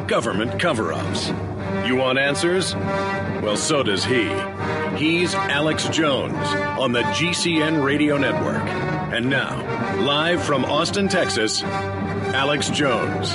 government cover-ups. You want answers? Well, so does he. He's Alex Jones on the GCN Radio Network. And now, live from Austin, Texas, Alex Jones.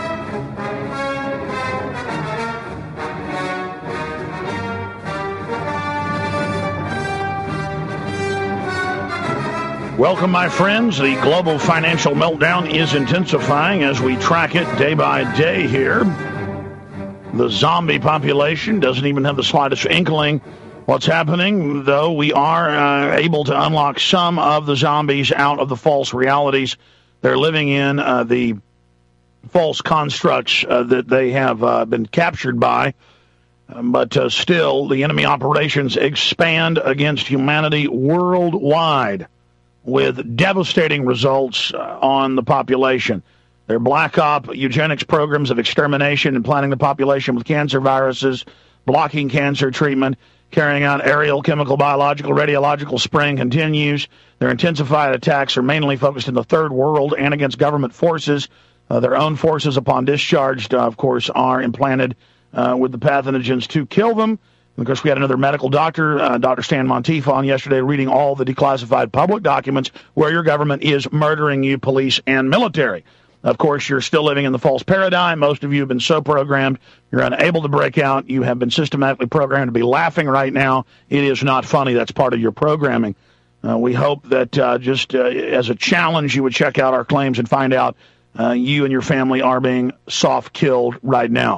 Welcome, my friends. The global financial meltdown is intensifying as we track it day by day here. The zombie population doesn't even have the slightest inkling what's happening, though we are able to unlock some of the zombies out of the false realities they're living in, the false constructs that they have been captured by. But still, the enemy operations expand against humanity worldwide, with devastating results on the population. Their black op eugenics programs of extermination and planting the population with cancer viruses, blocking cancer treatment, carrying out aerial, chemical, biological, radiological spraying continues. Their intensified attacks are mainly focused in the third world and against government forces. Their own forces, upon discharge, of course, are implanted with the pathogens to kill them. Of course, we had another medical doctor, Dr. Stan Monteith, on yesterday reading all the declassified public documents where your government is murdering you, police and military. Of course, you're still living in the false paradigm. Most of you have been so programmed, you're unable to break out. You have been systematically programmed to be laughing right now. It is not funny. That's part of your programming. We hope that just as a challenge, you would check out our claims and find out you and your family are being soft-killed right now.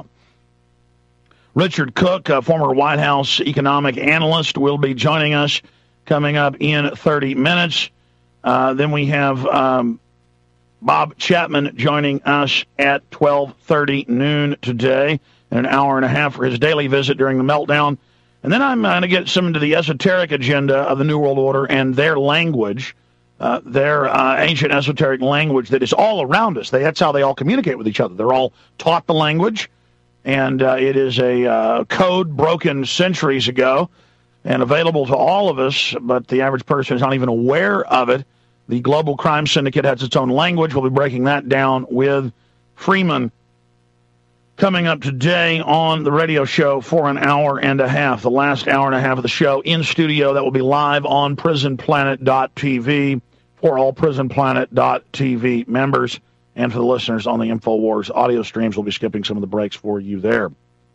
Richard Cook, a former White House economic analyst, will be joining us coming up in 30 minutes. Then we have Bob Chapman joining us at 12:30 noon today, in an hour and a half for his daily visit during the meltdown. And then I'm going to get some into the esoteric agenda of the New World Order and their language, their ancient esoteric language that is all around us. That's how they all communicate with each other. They're all taught the language. And it is a code broken centuries ago and available to all of us, but the average person is not even aware of it. The global crime syndicate has its own language. We'll be breaking that down with Freeman coming up today on the radio show for an hour and a half, the last hour and a half of the show in studio. That will be live on prisonplanet.tv for all prisonplanet.tv members. And for the listeners on the InfoWars audio streams, we'll be skipping some of the breaks for you there.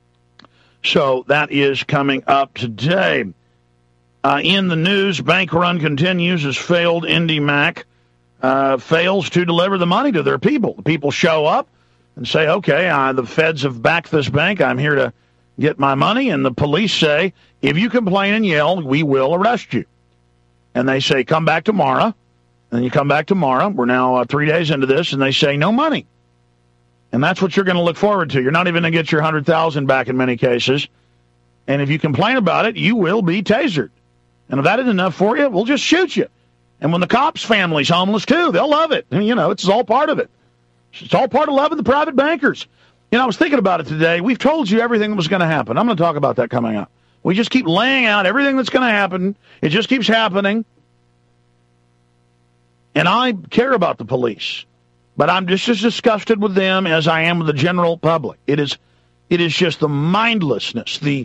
So that is coming up today. In the news, bank run continues as failed IndyMac fails to deliver the money to their people. The people show up and say, okay, the feds have backed this bank. I'm here to get my money. And the police say, if you complain and yell, we will arrest you. And they say, come back tomorrow. And you come back tomorrow. We're now 3 days into this, and they say no money. And that's what you're going to look forward to. You're not even going to get your $100,000 back in many cases. And if you complain about it, you will be tasered. And if that isn't enough for you, we'll just shoot you. And when the cops' family's homeless, too, they'll love it. And, it's all part of it. It's all part of loving the private bankers. I was thinking about it today. We've told you everything that was going to happen. I'm going to talk about that coming up. We just keep laying out everything that's going to happen. It just keeps happening. And I care about the police, but I'm just as disgusted with them as I am with the general public. It is just the mindlessness, the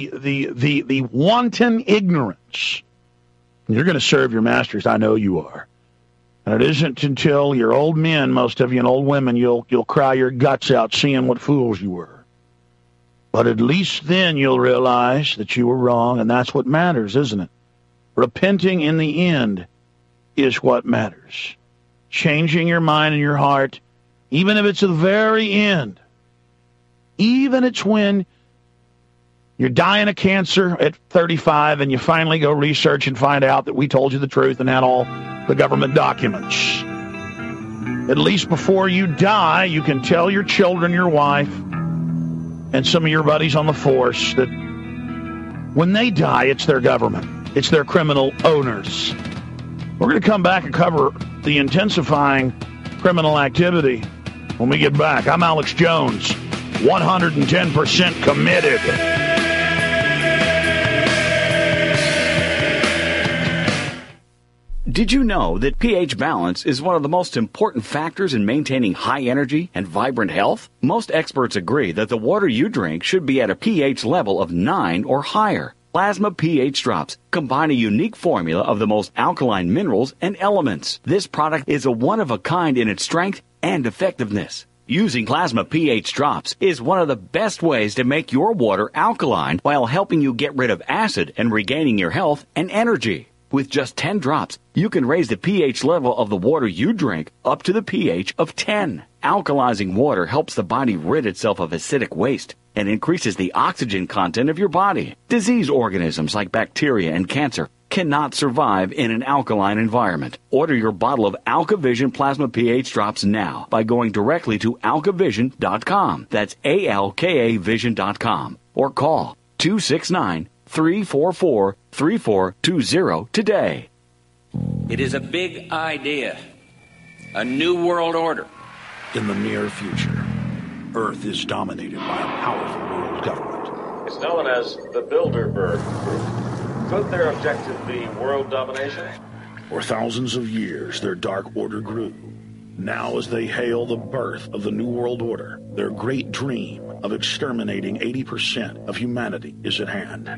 wanton ignorance. You're going to serve your masters, I know you are. And it isn't until you're old men, most of you, and old women, you'll cry your guts out seeing what fools you were. But at least then you'll realize that you were wrong, and that's what matters, isn't it? Repenting in the end is what matters. Changing your mind and your heart, even if it's the very end. Even it's when you're dying of cancer at 35 and you finally go research and find out that we told you the truth and had all the government documents. At least before you die, you can tell your children, your wife, and some of your buddies on the force that when they die, it's their government. It's their criminal owners. We're going to come back and cover the intensifying criminal activity when we get back. I'm Alex Jones, 110% committed. Did you know that pH balance is one of the most important factors in maintaining high energy and vibrant health? Most experts agree that the water you drink should be at a pH level of 9 or higher. Plasma pH Drops combine a unique formula of the most alkaline minerals and elements. This product is a one-of-a-kind in its strength and effectiveness. Using Plasma pH Drops is one of the best ways to make your water alkaline while helping you get rid of acid and regaining your health and energy. With just 10 drops, you can raise the pH level of the water you drink up to the pH of 10. Alkalizing water helps the body rid itself of acidic waste and increases the oxygen content of your body. Disease organisms like bacteria and cancer cannot survive in an alkaline environment. Order your bottle of AlkaVision Plasma pH Drops now by going directly to alkavision.com. That's ALKAvision.com. Or call 269-344-3420 today. It is a big idea, a new world order. In the near future, Earth is dominated by a powerful world government. It's known as the Bilderberg Group. Could their objective be world domination? For thousands of years, their dark order grew. Now, as they hail the birth of the New World Order, their great dream of exterminating 80% of humanity is at hand.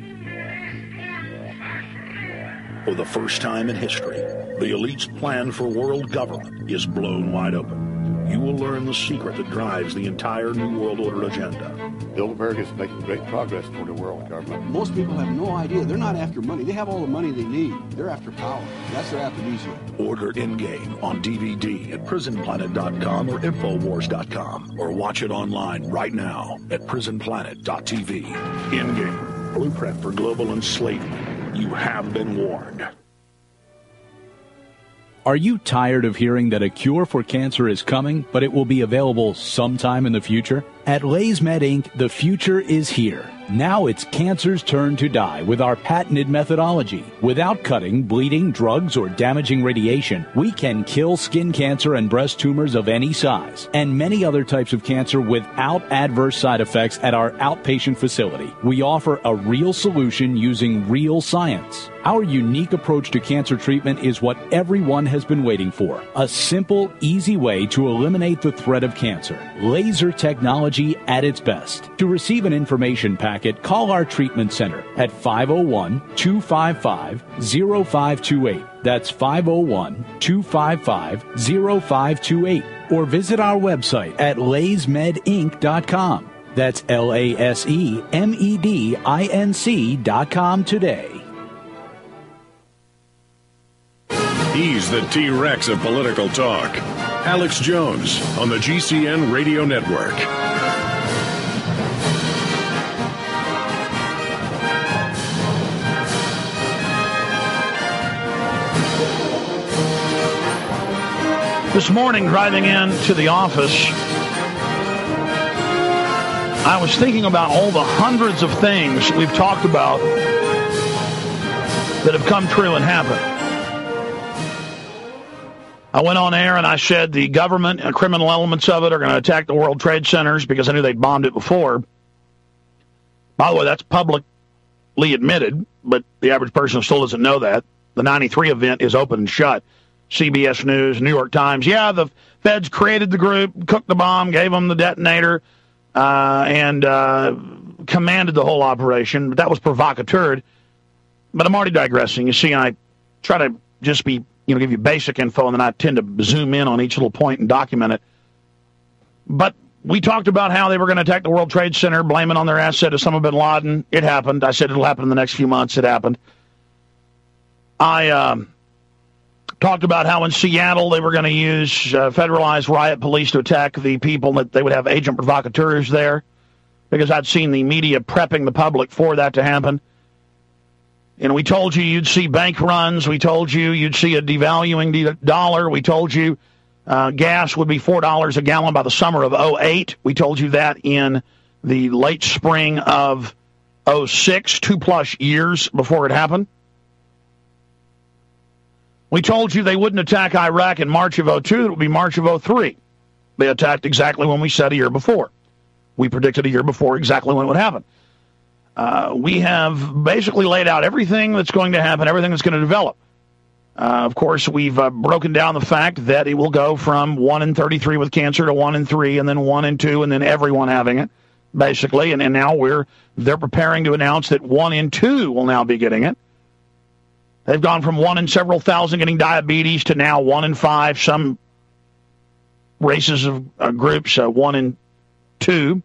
For the first time in history, the elite's plan for world government is blown wide open. You will learn the secret that drives the entire New World Order agenda. Bilderberg is making great progress toward a world government. Most people have no idea. They're not after money. They have all the money they need. They're after power. That's their aphrodisiac. Order Endgame on DVD at prisonplanet.com or Infowars.com, or watch it online right now at prisonplanet.tv. Endgame, blueprint for global enslavement. You have been warned. Are you tired of hearing that a cure for cancer is coming, but it will be available sometime in the future? At LaysMed Inc., the future is here. Now it's cancer's turn to die with our patented methodology. Without cutting, bleeding, drugs, or damaging radiation, we can kill skin cancer and breast tumors of any size, and many other types of cancer without adverse side effects at our outpatient facility. We offer a real solution using real science. Our unique approach to cancer treatment is what everyone has been waiting for. A simple, easy way to eliminate the threat of cancer. Laser technology at its best. To receive an information packet, call our treatment center at 501-255-0528. That's 501-255-0528. Or visit our website at laysmedinc.com. That's LASEMEDINC.com today. He's the T-Rex of political talk. Alex Jones on the GCN Radio Network. This morning, driving into the office, I was thinking about all the hundreds of things we've talked about that have come true and happened. I went on air and I said the government and criminal elements of it are going to attack the World Trade Centers because I knew they'd bombed it before. By the way, that's publicly admitted, but the average person still doesn't know that. The 93 event is open and shut. CBS News, New York Times. Yeah, the feds created the group, cooked the bomb, gave them the detonator, and commanded the whole operation. But that was provocateur. But I'm already digressing. You see, I try to just be, give you basic info, and then I tend to zoom in on each little point and document it. But we talked about how they were going to attack the World Trade Center, blaming on their asset Osama bin Laden. It happened. I said it'll happen in the next few months. It happened. I talked about how in Seattle they were going to use federalized riot police to attack the people, that they would have agent provocateurs there, because I'd seen the media prepping the public for that to happen. And we told you you'd see bank runs. We told you you'd see a devaluing dollar. We told you gas would be $4 a gallon by the summer of 2008. We told you that in the late spring of 2006, 2+ years before it happened. We told you they wouldn't attack Iraq in March of 2002. It would be March of 2003. They attacked exactly when we said a year before. We predicted a year before exactly when it would happen. We have basically laid out everything that's going to happen, everything that's going to develop. Of course, we've broken down the fact that it will go from 1 in 33 with cancer to 1 in 3, and then 1 in 2, and then everyone having it, basically. And now they're preparing to announce that 1 in 2 will now be getting it. They've gone from 1 in several thousand getting diabetes to now 1 in 5. Some races of groups, 1 in 2.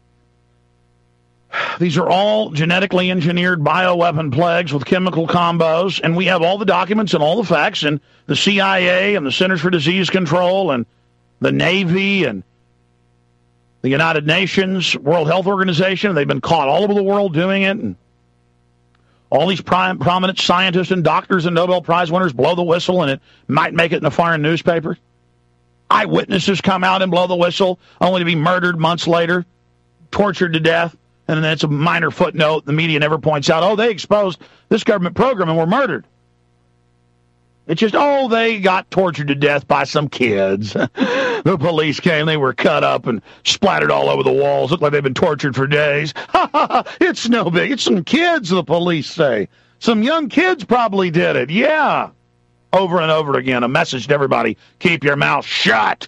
These are all genetically engineered bioweapon plagues with chemical combos, and we have all the documents and all the facts, and the CIA and the Centers for Disease Control and the Navy and the United Nations, World Health Organization. They've been caught all over the world doing it, and all these prominent scientists and doctors and Nobel Prize winners blow the whistle, and it might make it in the foreign newspapers. Eyewitnesses come out and blow the whistle, only to be murdered months later, tortured to death. And then it's a minor footnote. The media never points out, oh, they exposed this government program and were murdered. It's just, oh, they got tortured to death by some kids. The police came, they were cut up and splattered all over the walls. Looked like they've been tortured for days. It's no big. It's some kids, the police say. Some young kids probably did it. Yeah. Over and over again, a message to everybody, keep your mouth shut.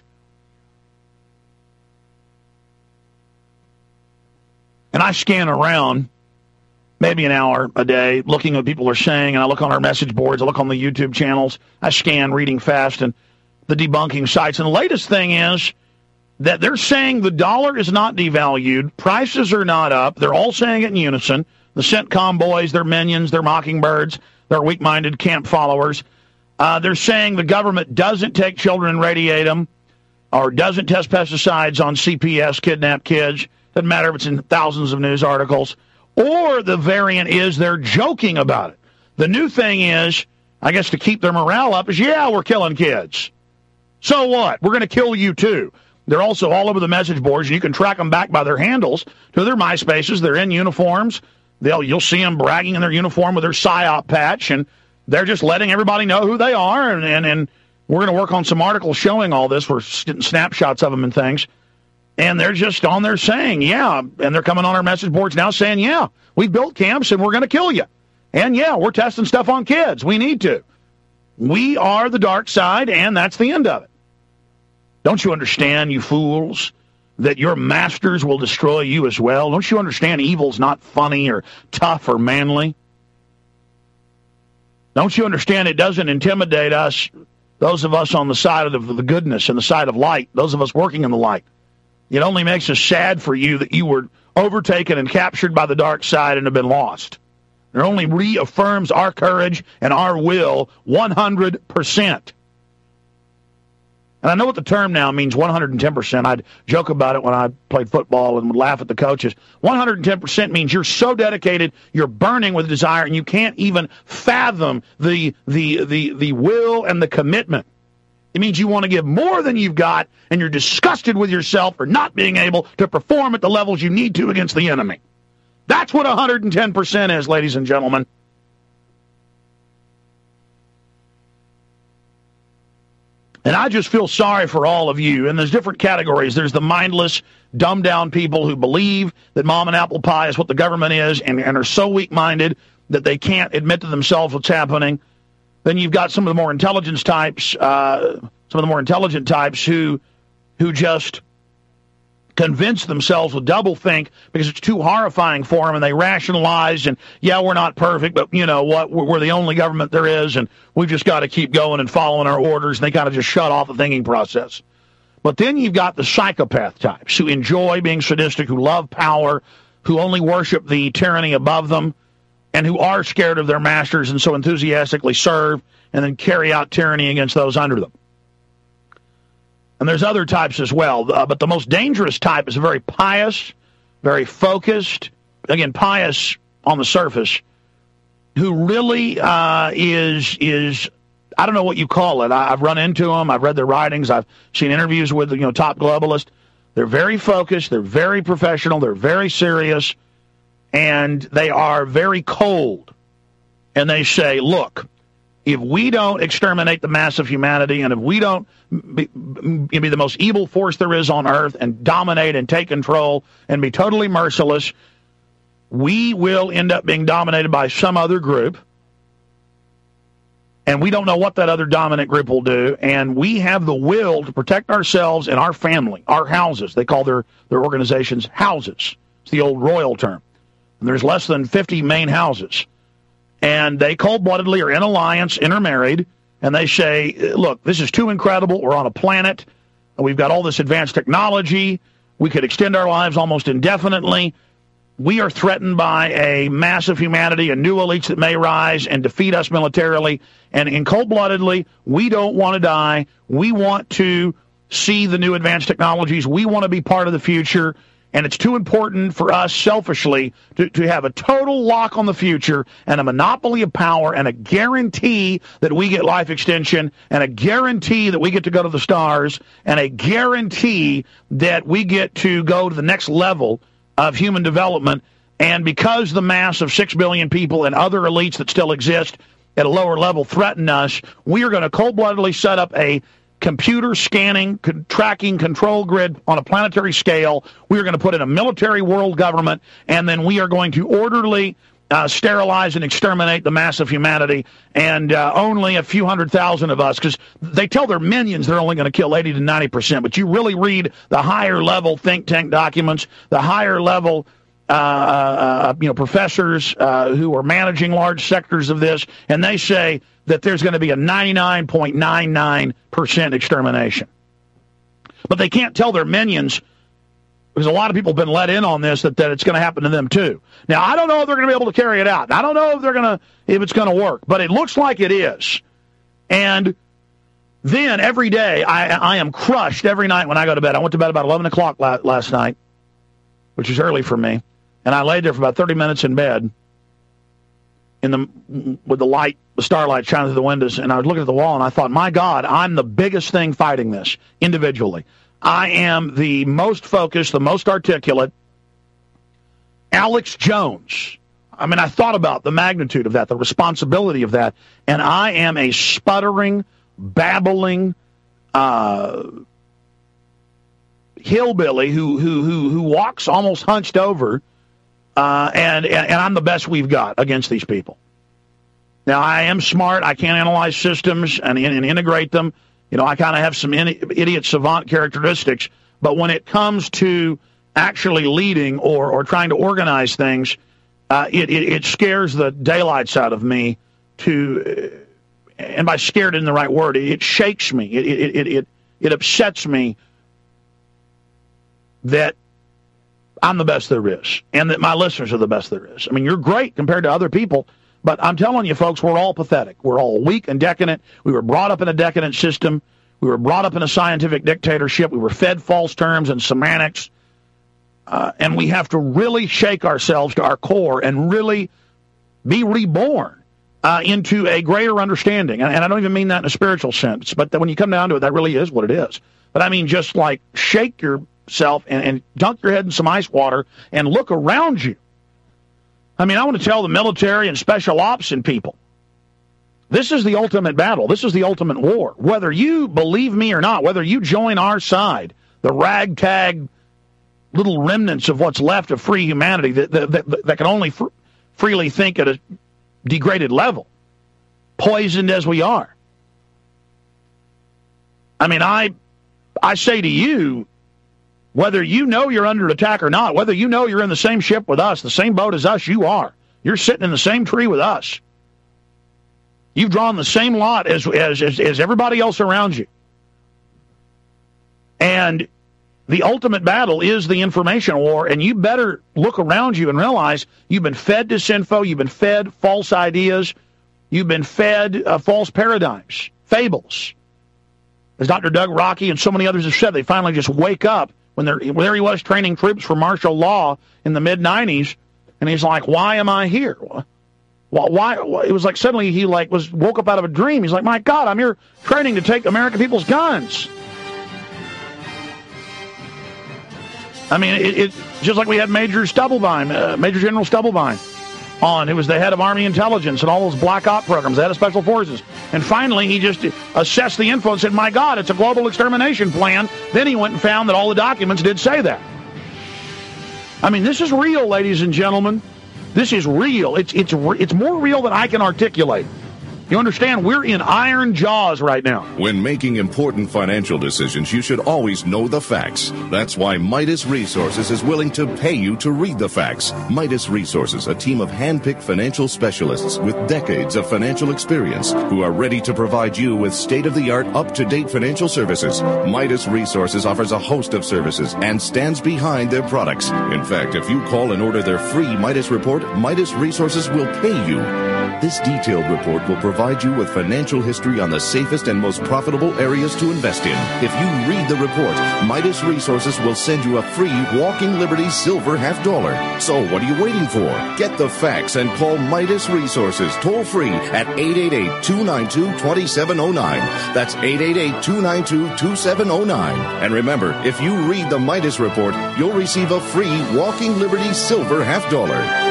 And I scan around maybe an hour a day looking at what people are saying, and I look on our message boards, I look on the YouTube channels, I scan reading fast and the debunking sites. And the latest thing is that they're saying the dollar is not devalued, prices are not up, they're all saying it in unison. The CENTCOM boys, their minions, their mockingbirds, their weak-minded camp followers. They're saying the government doesn't take children and radiate them or doesn't test pesticides on CPS, kidnapped kids. Doesn't matter if it's in thousands of news articles. Or the variant is they're joking about it. The new thing is, I guess to keep their morale up, is, yeah, we're killing kids. So what? We're going to kill you too. They're also all over the message boards, and you can track them back by their handles to their MySpaces. They're in uniforms. You'll see them bragging in their uniform with their PSYOP patch, and they're just letting everybody know who they are. And we're going to work on some articles showing all this. We're getting snapshots of them and things. And they're just on there saying, yeah, and they're coming on our message boards now saying, yeah, we built camps and we're going to kill you. And yeah, we're testing stuff on kids. We need to. We are the dark side, and that's the end of it. Don't you understand, you fools, that your masters will destroy you as well? Don't you understand evil's not funny or tough or manly? Don't you understand it doesn't intimidate us, those of us on the side of the goodness and the side of light, those of us working in the light? It only makes us sad for you that you were overtaken and captured by the dark side and have been lost. It only reaffirms our courage and our will 100%. And I know what the term now means, 110%. I'd joke about it when I played football and would laugh at the coaches. 110% means you're so dedicated, you're burning with desire, and you can't even fathom the will and the commitment. It means you want to give more than you've got, and you're disgusted with yourself for not being able to perform at the levels you need to against the enemy. That's what 110% is, ladies and gentlemen. And I just feel sorry for all of you. And there's different categories. There's the mindless, dumbed-down people who believe that mom and apple pie is what the government is and are so weak-minded that they can't admit to themselves what's happening. Then you've got some of the more intelligent types, who just convince themselves with doublethink because it's too horrifying for them, and they rationalize, and yeah, we're not perfect, but you know what, we're the only government there is, and we've just got to keep going and following our orders, and they kind of just shut off the thinking process. But then you've got the psychopath types who enjoy being sadistic, who love power, who only worship the tyranny above them, and who are scared of their masters and so enthusiastically serve and then carry out tyranny against those under them. And there's other types as well, but the most dangerous type is a very pious, very focused, again, pious on the surface, who really is I don't know what you call it. I've run into them. I've read their writings. I've seen interviews with top globalists. They're very focused. They're very professional. They're very serious. And they are very cold. And they say, look, if we don't exterminate the mass of humanity, and if we don't be the most evil force there is on earth and dominate and take control and be totally merciless, we will end up being dominated by some other group. And we don't know what that other dominant group will do. And we have the will to protect ourselves and our family, our houses. They call their organizations houses. It's the old royal term. And there's less than 50 main houses. And they cold-bloodedly are in alliance, intermarried, and they say, look, this is too incredible. We're on a planet. We've got all this advanced technology. We could extend our lives almost indefinitely. We are threatened by a mass of humanity and new elites that may rise and defeat us militarily. And in cold-bloodedly, we don't want to die. We want to see the new advanced technologies. We want to be part of the future. And it's too important for us selfishly to have a total lock on the future and a monopoly of power and a guarantee that we get life extension and a guarantee that we get to go to the stars and a guarantee that we get to go to the next level of human development. And because the mass of 6 billion people and other elites that still exist at a lower level threaten us, we are going to cold-bloodedly set up a computer scanning, tracking control grid on a planetary scale. We are going to put in a military world government, and then we are going to orderly sterilize and exterminate the mass of humanity, and only a few 100,000 of us, because they tell their minions they're only going to kill 80 to 90%, but you really read the higher level think tank documents, the higher level professors who are managing large sectors of this, and they say that there's going to be a 99.99% extermination. But they can't tell their minions, because a lot of people have been let in on this, that it's going to happen to them too. Now, I don't know if they're going to be able to carry it out. I don't know if it's going to work, but it looks like it is. And then every day, I am crushed every night when I go to bed. I went to bed about 11 o'clock last night, which is early for me. And I laid there for about 30 minutes in bed with the starlight shining through the windows, and I was looking at the wall, and I thought, my God, I'm the biggest thing fighting this individually. I am the most focused, the most articulate. Alex Jones. I mean, I thought about the magnitude of that, the responsibility of that, and I am a sputtering, babbling hillbilly who walks almost hunched over, and I'm the best we've got against these people. Now, I am smart. I can analyze systems and integrate them. You know, I kind of have some idiot savant characteristics, but when it comes to actually leading or trying to organize things, it scares the daylights out of me and by scared in the right word, it shakes me. It upsets me that I'm the best there is and that my listeners are the best there is. I mean, you're great compared to other people, but I'm telling you, folks, we're all pathetic. We're all weak and decadent. We were brought up in a decadent system. We were brought up in a scientific dictatorship. We were fed false terms and semantics. And we have to really shake ourselves to our core and really be reborn into a greater understanding. And I don't even mean that in a spiritual sense, but that when you come down to it, that really is what it is. But I mean, just like shake yourself and dunk your head in some ice water and look around you. I mean, I want to tell the military and special ops and people, this is the ultimate battle. This is the ultimate war. Whether you believe me or not, whether you join our side, the ragtag little remnants of what's left of free humanity that can only freely think at a degraded level, poisoned as we are. I mean, I say to you, whether you know you're under attack or not, whether you know you're in the same ship with us, the same boat as us, you are. You're sitting in the same tree with us. You've drawn the same lot as everybody else around you. And the ultimate battle is the information war, and you better look around you and realize you've been fed disinfo, you've been fed false ideas, you've been fed false paradigms, fables. As Dr. Doug Rockey and so many others have said, they finally just wake up when there he was training troops for martial law in the mid-'90s, and he's like, why am I here? Why? It was like suddenly he woke up out of a dream. He's like, my God, I'm here training to take American people's guns. I mean, it's just like we had Major General Stubblebine on, who was the head of Army Intelligence and all those black op programs, the head of Special Forces. And finally, he just assessed the info and said, my God, it's a global extermination plan. Then he went and found that all the documents did say that. I mean, this is real, ladies and gentlemen. This is real. It's more real than I can articulate. You understand? We're in iron jaws right now. When making important financial decisions, you should always know the facts. That's why Midas Resources is willing to pay you to read the facts. Midas Resources, a team of hand-picked financial specialists with decades of financial experience who are ready to provide you with state-of-the-art, up-to-date financial services. Midas Resources offers a host of services and stands behind their products. In fact, if you call and order their free Midas report, Midas Resources will pay you. This detailed report will provide you with financial history on the safest and most profitable areas to invest in. If you read the report, Midas Resources will send you a free Walking Liberty silver $50. So what are you waiting for? Get the facts and call Midas Resources toll free at 888-292-2709. That's 888-292-2709. And remember, if you read the Midas report, you'll receive a free Walking Liberty silver $50.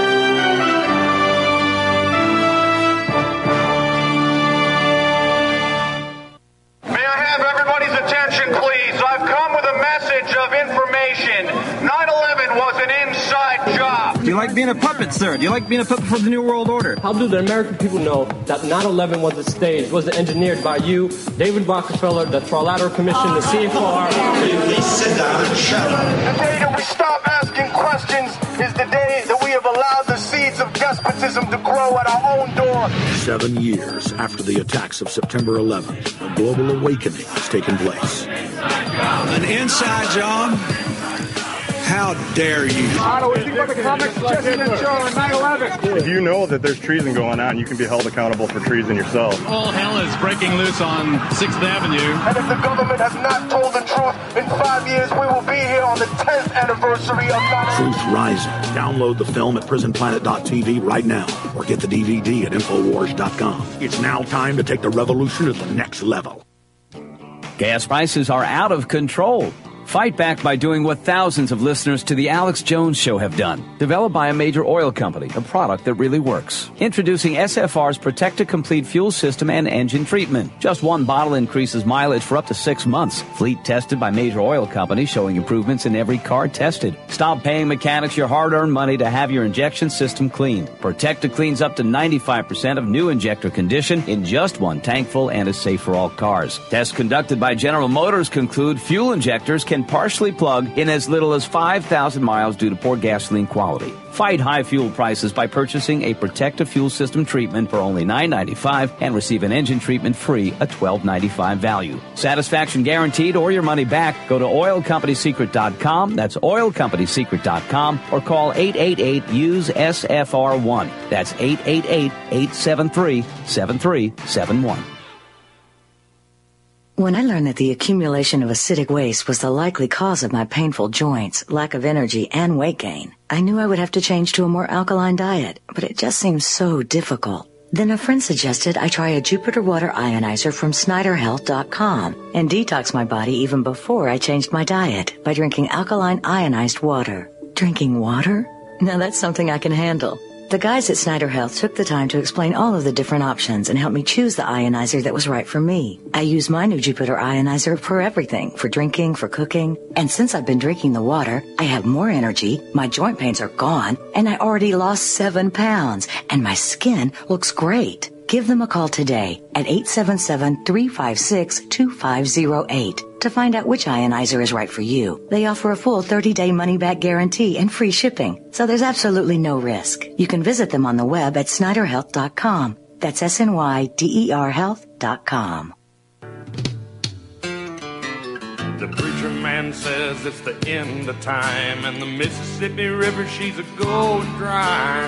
Do you like being a puppet, sir? Do you like being a puppet for the New World Order? How do the American people know that 9/11 was a stage, was engineered by you, David Rockefeller, the Trilateral Commission, the CFR? Please sit down and shut up. The day that we stop asking questions is the day that we have allowed the seeds of despotism to grow at our own door. 7 years after the attacks of September 11th, a global awakening has taken place. An inside job? How dare you? If you know that there's treason going on, you can be held accountable for treason yourself. All hell is breaking loose on 6th Avenue. And if the government has not told the truth, in 5 years we will be here on the 10th anniversary of 9/11. Truth Rising. Download the film at prisonplanet.tv right now or get the DVD at Infowars.com. It's now time to take the revolution to the next level. Gas prices are out of control. Fight back by doing what thousands of listeners to The Alex Jones Show have done. Developed by a major oil company, a product that really works. Introducing SFR's Protecta Complete Fuel System and Engine Treatment. Just one bottle increases mileage for up to 6 months. Fleet tested by major oil companies, showing improvements in every car tested. Stop paying mechanics your hard-earned money to have your injection system cleaned. Protecta cleans up to 95% of new injector condition in just one tankful and is safe for all cars. Tests conducted by General Motors conclude fuel injectors can partially plug in as little as 5,000 miles due to poor gasoline quality. Fight high fuel prices by purchasing a Protecta Fuel System treatment for only $9.95 and receive an engine treatment free, a $12.95 value. Satisfaction guaranteed or your money back. Go to oilcompanysecret.com. That's oilcompanysecret.com or call 888-USE-SFR1. That's 888-873-7371. When I learned that the accumulation of acidic waste was the likely cause of my painful joints, lack of energy, and weight gain, I knew I would have to change to a more alkaline diet, but it just seemed so difficult. Then a friend suggested I try a Jupiter Water Ionizer from SnyderHealth.com and detox my body even before I changed my diet by drinking alkaline ionized water. Drinking water? Now that's something I can handle. The guys at Snyder Health took the time to explain all of the different options and help me choose the ionizer that was right for me. I use my new Jupiter Ionizer for everything, for drinking, for cooking. And since I've been drinking the water, I have more energy, my joint pains are gone, and I already lost 7 pounds, and my skin looks great. Give them a call today at 877-356-2508 to find out which ionizer is right for you. They offer a full 30-day money-back guarantee and free shipping, so there's absolutely no risk. You can visit them on the web at SnyderHealth.com. That's SNYDER Health.com. The preacher man says it's the end of time, and the Mississippi River, she's a going dry.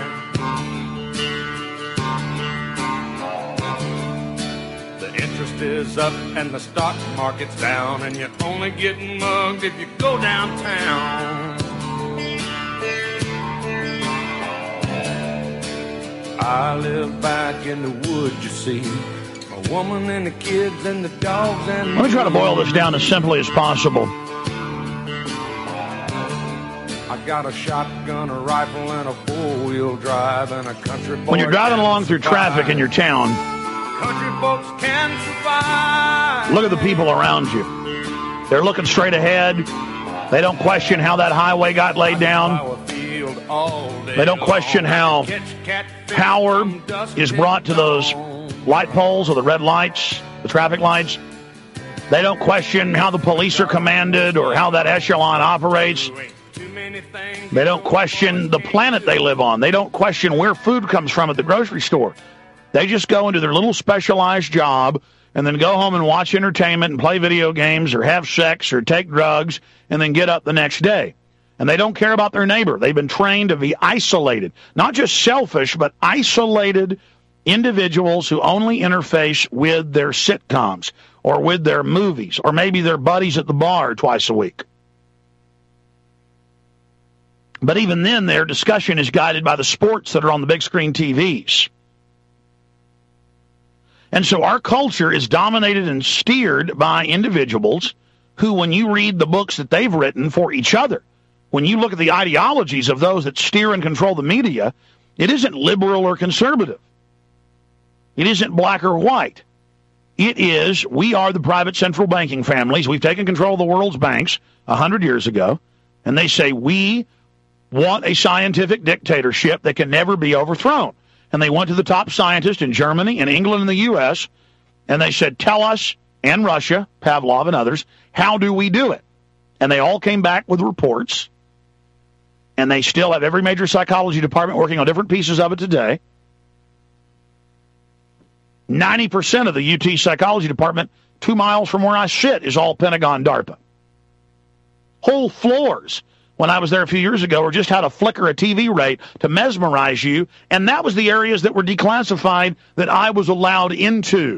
Interest is up and the stock market's down, and you're only getting mugged if you go downtown. I live back in the woods, you see, a woman and the kids and the dogs and... Let me try to boil this down as simply as possible. I got a shotgun, a rifle, and a four-wheel drive, and a country boy. When you're driving along through traffic in your town, country folks can survive. Look at the people around you. They're looking straight ahead. They don't question how that highway got laid down. They don't question how power is brought to those light poles or the red lights, the traffic lights. They don't question how the police are commanded or how that echelon operates. They don't question the planet they live on. They don't question where food comes from at the grocery store. They just go into their little specialized job and then go home and watch entertainment and play video games or have sex or take drugs and then get up the next day. And they don't care about their neighbor. They've been trained to be isolated, not just selfish, but isolated individuals who only interface with their sitcoms or with their movies or maybe their buddies at the bar twice a week. But even then, their discussion is guided by the sports that are on the big screen TVs. And so our culture is dominated and steered by individuals who, when you read the books that they've written for each other, when you look at the ideologies of those that steer and control the media, it isn't liberal or conservative. It isn't black or white. It is, we are the private central banking families. We've taken control of the world's banks 100 years ago, and they say we want a scientific dictatorship that can never be overthrown. And they went to the top scientists in Germany and England and the U.S., and they said, tell us, and Russia, Pavlov and others, how do we do it? And they all came back with reports, and they still have every major psychology department working on different pieces of it today. 90% of the UT psychology department 2 miles from where I sit is all Pentagon DARPA. Whole floors, when I was there a few years ago, were just how to flicker a TV rate to mesmerize you, and that was the areas that were declassified that I was allowed into.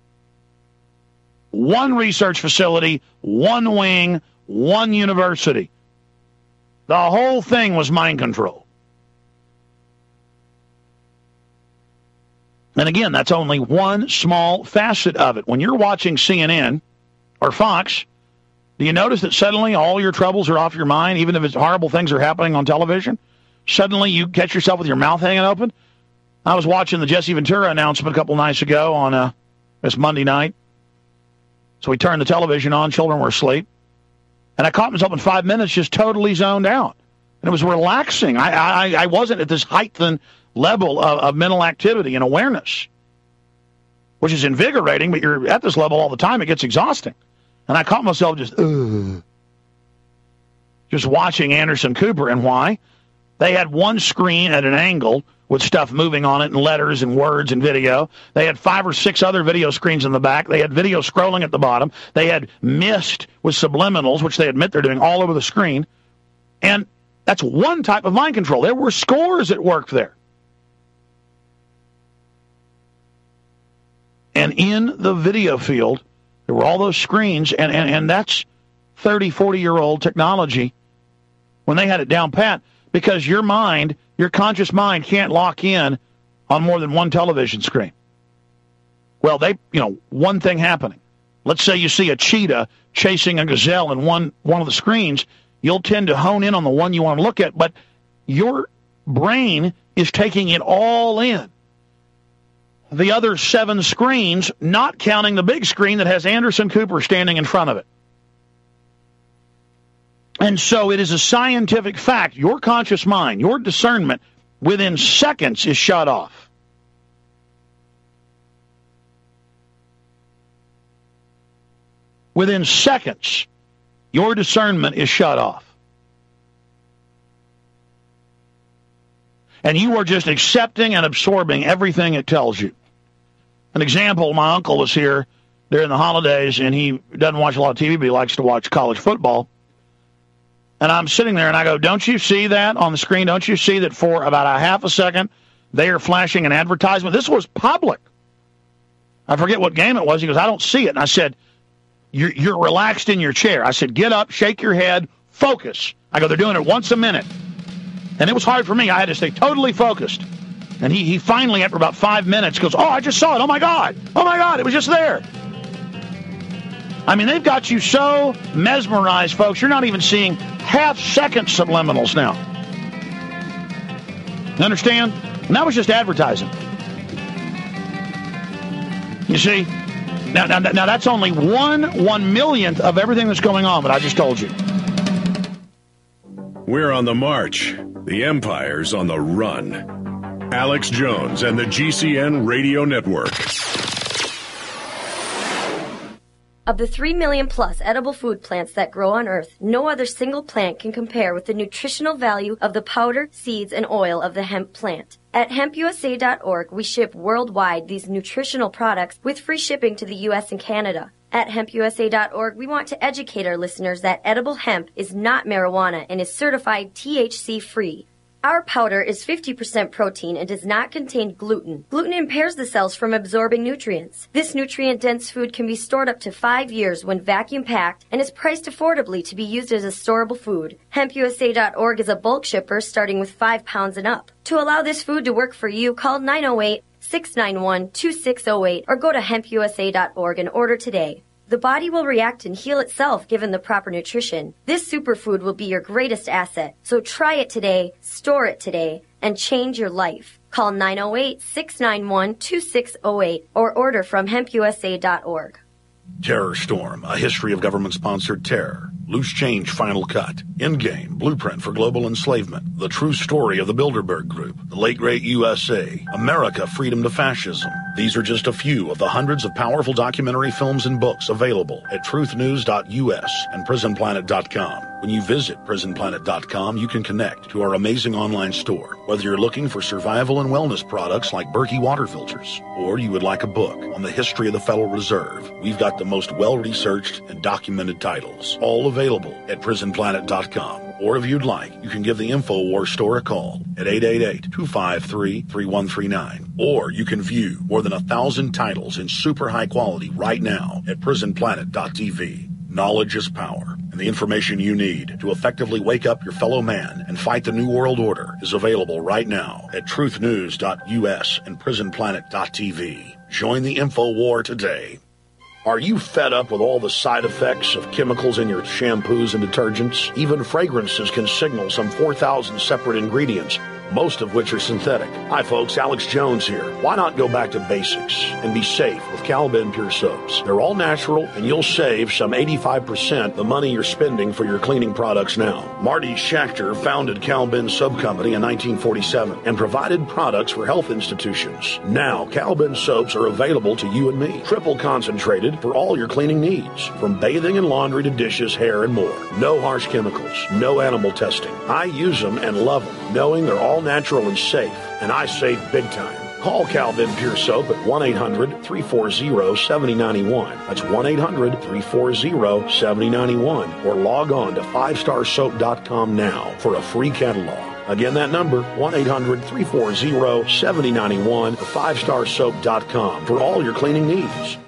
One research facility, one wing, one university. The whole thing was mind control. And again, that's only one small facet of it. When you're watching CNN or Fox, do you notice that suddenly all your troubles are off your mind, even if it's horrible things are happening on television? Suddenly you catch yourself with your mouth hanging open? I was watching the Jesse Ventura announcement a couple nights ago on this Monday night. So we turned the television on, children were asleep. And I caught myself in 5 minutes just totally zoned out. And it was relaxing. I wasn't at this heightened level of mental activity and awareness, which is invigorating, but you're at this level all the time, it gets exhausting. And I caught myself just watching Anderson Cooper. And why? They had one screen at an angle with stuff moving on it and letters and words and video. They had 5 or 6 other video screens in the back. They had video scrolling at the bottom. They had mist with subliminals, which they admit they're doing all over the screen. And that's one type of mind control. There were scores at work there. And in the video field, there were all those screens, and that's 30, 40-year-old technology when they had it down pat, because your mind, your conscious mind, can't lock in on more than one television screen. Well, one thing happening. Let's say you see a cheetah chasing a gazelle in one of the screens, you'll tend to hone in on the one you want to look at, but your brain is taking it all in. The other 7 screens, not counting the big screen that has Anderson Cooper standing in front of it. And so it is a scientific fact. Your conscious mind, your discernment, within seconds is shut off. Within seconds, your discernment is shut off. And you are just accepting and absorbing everything it tells you. An example, my uncle was here during the holidays, and he doesn't watch a lot of TV, but he likes to watch college football. And I'm sitting there, and I go, don't you see that on the screen? Don't you see that for about a half a second, they are flashing an advertisement? This was public. I forget what game it was. He goes, I don't see it. And I said, you're relaxed in your chair. I said, get up, shake your head, focus. I go, they're doing it once a minute. And it was hard for me. I had to stay totally focused. And he finally, after about 5 minutes, goes, I just saw it. Oh, my God, it was just there. I mean, they've got you so mesmerized, folks, you're not even seeing half-second subliminals now. You understand? And that was just advertising. You see? Now that's only 1/1,000,000th of everything that's going on, but I just told you. We're on the march. The Empire's on the run. Alex Jones and the GCN Radio Network. Of the 3 million plus edible food plants that grow on Earth, no other single plant can compare with the nutritional value of the powder, seeds, and oil of the hemp plant. At hempusa.org, we ship worldwide these nutritional products with free shipping to the U.S. and Canada. At hempusa.org, we want to educate our listeners that edible hemp is not marijuana and is certified THC-free. Our powder is 50% protein and does not contain gluten. Gluten impairs the cells from absorbing nutrients. This nutrient-dense food can be stored up to 5 years when vacuum-packed and is priced affordably to be used as a storable food. HempUSA.org is a bulk shipper starting with 5 pounds and up. To allow this food to work for you, call 908-691-2608 or go to HempUSA.org and order today. The body will react and heal itself given the proper nutrition. This superfood will be your greatest asset. So try it today, store it today, and change your life. Call 908-691-2608 or order from hempusa.org. Terror Storm, a history of government-sponsored terror. Loose Change Final Cut. Endgame, Blueprint for Global Enslavement. The True Story of the Bilderberg Group. The Late Great USA. America, Freedom to Fascism. These are just a few of the hundreds of powerful documentary films and books available at truthnews.us and prisonplanet.com. When you visit prisonplanet.com, you can connect to our amazing online store. Whether you're looking for survival and wellness products like Berkey water filters, or you would like a book on the history of the Federal Reserve, we've got the most well-researched and documented titles, all available at prisonplanet.com. Or if you'd like, you can give the InfoWars store a call at 888-253-3139. Or you can view more than 1,000 titles in super high quality right now at prisonplanet.tv. Knowledge is power, and the information you need to effectively wake up your fellow man and fight the New World Order is available right now at truthnews.us and prisonplanet.tv. Join the InfoWar today. Are you fed up with all the side effects of chemicals in your shampoos and detergents? Even fragrances can signal some 4,000 separate ingredients, most of which are synthetic. Hi folks, Alex Jones here. Why not go back to basics and be safe with Cal-Ben Pure Soaps? They're all natural and you'll save some 85% the money you're spending for your cleaning products now. Marty Schechter founded Cal-Ben Soap Company in 1947 and provided products for health institutions. Now, Cal-Ben soaps are available to you and me. Triple concentrated for all your cleaning needs, from bathing and laundry to dishes, hair, and more. No harsh chemicals, no animal testing. I use them and love them, knowing they're all natural and safe, and I save big time. Call Cal-Ben Pure Soap at 1-800-340-7091. That's 1-800-340-7091. Or log on to 5starsoap.com now for a free catalog. Again, that number, 1-800-340-7091 or 5starsoap.com for all your cleaning needs.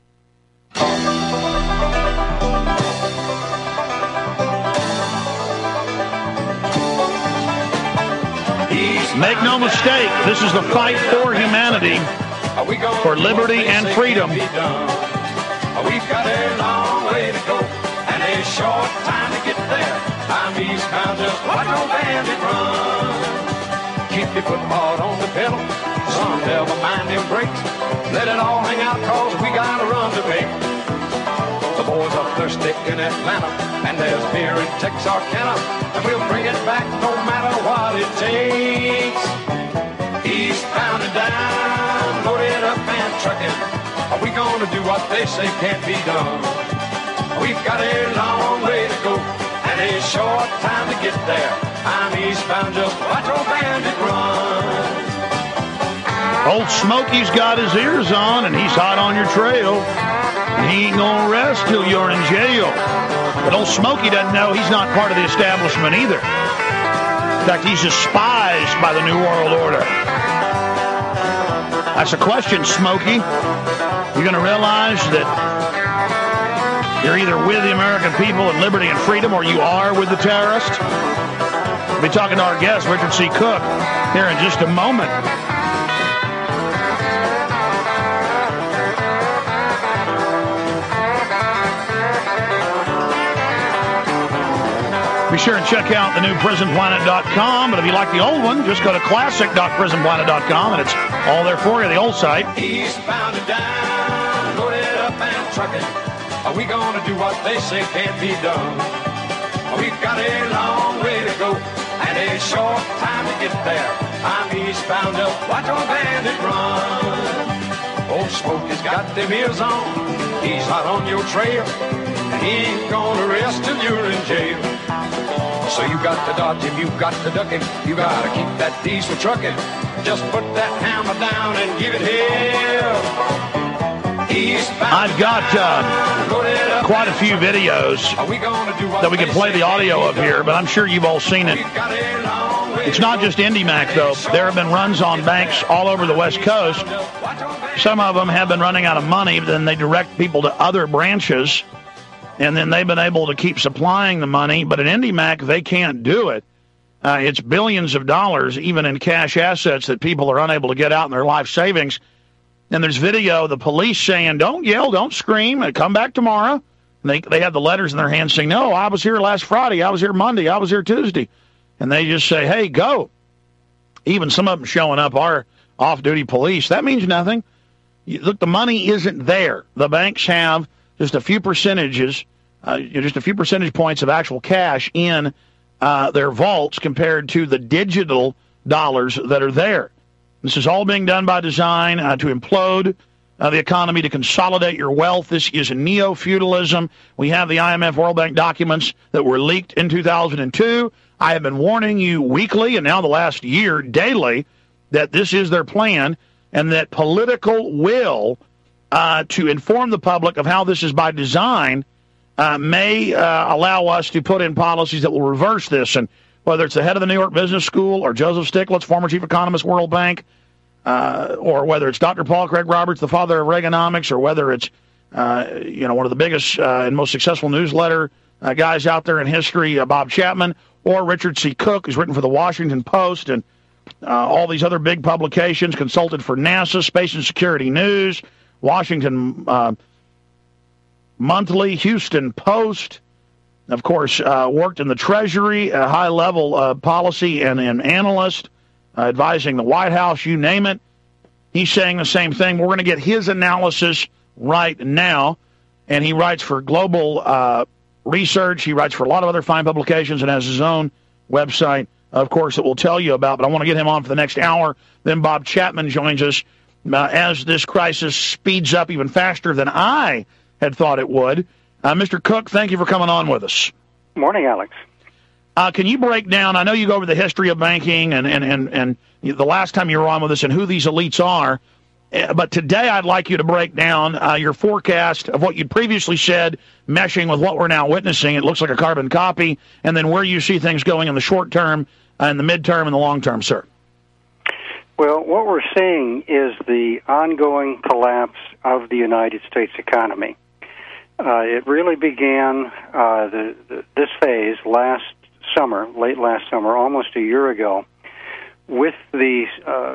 Make no mistake, this is the fight for humanity, for liberty and freedom. We've got a long way to go and a short time to get there. I'm eastbound, just watch no bandit run. Keep your foot hard on the pedal, son, never mind them brakes. Let it all hang out, cause we got a run to make. The boys are thirsty in Atlanta, and there's beer in Texarkana, and we'll bring it back no matter what it takes. Eastbound and down, loaded up and trucking. Are we gonna do what they say can't be done? We've got a long way to go and a short time to get there. I'm eastbound, just watch old bandit run. Old Smokey's got his ears on, and he's hot on your trail. And he ain't gonna rest till you're in jail. But old Smokey doesn't know he's not part of the establishment either. In fact, he's despised by the New World Order. That's a question, Smokey. You're gonna realize that you're either with the American people and liberty and freedom, or you are with the terrorists. We'll be talking to our guest, Richard C. Cook, here in just a moment. Be sure and check out the new prisonplanet.com. But if you like the old one, just go to classic.prisonplanet.com, and it's all there for you, the old site. Eastbound and down, loaded up and trucking. Are we gonna do what they say can't be done? We've got a long way to go and and a short time to get there. I'm eastbound up, watch old bandit run. Old Smokey's got them ears on, he's hot on your trail, and he ain't gonna rest till you're in jail. So you got to dodge him, you got to duck him, you gotta keep that diesel trucking. Just put that hammer down and give it hell. I've got quite a few videos that we can play the audio of here, but I'm sure you've all seen it. It's not just IndyMac, though. There have been runs on banks all over the West Coast. Some of them have been running out of money, then they direct people to other branches, and then they've been able to keep supplying the money. But at IndyMac, they can't do it. It's billions of dollars, even in cash assets, that people are unable to get out in their life savings. And there's video of the police saying, don't yell, don't scream, come back tomorrow. And they have the letters in their hands saying, no, I was here last Friday, I was here Monday, I was here Tuesday. And they just say, hey, go. Even some of them showing up are off-duty police. That means nothing. Look, the money isn't there. The banks have just a few percentage points of actual cash in their vaults compared to the digital dollars that are there. This is all being done by design to implode the economy, to consolidate your wealth. This is neo-feudalism. We have the IMF World Bank documents that were leaked in 2002. I have been warning you weekly, and now the last year, daily, that this is their plan, and that political will to inform the public of how this is by design may allow us to put in policies that will reverse this. And whether it's the head of the New York Business School or Joseph Stiglitz, former chief economist, World Bank, or whether it's Dr. Paul Craig Roberts, the father of Reaganomics, or whether it's one of the biggest and most successful newsletter guys out there in history, Bob Chapman, or Richard C. Cook, who's written for the Washington Post and all these other big publications, consulted for NASA, Space and Security News, Washington Monthly, Houston Post. Of course, worked in the Treasury, a high-level policy and an analyst, advising the White House, you name it. He's saying the same thing. We're going to get his analysis right now, and he writes for Global Research. He writes for a lot of other fine publications and has his own website, of course, that we'll tell you about. But I want to get him on for the next hour. Then Bob Chapman joins us as this crisis speeds up even faster than I had thought it would. Mr. Cook, thank you for coming on with us. Morning, Alex. Can you break down, I know you go over the history of banking and the last time you were on with us and who these elites are, but today I'd like you to break down your forecast of what you'd previously said, meshing with what we're now witnessing. It looks like a carbon copy, and then where you see things going in the short term, in the midterm, and the long term, sir. Well, what we're seeing is the ongoing collapse of the United States economy. It really began this phase last summer, late last summer, almost a year ago, with the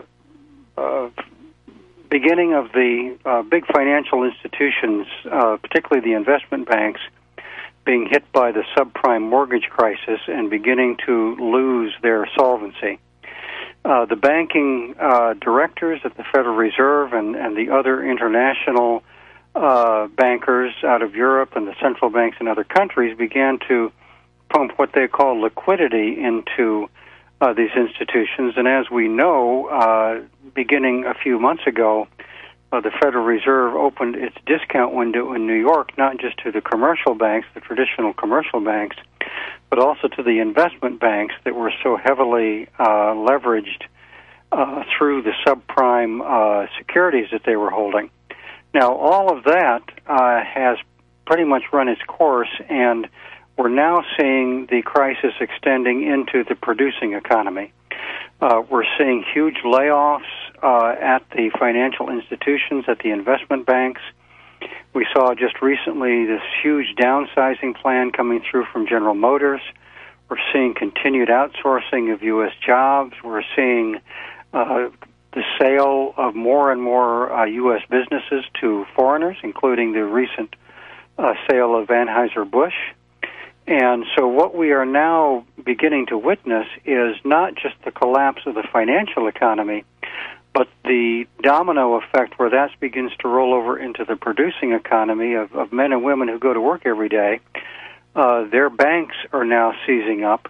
beginning of the big financial institutions, particularly the investment banks, being hit by the subprime mortgage crisis and beginning to lose their solvency. The banking directors at the Federal Reserve and the other international bankers out of Europe and the central banks in other countries began to pump what they call liquidity into these institutions. And as we know, beginning a few months ago, the Federal Reserve opened its discount window in New York, not just to the commercial banks, the traditional commercial banks, but also to the investment banks that were so heavily leveraged through the subprime securities that they were holding. Now, all of that has pretty much run its course, and we're now seeing the crisis extending into the producing economy. We're seeing huge layoffs at the financial institutions, at the investment banks. We saw just recently this huge downsizing plan coming through from General Motors. We're seeing continued outsourcing of U.S. jobs. We're seeing the sale of more and more U.S. businesses to foreigners, including the recent sale of Anheuser-Busch. And so what we are now beginning to witness is not just the collapse of the financial economy, but the domino effect where that begins to roll over into the producing economy of men and women who go to work every day. Their banks are now seizing up,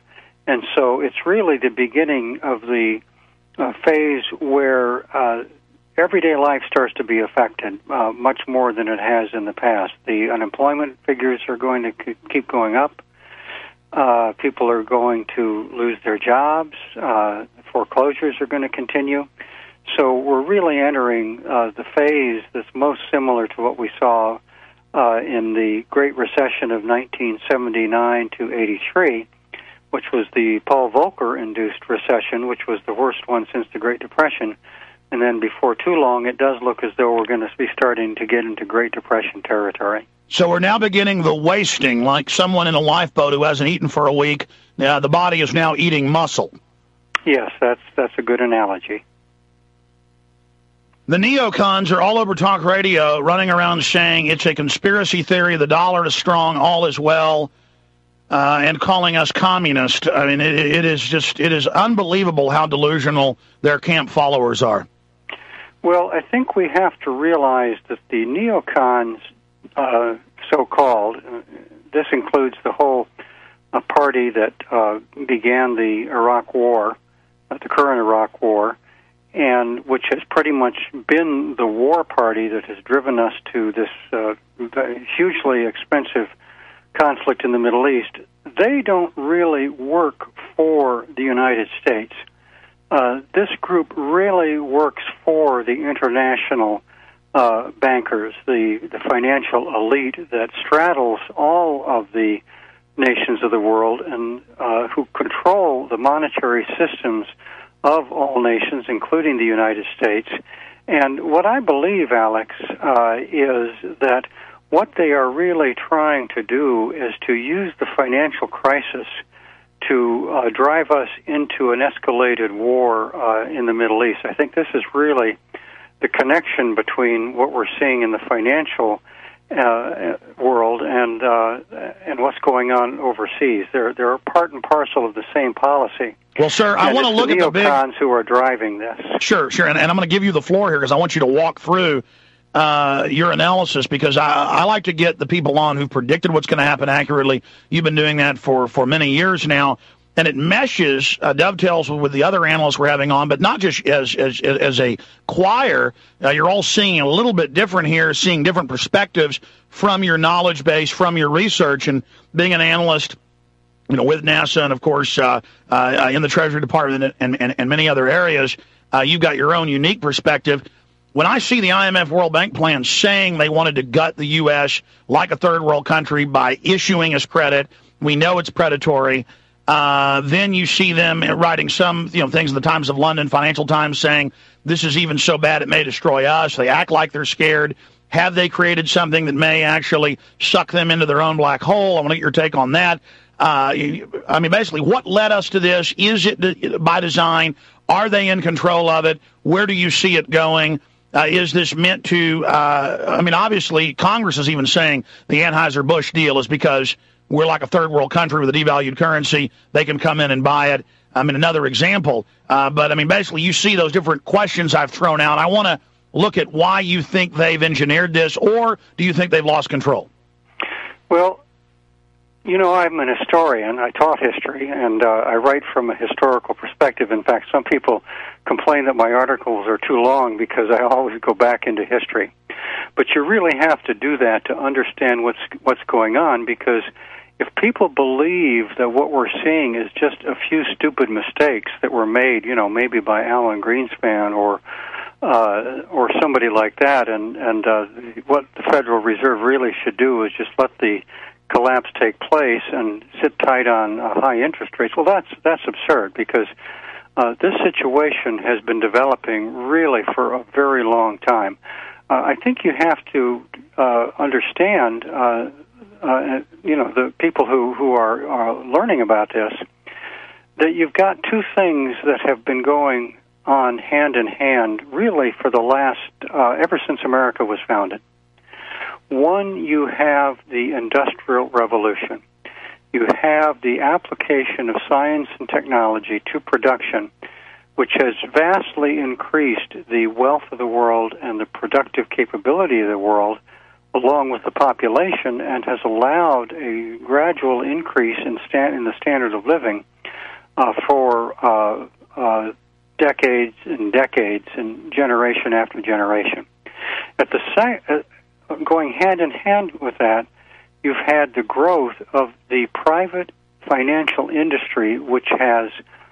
And so it's really the beginning of the phase where everyday life starts to be affected much more than it has in the past. The unemployment figures are going to keep going up. People are going to lose their jobs. Foreclosures are going to continue. So we're really entering the phase that's most similar to what we saw in the Great Recession of 1979 to 83, which was the Paul Volcker-induced recession, which was the worst one since the Great Depression. And then before too long, it does look as though we're going to be starting to get into Great Depression territory. So we're now beginning the wasting, like someone in a lifeboat who hasn't eaten for a week. The body is now eating muscle. Yes, that's a good analogy. The neocons are all over talk radio running around saying it's a conspiracy theory, the dollar is strong, all is well, and calling us communist. I mean, it is unbelievable how delusional their camp followers are. Well, I think we have to realize that the neocons, so-called, this includes the whole party that began the Iraq War, the current Iraq War, and which has pretty much been the war party that has driven us to this hugely expensive conflict in the Middle East. They don't really work for the United States. This group really works for the international bankers, the financial elite that straddles all of the nations of the world and who control the monetary systems of all nations, including the United States. And what I believe, Alex, is that what they are really trying to do is to use the financial crisis to drive us into an escalated war in the Middle East. I think this is really the connection between what we're seeing in the financial world and what's going on overseas. They're part and parcel of the same policy. Well, sir, I want to look at the big neocons who are driving this. Sure, and I'm going to give you the floor here because I want you to walk through your analysis, because I like to get the people on who've predicted what's going to happen accurately. You've been doing that for many years now, and it meshes, dovetails with the other analysts we're having on, but not just as a choir. You're all seeing a little bit different here, seeing different perspectives from your knowledge base, from your research, and being an analyst, with NASA and, of course, in the Treasury Department and many other areas. You've got your own unique perspective. When I see the IMF World Bank plan saying they wanted to gut the U.S. like a third world country by issuing us credit, we know it's predatory. Then you see them writing some things in the Times of London, Financial Times, saying this is even so bad it may destroy us. They act like they're scared. Have they created something that may actually suck them into their own black hole? I want to get your take on that. Basically, what led us to this? Is it by design? Are they in control of it? Where do you see it going? Is this meant to, obviously, Congress is even saying the Anheuser-Busch deal is because we're like a third world country with a devalued currency. They can come in and buy it. Another example. Basically, you see those different questions I've thrown out. I want to look at why you think they've engineered this, or do you think they've lost control? Well, I'm an historian. I taught history, and I write from a historical perspective. In fact, some people complain that my articles are too long because I always go back into history. But you really have to do that to understand what's going on, because if people believe that what we're seeing is just a few stupid mistakes that were made, maybe by Alan Greenspan or somebody like that, and what the Federal Reserve really should do is just let the collapse take place and sit tight on high interest rates. Well, that's absurd, because this situation has been developing really for a very long time. I think you have to understand, the people who are learning about this, that you've got two things that have been going on hand in hand really for the last, ever since America was founded. One, you have the Industrial Revolution. You have the application of science and technology to production, which has vastly increased the wealth of the world and the productive capability of the world, along with the population, and has allowed a gradual increase in the standard of living for decades and decades and generation after generation. Going hand in hand with that, you've had the growth of the private financial industry, which has,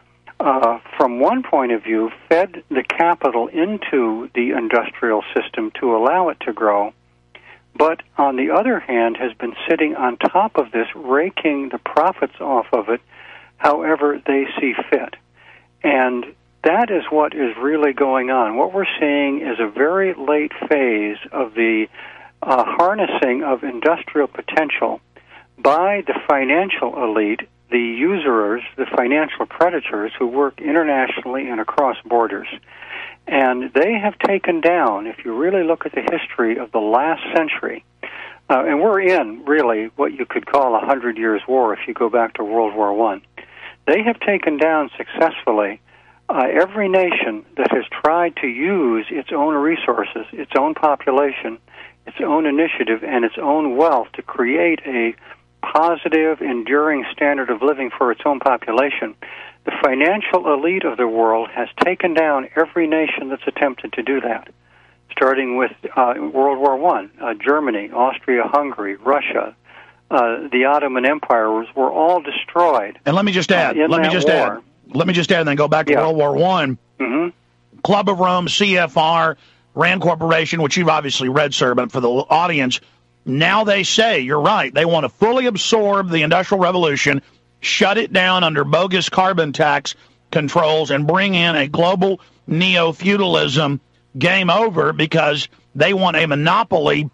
from one point of view, fed the capital into the industrial system to allow it to grow, but on the other hand has been sitting on top of this, raking the profits off of it however they see fit. And that is what is really going on. What we're seeing is a very late phase of the harnessing of industrial potential by the financial elite, the usurers, the financial predators who work internationally and across borders. And they have taken down, if you really look at the history of the last century, and we're in really what you could call 100 Years' War if you go back to World War I. They have taken down successfully every nation that has tried to use its own resources, its own population, its own initiative, and its own wealth to create a positive, enduring standard of living for its own population. The financial elite of the world has taken down every nation that's attempted to do that, starting with World War I, Germany, Austria-Hungary, Russia, the Ottoman Empire were all destroyed. And let me just add, and then go back to World War I. Mm-hmm. Club of Rome, CFR, Rand Corporation, which you've obviously read, sir, but for the audience, now they say, you're right, they want to fully absorb the Industrial Revolution, shut it down under bogus carbon tax controls, and bring in a global neo-feudalism. Game over, because they want a monopoly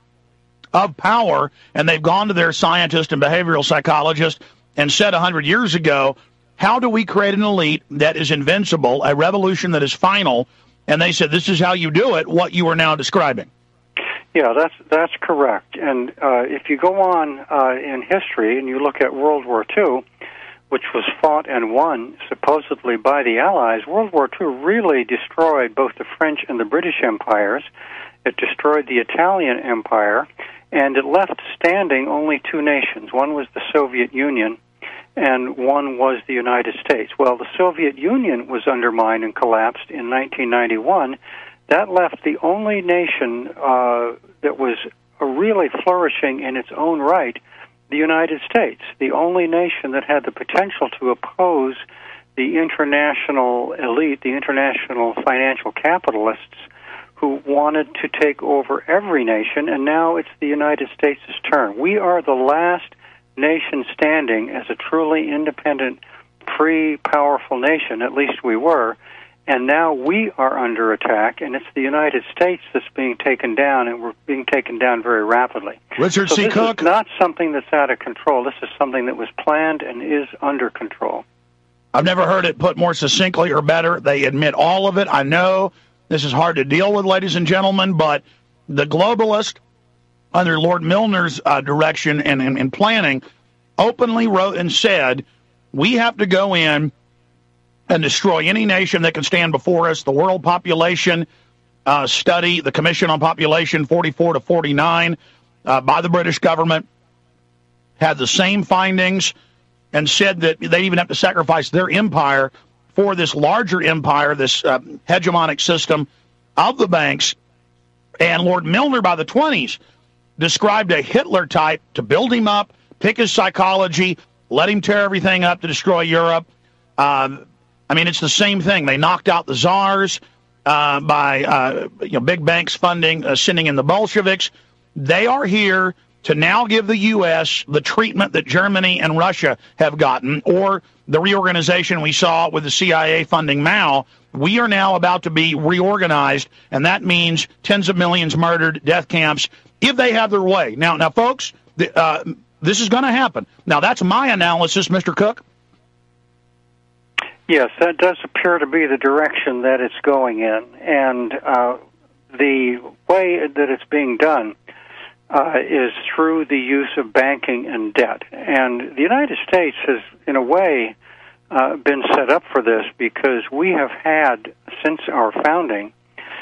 of power, and they've gone to their scientists and behavioral psychologists and said 100 years ago, how do we create an elite that is invincible, a revolution that is final? And they said, this is how you do it, what you are now describing. Yeah, that's correct. And if you go on in history and you look at World War II, which was fought and won supposedly by the Allies, World War II really destroyed both the French and the British empires. It destroyed the Italian Empire, and it left standing only two nations. One was the Soviet Union, and one was the United States. Well, the Soviet Union was undermined and collapsed in 1991. That left the only nation that was really flourishing in its own right, the United States, the only nation that had the potential to oppose the international elite, the international financial capitalists who wanted to take over every nation, and now it's the United States' turn. We are the last nation standing as a truly independent, free, powerful nation, at least we were, and now we are under attack, and it's the United States that's being taken down, and we're being taken down very rapidly. Richard C. Cook? This is not something that's out of control. This is something that was planned and is under control. I've never heard it put more succinctly or better. They admit all of it. I know this is hard to deal with, ladies and gentlemen, but the globalist, under Lord Milner's direction and planning, openly wrote and said, we have to go in and destroy any nation that can stand before us. The World Population Study, the Commission on Population 44 to 49 by the British government, had the same findings and said that they even have to sacrifice their empire for this larger empire, this hegemonic system of the banks. And Lord Milner, by the 20s, described a Hitler type to build him up, pick his psychology, let him tear everything up to destroy Europe. I mean, it's the same thing. They knocked out the czars by big banks funding, sending in the Bolsheviks. They are here to now give the U.S. the treatment that Germany and Russia have gotten, or the reorganization we saw with the CIA funding Mao. We are now about to be reorganized, and that means tens of millions murdered, death camps, if they have their way. Now, folks, this is going to happen. Now, that's my analysis, Mr. Cook. Yes, that does appear to be the direction that it's going in, and the way that it's being done is through the use of banking and debt. And the United States has, in a way, been set up for this because we have had, since our founding,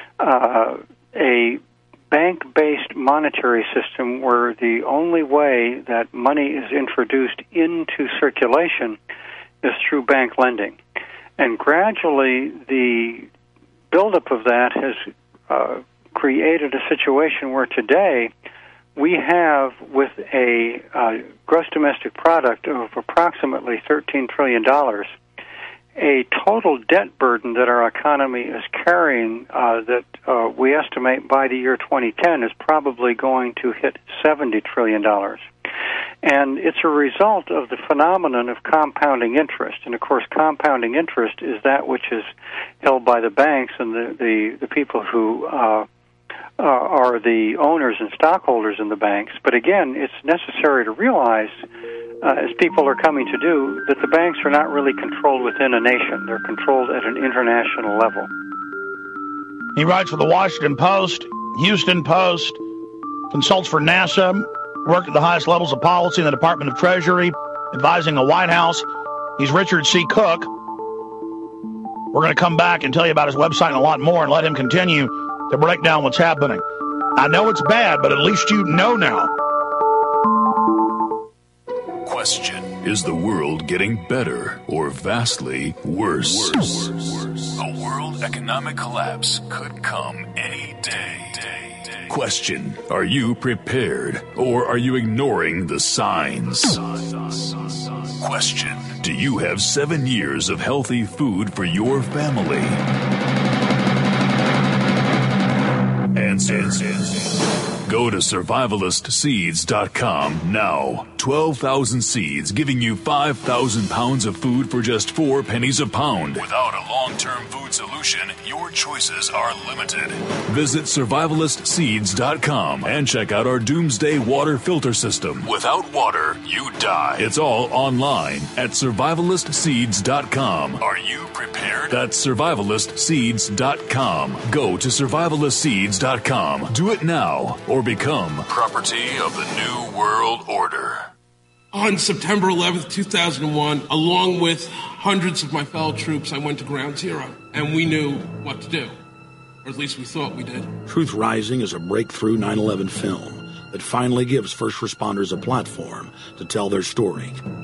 a bank-based monetary system where the only way that money is introduced into circulation is through bank lending. And gradually, the buildup of that has created a situation where today we have, with a gross domestic product of approximately $13 trillion, a total debt burden that our economy is carrying that we estimate by the year 2010 is probably going to hit $70 trillion. And it's a result of the phenomenon of compounding interest. And, of course, compounding interest is that which is held by the banks and the people who are the owners and stockholders in the banks. But, again, it's necessary to realize, as people are coming to do, that the banks are not really controlled within a nation. They're controlled at an international level. He writes for the Washington Post, Houston Post, consults for NASA, worked at the highest levels of policy in the Department of Treasury, advising the White House. He's Richard C. Cook. We're going to come back and tell you about his website and a lot more and let him continue to break down what's happening. I know it's bad, but at least you know now. Question: is the world getting better or vastly worse? A world economic collapse could come any day. Question: are you prepared or are you ignoring the signs? Question: do you have 7 years of healthy food for your family? Answer: go to survivalistseeds.com now. 12,000 seeds giving you 5,000 pounds of food for just 4 pennies a pound. Without a long-term food solution, your choices are limited. Visit survivalistseeds.com and check out our Doomsday Water Filter System. Without water, you die. It's all online at survivalistseeds.com. Are you prepared? That's survivalistseeds.com. Go to survivalistseeds.com. Do it now or become property of the New World Order. On September 11th, 2001, along with hundreds of my fellow troops, I went to Ground Zero, and we knew what to do. Or at least we thought we did. Truth Rising is a breakthrough 9/11 film that finally gives first responders a platform to tell their story.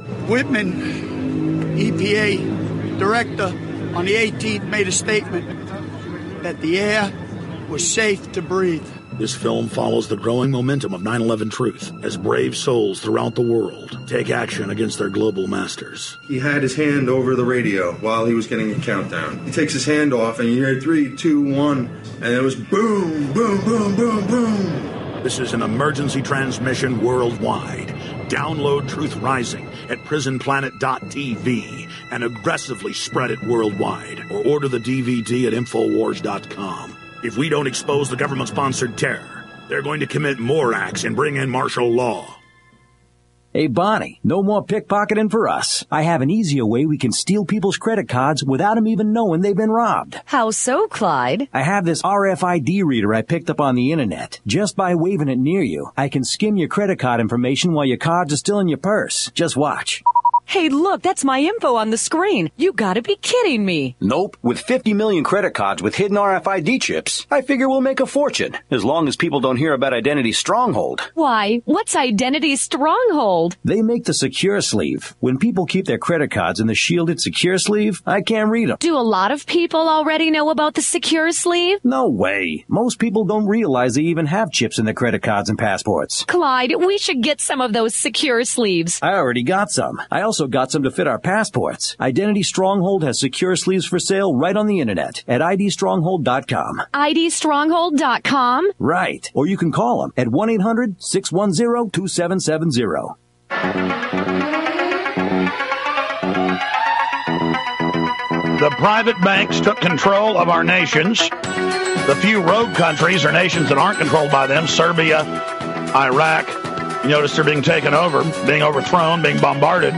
Whitman, EPA director, on the 18th made a statement that the air was safe to breathe. This film follows the growing momentum of 9/11 truth as brave souls throughout the world take action against their global masters. He had his hand over the radio while he was getting a countdown. He takes his hand off and you hear 3, 2, 1, and it was boom, boom, boom, boom, boom. This is an emergency transmission worldwide. Download Truth Rising at prisonplanet.tv and aggressively spread it worldwide, or order the DVD at Infowars.com. If we don't expose the government-sponsored terror, they're going to commit more acts and bring in martial law. Hey, Bonnie, no more pickpocketing for us. I have an easier way we can steal people's credit cards without them even knowing they've been robbed. How so, Clyde? I have this RFID reader I picked up on the internet. Just by waving it near you, I can skim your credit card information while your cards are still in your purse. Just watch. Hey, look, that's my info on the screen. You gotta be kidding me. Nope. With 50 million credit cards with hidden RFID chips, I figure we'll make a fortune, as long as people don't hear about Identity Stronghold. Why, what's Identity Stronghold? They make the secure sleeve. When people keep their credit cards in the shielded secure sleeve, I can't read them. Do a lot of people already know about the secure sleeve? No way. Most people don't realize they even have chips in their credit cards and passports. Clyde, we should get some of those secure sleeves. I already got some. I also got some to fit our passports. Identity Stronghold has secure sleeves for sale right on the internet at idstronghold.com. idstronghold.com? Right. Or you can call them at 1-800-610-2770. The private banks took control of our nations. The few rogue countries or nations that aren't controlled by them, Serbia, Iraq, you notice they're being taken over, being overthrown, being bombarded.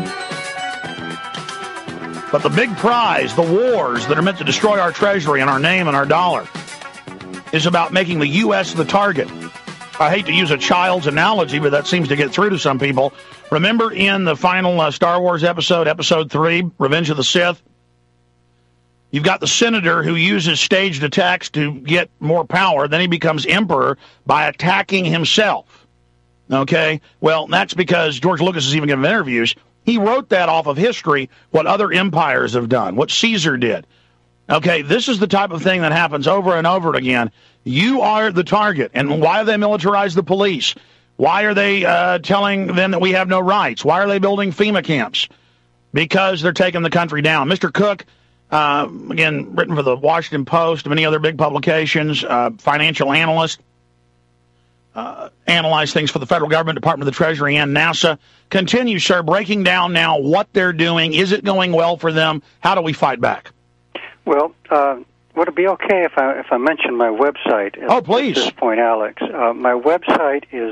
But the big prize, the wars that are meant to destroy our treasury and our name and our dollar, is about making the U.S. the target. I hate to use a child's analogy, but that seems to get through to some people. Remember in the final Star Wars episode, Episode 3, Revenge of the Sith? You've got the senator who uses staged attacks to get more power. Then he becomes emperor by attacking himself. Okay? Well, that's because George Lucas is even giving interviews. He wrote that off of history, what other empires have done, what Caesar did. Okay, this is the type of thing that happens over and over again. You are the target. And why have they militarized the police? Why are they telling them that we have no rights? Why are they building FEMA camps? Because they're taking the country down. Mr. Cook, again, written for the Washington Post, many other big publications, financial analyst, analyze things for the federal government, Department of the Treasury, and NASA. Continue, sir, breaking down now what they're doing. Is it going well for them? How do we fight back? Well, would it be okay if I mention my website? Oh, please. At this point, Alex. My website is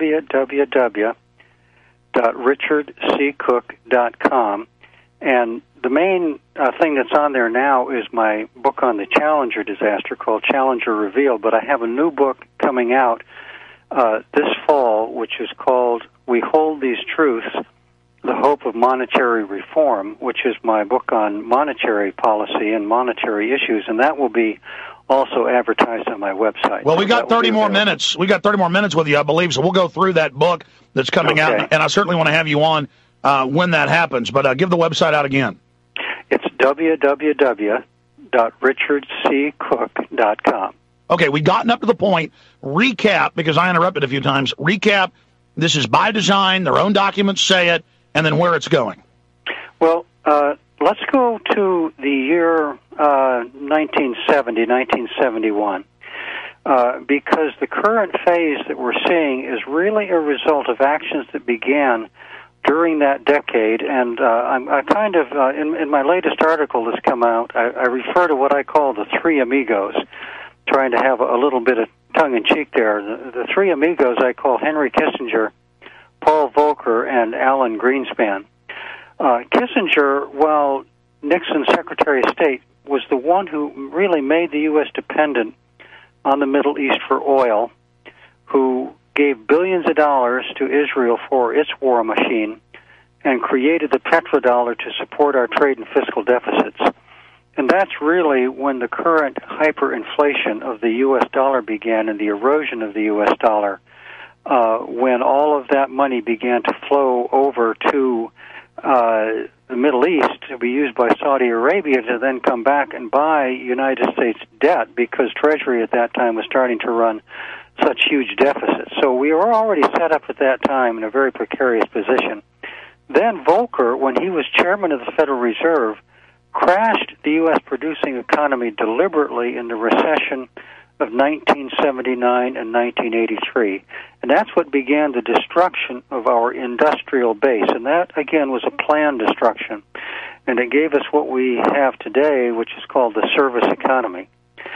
www.richardccook.com, and the main thing that's on there now is my book on the Challenger disaster called Challenger Revealed, but I have a new book coming out this fall, which is called We Hold These Truths, The Hope of Monetary Reform, which is my book on monetary policy and monetary issues, and that will be also advertised on my website. Well, we got 30 more minutes. We got 30 more minutes with you, I believe, so we'll go through that book that's coming out, and I certainly want to have you on when that happens, but give the website out again. It's www.richardccook.com. Okay, we've gotten up to the point. Recap, because I interrupted a few times. Recap, this is by design, their own documents say it, and then where it's going. Well, let's go to the year 1971, because the current phase that we're seeing is really a result of actions that began during that decade, and I kind of, in my latest article that's come out, I refer to what I call the three amigos, trying to have a little bit of tongue-in-cheek there. The three amigos I call Henry Kissinger, Paul Volcker, and Alan Greenspan. Kissinger, while Nixon's Secretary of State, was the one who really made the U.S. dependent on the Middle East for oil, who gave billions of dollars to Israel for its war machine, and created the petrodollar to support our trade and fiscal deficits. And that's really when the current hyperinflation of the U.S. dollar began and the erosion of the U.S. dollar, when all of that money began to flow over to the Middle East to be used by Saudi Arabia to then come back and buy United States debt, because Treasury at that time was starting to run such huge deficits. So we were already set up at that time in a very precarious position. Then Volcker, when he was chairman of the Federal Reserve, crashed the U.S. producing economy deliberately in the recession of 1979 and 1983. And that's what began the destruction of our industrial base. And that, again, was a planned destruction. And it gave us what we have today, which is called the service economy.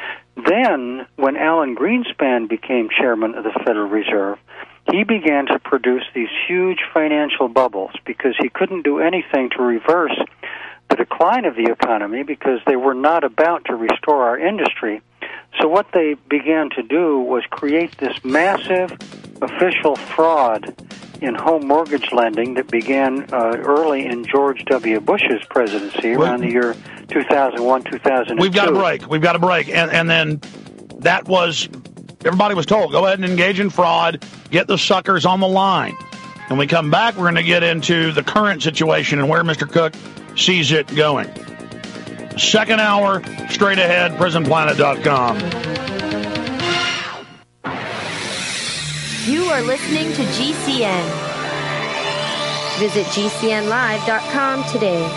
Then, when Alan Greenspan became chairman of the Federal Reserve, he began to produce these huge financial bubbles because he couldn't do anything to reverse the decline of the economy because they were not about to restore our industry. So what they began to do was create this massive official fraud in home mortgage lending that began early in George W. Bush's presidency around the year 2001, 2002. We've got a break. And then that was, everybody was told, go ahead and engage in fraud, get the suckers on the line. When we come back, we're going to get into the current situation and where Mr. Cook sees it going. Second hour, straight ahead, PrisonPlanet.com. You are listening to GCN. Visit GCNlive.com today.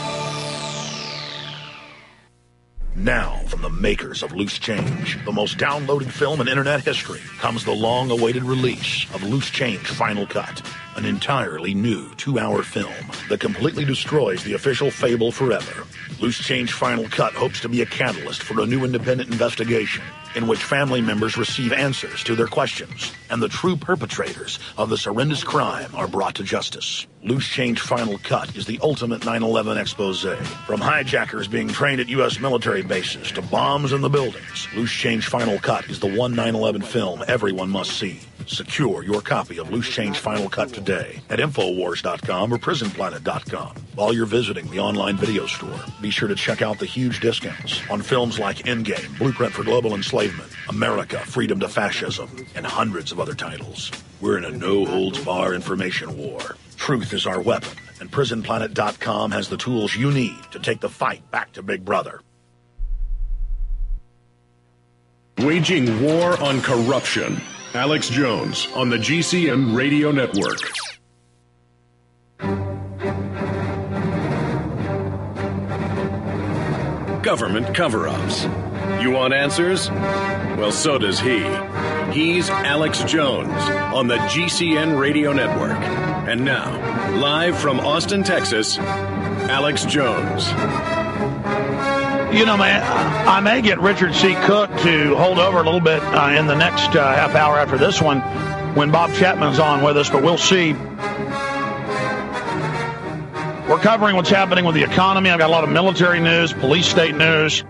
Now, from the makers of Loose Change, the most downloaded film in internet history, comes the long-awaited release of Loose Change Final Cut, an entirely new 2-hour film that completely destroys the official fable forever. Loose Change Final Cut hopes to be a catalyst for a new independent investigation in which family members receive answers to their questions and the true perpetrators of this horrendous crime are brought to justice. Loose Change Final Cut is the ultimate 9/11 expose. From hijackers being trained at U.S. military bases to bombs in the buildings, Loose Change Final Cut is the one 9/11 film everyone must see. Secure your copy of Loose Change Final Cut today at Infowars.com or PrisonPlanet.com. While you're visiting the online video store, be sure to check out the huge discounts on films like Endgame, Blueprint for Global Enslavement, America, Freedom to Fascism, and hundreds of other titles. We're in a no-holds-barred information war. Truth is our weapon, And PrisonPlanet.com has the tools you need to take the fight back to Big Brother. Waging war on corruption. Alex Jones on the GCN Radio Network. Government cover-ups. You want answers? Well, so does he. He's Alex Jones on the GCN Radio Network. And now, live from Austin, Texas, Alex Jones. You know, man, I may get Richard C. Cook to hold over a little bit in the next half hour after this one when Bob Chapman's on with us, but we'll see. We're covering what's happening with the economy. I've got a lot of military news, police state news.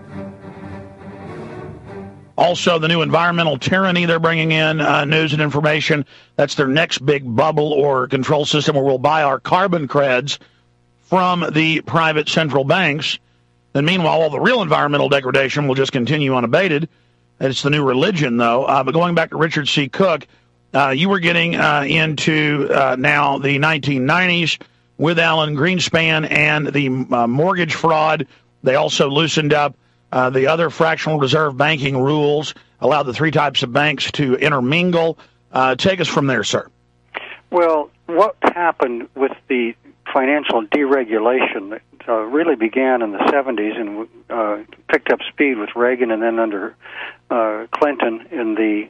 Also, the new environmental tyranny they're bringing in, news and information. That's their next big bubble or control system where we'll buy our carbon creds from the private central banks. And meanwhile, all the real environmental degradation will just continue unabated. It's the new religion, though. But going back to Richard C. Cook, you were getting into now the 1990s with Alan Greenspan and the mortgage fraud. They also loosened up the other fractional reserve banking rules, allowed the three types of banks to intermingle. Take us from there, sir. Well, what happened with the financial deregulation that really began in the 70s and picked up speed with Reagan and then under Clinton in the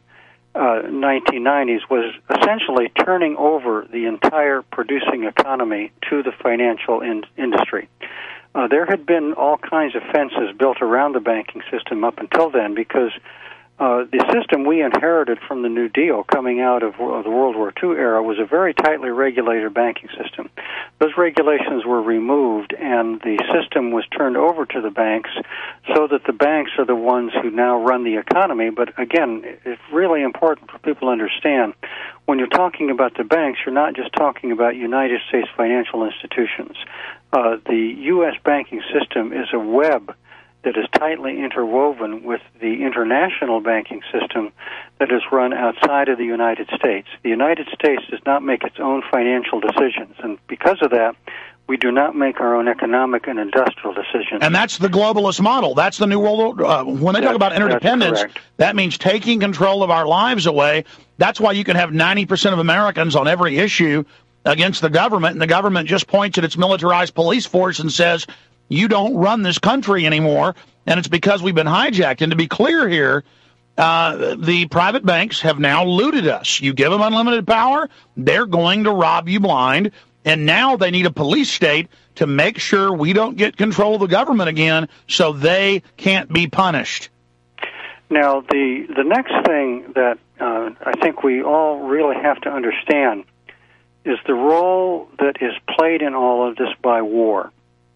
1990s was essentially turning over the entire producing economy to the financial industry. There had been all kinds of fences built around the banking system up until then because the system we inherited from the New Deal coming out of the World War II era was a very tightly regulated banking system. Those regulations were removed, and the system was turned over to the banks so that the banks are the ones who now run the economy. But again, it's really important for people to understand, when you're talking about the banks, you're not just talking about United States financial institutions. The U.S. banking system is a web that is tightly interwoven with the international banking system that is run outside of the United States. The United States does not make its own financial decisions, and because of that, we do not make our own economic and industrial decisions. And that's the globalist model. That's the New World Order. When they talk about interdependence, that means taking control of our lives away. That's why you can have 90% of Americans on every issue against the government, and the government just points at its militarized police force and says, you don't run this country anymore, and it's because we've been hijacked. And to be clear here, the private banks have now looted us. You give them unlimited power, they're going to rob you blind, and now they need a police state to make sure we don't get control of the government again so they can't be punished. Now, the next thing that I think we all really have to understand is the role that is played in all of this by war.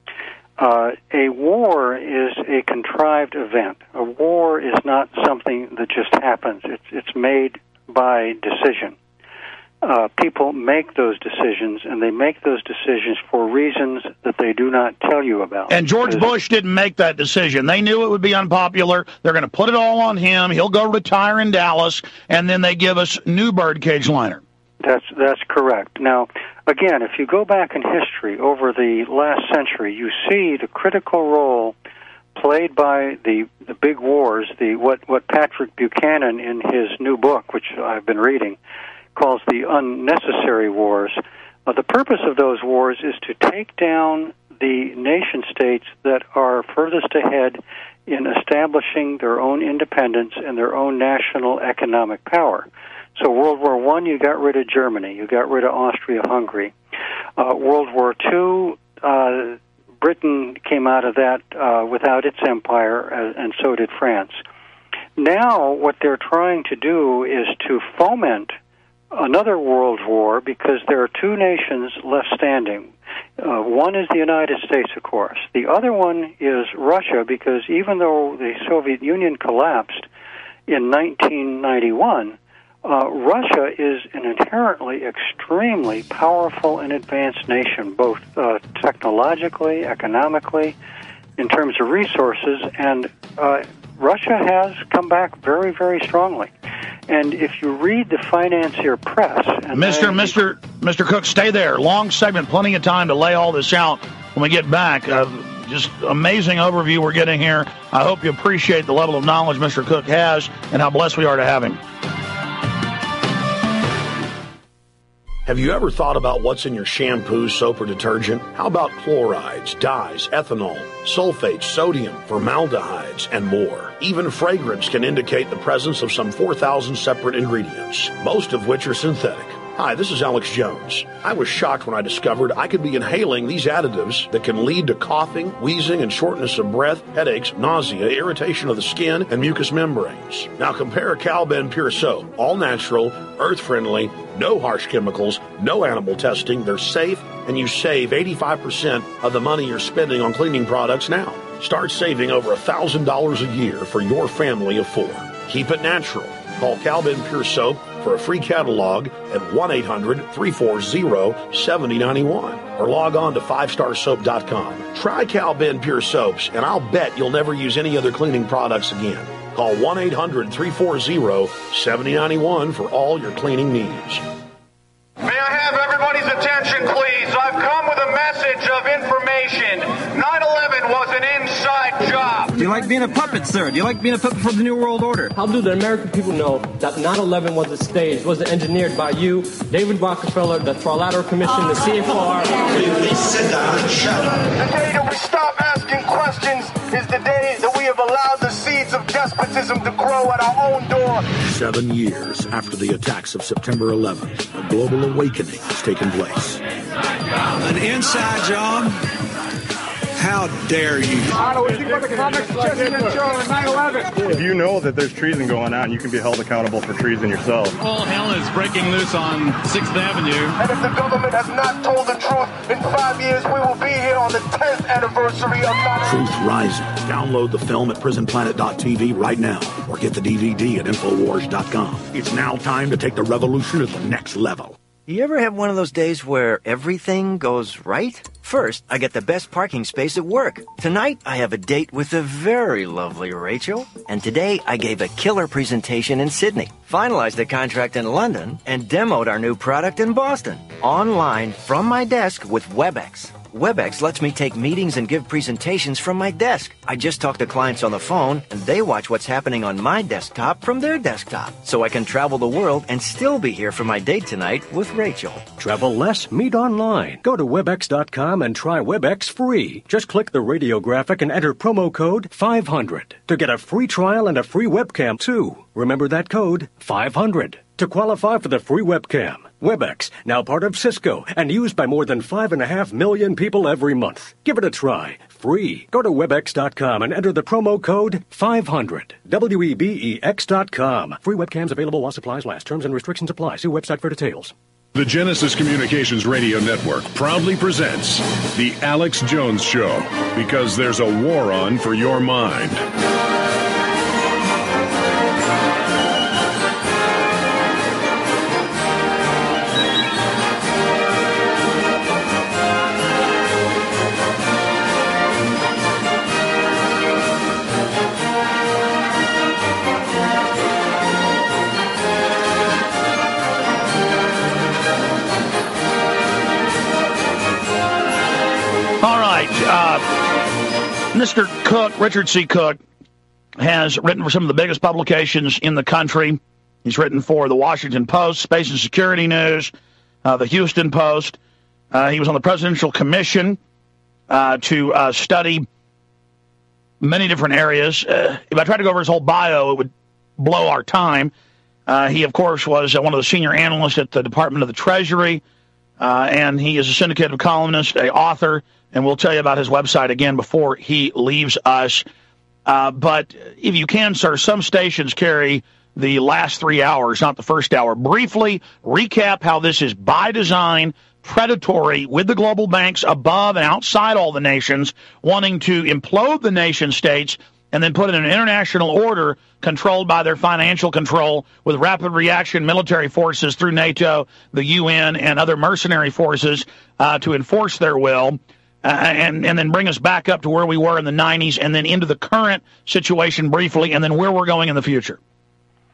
A war is a contrived event. A war is not something that just happens. It's made by decision. People make those decisions, and they make those decisions for reasons that they do not tell you about. And George Bush didn't make that decision. They knew it would be unpopular. They're going to put it all on him. He'll go retire in Dallas, and then they give us new birdcage liner. That's correct. Now, again, if you go back in history over the last century, you see the critical role played by the big wars, what Patrick Buchanan in his new book, which I've been reading, calls the unnecessary wars. The purpose of those wars is to take down the nation-states that are furthest ahead in establishing their own independence and their own national economic power. So World War I, you got rid of Germany. You got rid of Austria-Hungary. World War II, Britain came out of that without its empire, and so did France. Now what they're trying to do is to foment another world war because there are two nations left standing. One is the United States, of course. The other one is Russia, because even though the Soviet Union collapsed in 1991, Russia is an inherently extremely powerful and advanced nation, both technologically, economically, in terms of resources, and Russia has come back very, very strongly. And if you read the financier press... And Mr. Mr. Cook, stay there. Long segment, plenty of time to lay all this out when we get back. Just amazing overview we're getting here. I hope you appreciate the level of knowledge Mr. Cook has and how blessed we are to have him. Have you ever thought about what's in your shampoo, soap, or detergent? How about chlorides, dyes, ethanol, sulfates, sodium, formaldehydes, and more? Even fragrance can indicate the presence of some 4,000 separate ingredients, most of which are synthetic. Hi, this is Alex Jones. I was shocked when I discovered I could be inhaling these additives that can lead to coughing, wheezing, and shortness of breath, headaches, nausea, irritation of the skin, and mucous membranes. Now compare Cal-Ben Pure Soap. All natural, earth-friendly, no harsh chemicals, no animal testing. They're safe, and you save 85% of the money you're spending on cleaning products now. Start saving over $1,000 a year for your family of 4. Keep it natural. Call Cal-Ben Pure Soap for a free catalog at 1-800-340-7091 or log on to 5starsoap.com. Try Cal-Ben Pure Soaps, and I'll bet you'll never use any other cleaning products again. Call 1-800-340-7091 for all your cleaning needs. May I have everybody's attention, please? I've come with a message of information. 9/11 was an inside job. Do you like being a puppet, sir? Do you like being a puppet for the New World Order? How do the American people know that 9/11 was a stage, was engineered by you, David Rockefeller, the Trilateral Commission, the CFR? Please sit down and shut up. The day that we stop asking questions is the day that we have allowed the seeds of despotism to grow at our own door. 7 years after the attacks of September 11th, a global awakening has taken place. An inside job? How dare you? If you know that there's treason going on, you can be held accountable for treason yourself. All hell is breaking loose on 6th Avenue. And if the government has not told the truth, in 5 years we will be here on the 10th anniversary of 9/11. Truth Rising. Download the film at prisonplanet.tv right now or get the DVD at Infowars.com. It's now time to take the revolution to the next level. You ever have one of those days where everything goes right? First, I get the best parking space at work. Tonight, I have a date with the very lovely Rachel. And today, I gave a killer presentation in Sydney, finalized a contract in London, and demoed our new product in Boston. Online, from my desk with WebEx. WebEx lets me take meetings and give presentations from my desk. I just talk to clients on the phone, and they watch what's happening on my desktop from their desktop. So I can travel the world and still be here for my date tonight with Rachel. Travel less, meet online. Go to WebEx.com and try WebEx free. Just click the radio graphic and enter promo code 500 to get a free trial and a free webcam, too. Remember that code, 500, to qualify for the free webcam. WebEx, now part of Cisco and used by more than 5.5 million people every month. Give it a try. Free. Go to WebEx.com and enter the promo code 500. WEBEX.com. Free webcams available while supplies last. Terms and restrictions apply. See website for details. The Genesis Communications Radio Network proudly presents The Alex Jones Show, because there's a war on for your mind. Mr. Cook, Richard C. Cook, has written for some of the biggest publications in the country. He's written for the Washington Post, Space and Security News, the Houston Post. He was on the Presidential Commission to study many different areas. If I tried to go over his whole bio, it would blow our time. He, of course, was one of the senior analysts at the Department of the Treasury, and he is a syndicated columnist, an author, and we'll tell you about his website again before he leaves us. But if you can, sir, some stations carry the last 3 hours, not the first hour. Briefly recap how this is by design, predatory, with the global banks above and outside all the nations, wanting to implode the nation states and then put in an international order controlled by their financial control with rapid reaction military forces through NATO, the UN, and other mercenary forces to enforce their will. And then bring us back up to where we were in the 90s and then into the current situation briefly and then where we're going in the future.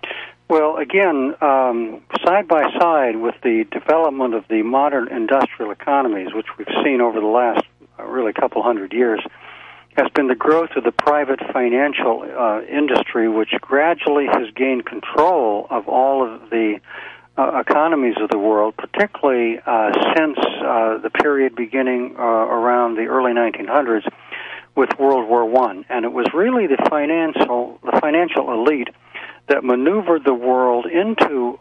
Well, again, side by side with the development of the modern industrial economies, which we've seen over the last really couple hundred years, has been the growth of the private financial industry, which gradually has gained control of all of the economies of the world, particularly since the period beginning around the early 1900s with World War I. And it was really the financial elite that maneuvered the world into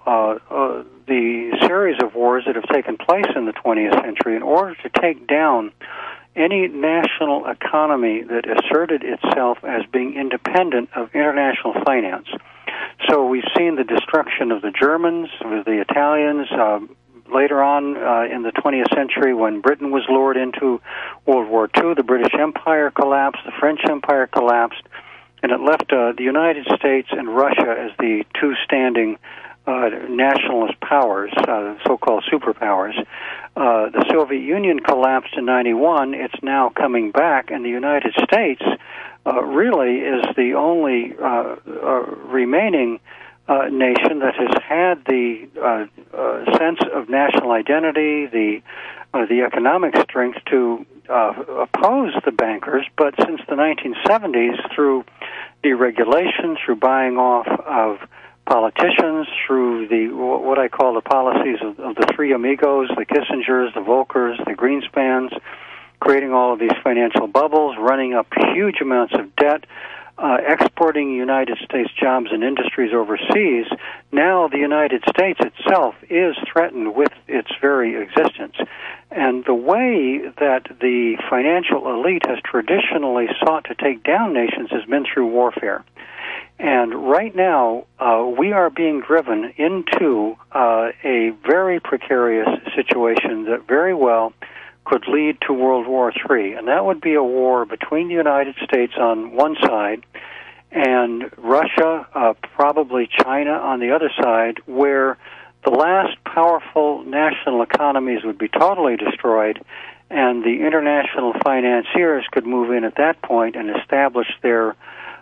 the series of wars that have taken place in the 20th century in order to take down any national economy that asserted itself as being independent of international finance. So we've seen the destruction of the Germans, with the Italians, later on in the 20th century when Britain was lured into World War II, the British Empire collapsed, the French Empire collapsed, and it left the United States and Russia as the two standing nationalist powers, so-called superpowers. The Soviet Union collapsed in 91. It's now coming back, and the United States really is the only remaining nation that has had the sense of national identity, the economic strength to oppose the bankers, but since the 1970s, through deregulation, through buying off of politicians, through what I call the policies of the three amigos, the Kissingers, the Volckers, the Greenspans, creating all of these financial bubbles, running up huge amounts of debt, exporting United States jobs and industries overseas. Now the United States itself is threatened with its very existence. And the way that the financial elite has traditionally sought to take down nations has been through warfare. And right now, we are being driven into a very precarious situation that very well could lead to World War III. And that would be a war between the United States on one side and Russia, probably China on the other side, where the last powerful national economies would be totally destroyed, and the international financiers could move in at that point and establish their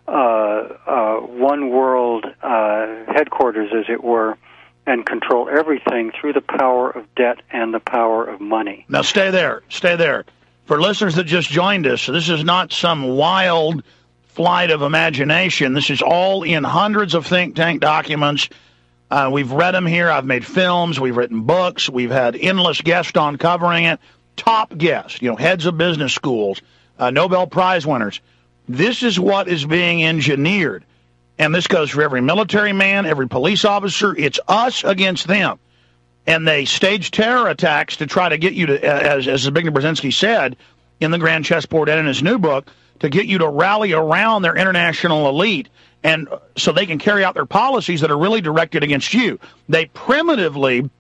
one world headquarters, as it were, and control everything through the power of debt and the power of money. Now, stay there. For listeners that just joined us, this is not some wild flight of imagination. This is all in hundreds of think tank documents. We've read them here. I've made films. We've written books. We've had endless guests on covering it. Top guests, heads of business schools, Nobel Prize winners. This is what is being engineered. And this goes for every military man, every police officer. It's us against them. And they stage terror attacks to try to get you to, as Zbigniew Brzezinski said in the Grand Chessboard and in his new book, to get you to rally around their international elite, and so they can carry out their policies that are really directed against you. They primitively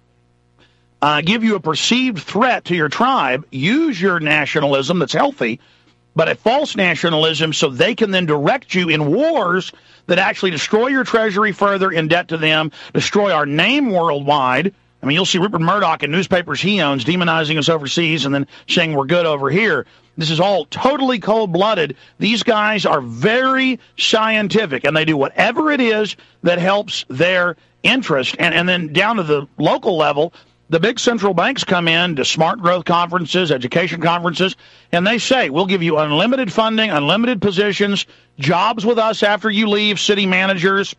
give you a perceived threat to your tribe, use your nationalism that's healthy, but a false nationalism so they can then direct you in wars that actually destroy your treasury further, in debt to them, destroy our name worldwide. I mean, you'll see Rupert Murdoch in newspapers he owns demonizing us overseas and then saying we're good over here. This is all totally cold-blooded. These guys are very scientific, and they do whatever it is that helps their interest. And then down to the local level, the big central banks come in to smart growth conferences, education conferences, and they say, we'll give you unlimited funding, unlimited positions, jobs with us after you leave, city managers,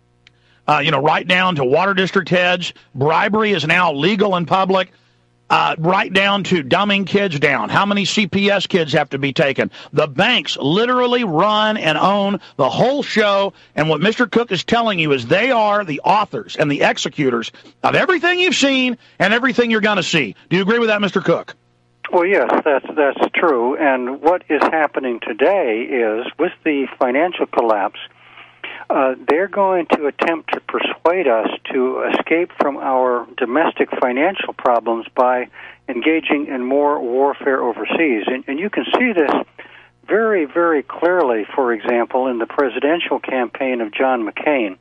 right down to water district heads. Bribery is now legal in public, right down to dumbing kids down. How many CPS kids have to be taken? The banks literally run and own the whole show, and what Mr. Cook is telling you is they are the authors and the executors of everything you've seen and everything you're going to see. Do you agree with that, Mr. Cook? Well, yes, that's true. And what is happening today is, with the financial collapse, they're going to attempt to persuade us to escape from our domestic financial problems by engaging in more warfare overseas. And you can see this very, very clearly, for example, in the presidential campaign of John McCain.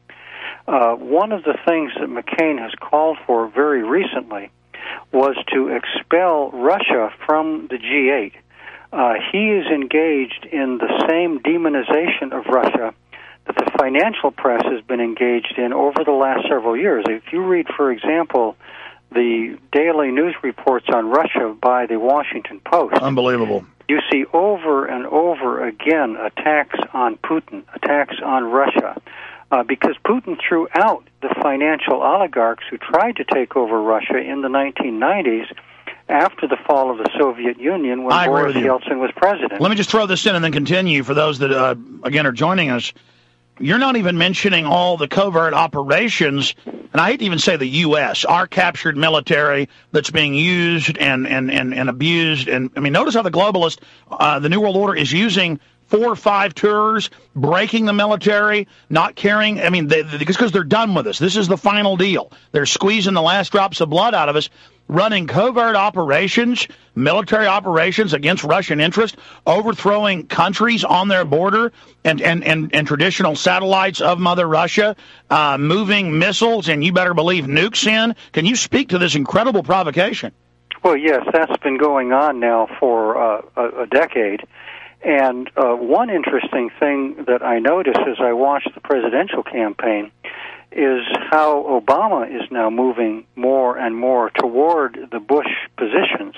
One of the things that McCain has called for very recently was to expel Russia from the G8. He is engaged in the same demonization of Russia that the financial press has been engaged in over the last several years. If you read, for example, the daily news reports on Russia by the Washington Post. Unbelievable. You see over and over again attacks on Putin, attacks on Russia, because Putin threw out the financial oligarchs who tried to take over Russia in the 1990s after the fall of the Soviet Union when Boris Yeltsin was president. Let me just throw this in and then continue for those that, again, are joining us. You're not even mentioning all the covert operations, and I hate to even say the U.S., our captured military that's being used and abused. And, I mean, notice how the globalist, the New World Order, is using 4 or 5 tours, breaking the military, not caring. I mean, because they're done with us. This is the final deal. They're squeezing the last drops of blood out of us, running covert operations, military operations against Russian interests, overthrowing countries on their border and traditional satellites of Mother Russia, moving missiles, and you better believe nukes in. Can you speak to this incredible provocation? Well, yes, that's been going on now for a decade. And one interesting thing that I noticed as I watched the presidential campaign is how Obama is now moving more and more toward the Bush positions,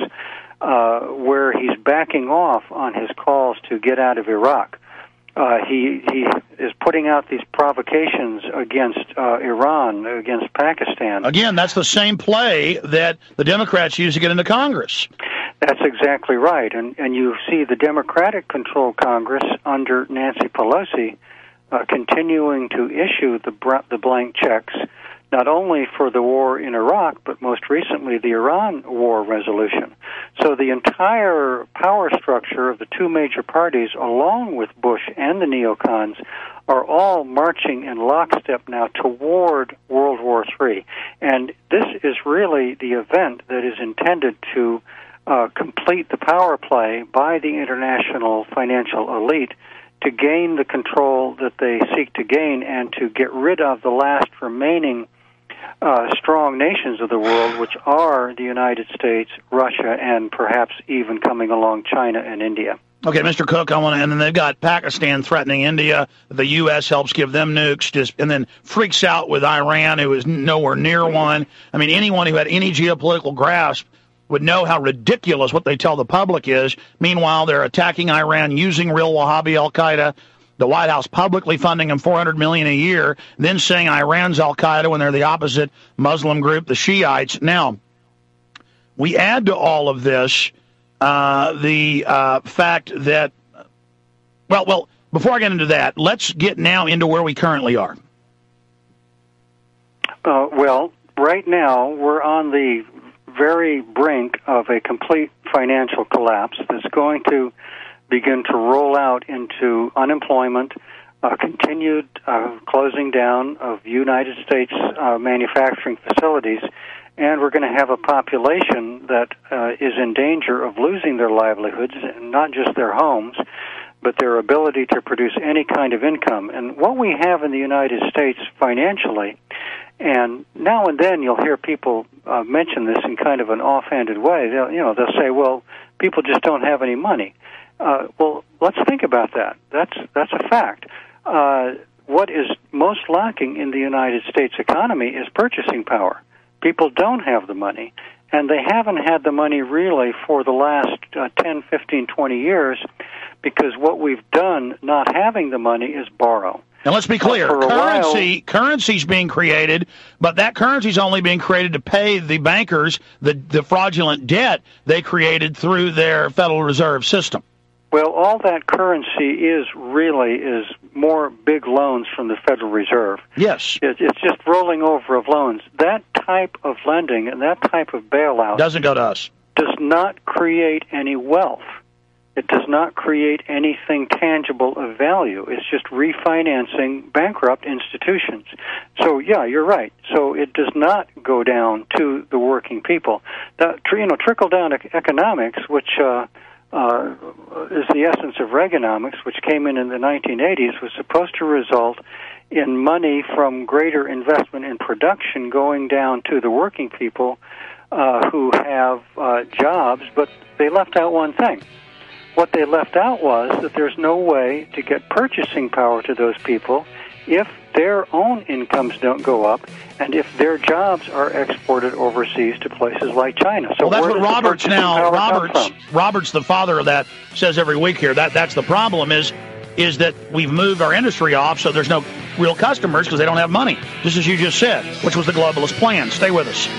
where he's backing off on his calls to get out of Iraq. He is putting out these provocations against Iran, against Pakistan. Again, that's the same play that the Democrats use to get into Congress. That's exactly right. And you see the Democratic-controlled Congress under Nancy Pelosi continuing to issue the blank checks, not only for the war in Iraq, but most recently the Iran war resolution. So the entire power structure of the two major parties, along with Bush and the neocons, are all marching in lockstep now toward World War III. And this is really the event that is intended to complete the power play by the international financial elite to gain the control that they seek to gain and to get rid of the last remaining strong nations of the world, which are the United States, Russia, and perhaps even coming along China and India. Okay, Mr. Cook, and then they've got Pakistan threatening India. The U.S. helps give them nukes, and then freaks out with Iran, who is nowhere near one. I mean, anyone who had any geopolitical grasp would know how ridiculous what they tell the public is. Meanwhile, they're attacking Iran using real Wahhabi al-Qaeda, the White House publicly funding them $400 million a year, then saying Iran's al-Qaeda when they're the opposite Muslim group, the Shiites. Now, we add to all of this the fact that, well, before I get into that, let's get now into where we currently are. Well, right now, we're on the very brink of a complete financial collapse that's going to begin to roll out into unemployment, continued closing down of United States manufacturing facilities, and we're going to have a population that is in danger of losing their livelihoods, not just their homes, but their ability to produce any kind of income. And what we have in the United States financially, and now and then you'll hear people mention this in kind of an offhanded way. They'll say, "Well, people just don't have any money." Well, let's think about that. That's a fact. What is most lacking in the United States economy is purchasing power. People don't have the money, and they haven't had the money really for the last 10, 15, 20 years, because what we've done not having the money is borrow. And let's be clear, currency's being created, but that currency's only being created to pay the bankers the fraudulent debt they created through their Federal Reserve System. Well, all that currency is more big loans from the Federal Reserve. Yes. It's just rolling over of loans. That type of lending and that type of bailout doesn't go to us. Does not create any wealth. It does not create anything tangible of value. It's just refinancing bankrupt institutions. So, yeah, you're right. So it does not go down to the working people. Trickle-down economics, which is the essence of Reaganomics, which came in the 1980s, was supposed to result in money from greater investment in production going down to the working people who have jobs, but they left out one thing. What they left out was that there's no way to get purchasing power to those people if their own incomes don't go up and if their jobs are exported overseas to places like China. So well, that's what Roberts Roberts, the father of that, says every week here. That's the problem is that we've moved our industry off, so there's no real customers because they don't have money, just as you just said, which was the globalist plan. Stay with us.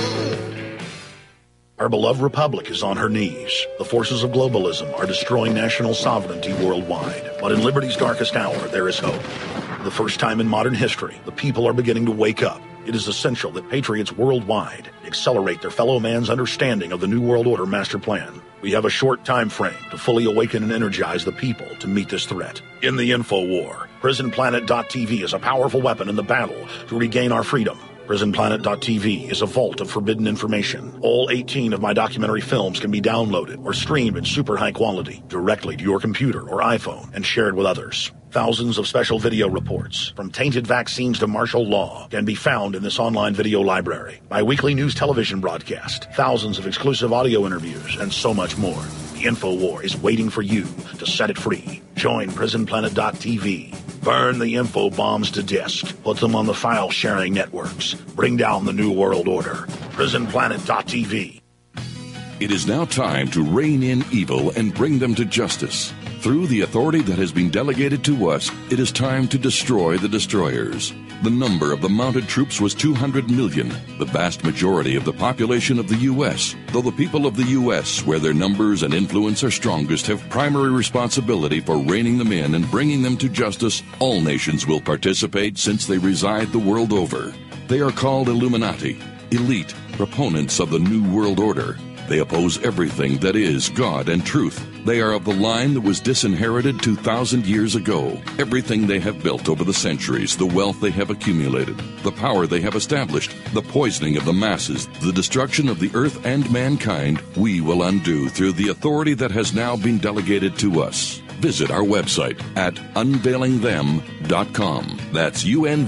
Our beloved republic is on her knees. The forces of globalism are destroying national sovereignty worldwide. But in liberty's darkest hour, there is hope. For the first time in modern history, the people are beginning to wake up. It is essential that patriots worldwide accelerate their fellow man's understanding of the New World Order master plan. We have a short time frame to fully awaken and energize the people to meet this threat. In the info war, PrisonPlanet.tv is a powerful weapon in the battle to regain our freedom. PrisonPlanet.tv is a vault of forbidden information. All 18 of my documentary films can be downloaded or streamed in super high quality directly to your computer or iPhone and shared with others. Thousands of special video reports, from tainted vaccines to martial law, can be found in this online video library. My weekly news television broadcast, thousands of exclusive audio interviews, and so much more. The InfoWar is waiting for you to set it free. Join PrisonPlanet.tv. Burn the info bombs to disk. Put them on the file-sharing networks. Bring down the New World Order. PrisonPlanet.tv. It is now time to rein in evil and bring them to justice. Through the authority that has been delegated to us, it is time to destroy the destroyers. The number of the mounted troops was 200 million, the vast majority of the population of the U.S. Though the people of the U.S., where their numbers and influence are strongest, have primary responsibility for reining them in and bringing them to justice, all nations will participate since they reside the world over. They are called Illuminati, elite, proponents of the New World Order. They oppose everything that is God and truth. They are of the line that was disinherited 2,000 years ago. Everything they have built over the centuries, the wealth they have accumulated, the power they have established, the poisoning of the masses, the destruction of the earth and mankind, we will undo through the authority that has now been delegated to us. Visit our website at unveilingthem.com. That's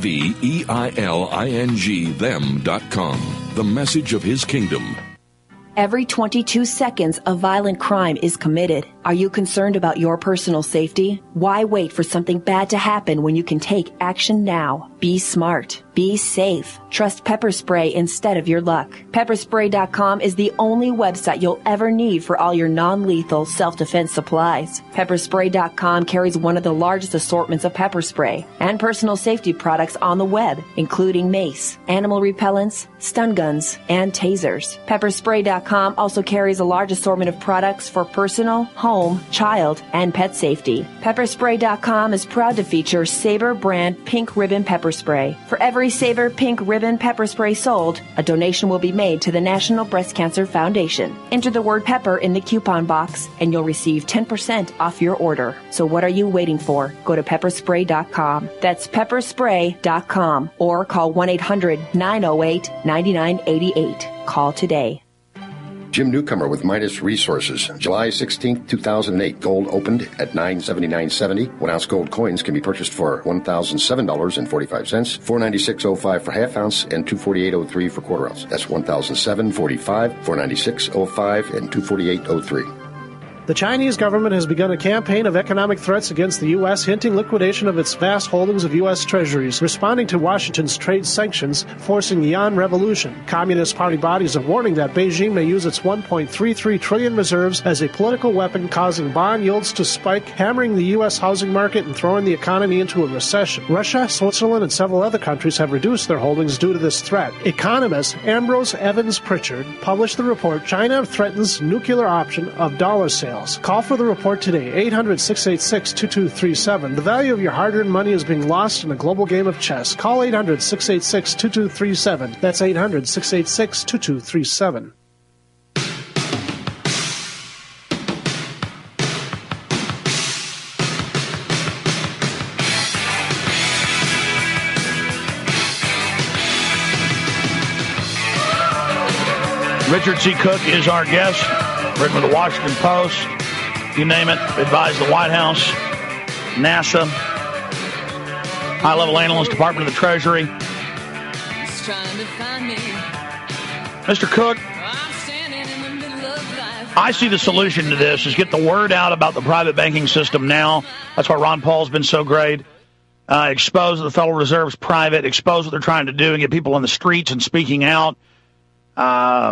UNVEILING them.com. The message of His kingdom. Every 22 seconds, a violent crime is committed. Are you concerned about your personal safety? Why wait for something bad to happen when you can take action now? Be smart. Be safe. Trust Pepper Spray instead of your luck. Pepperspray.com is the only website you'll ever need for all your non-lethal self-defense supplies. Pepperspray.com carries one of the largest assortments of pepper spray and personal safety products on the web, including mace, animal repellents, stun guns, and tasers. Pepperspray.com also carries a large assortment of products for personal, home, child, and pet safety. Pepperspray.com is proud to feature Sabre brand pink ribbon pepper spray. For every Sabre pink ribbon pepper spray sold, a donation will be made to the National Breast Cancer Foundation. Enter the word pepper in the coupon box and you'll receive 10% off your order. So what are you waiting for? Go to pepperspray.com. That's pepperspray.com or call 1-800-908-9988. Call today. Jim Newcomer with Midas Resources. July 16, 2008. Gold opened at $979.70. 1 ounce gold coins can be purchased for $1,007.45, $496.05 for half ounce, and $248.03 for quarter ounce. That's $1,007.45, $496.05, and $248.03. The Chinese government has begun a campaign of economic threats against the U.S., hinting liquidation of its vast holdings of U.S. treasuries, responding to Washington's trade sanctions, forcing the yuan revolution. Communist Party bodies are warning that Beijing may use its $1.33 trillion reserves as a political weapon, causing bond yields to spike, hammering the U.S. housing market and throwing the economy into a recession. Russia, Switzerland, and several other countries have reduced their holdings due to this threat. Economist Ambrose Evans Pritchard published the report, China Threatens Nuclear Option of Dollar Sales. Call for the report today, 800-686-2237. The value of your hard-earned money is being lost in a global game of chess. Call 800-686-2237. That's 800-686-2237. Richard C. Cook is our guest. Written with the Washington Post, you name it, advised the White House, NASA, high-level analyst, Department of the Treasury. Mr. Cook, I see the solution to this is get the word out about the private banking system now. That's why Ron Paul's been so great. expose the Federal Reserve's private, expose what they're trying to do, and get people on the streets and speaking out. I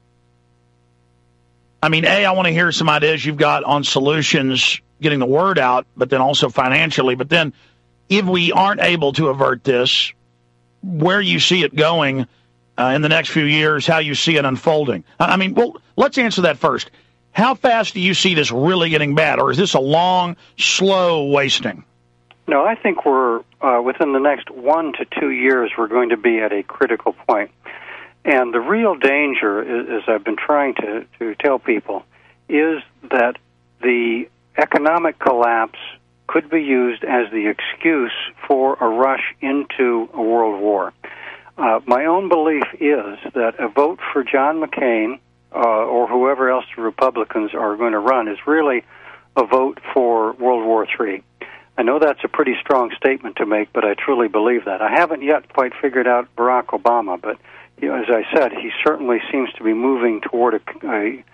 want to hear some ideas you've got on solutions, getting the word out, but then also financially. But then if we aren't able to avert this, where you see it going in the next few years, how you see it unfolding. Let's answer that first. How fast do you see this really getting bad, or is this a long, slow wasting? No, I think we're within the next 1 to 2 years, we're going to be at a critical point. And the real danger, as I've been trying to tell people, is that the economic collapse could be used as the excuse for a rush into a world war. My own belief is that a vote for John McCain or whoever else the Republicans are going to run is really a vote for World War III. I know that's a pretty strong statement to make, but I truly believe that. I haven't yet quite figured out Barack Obama, but as I said, he certainly seems to be moving toward a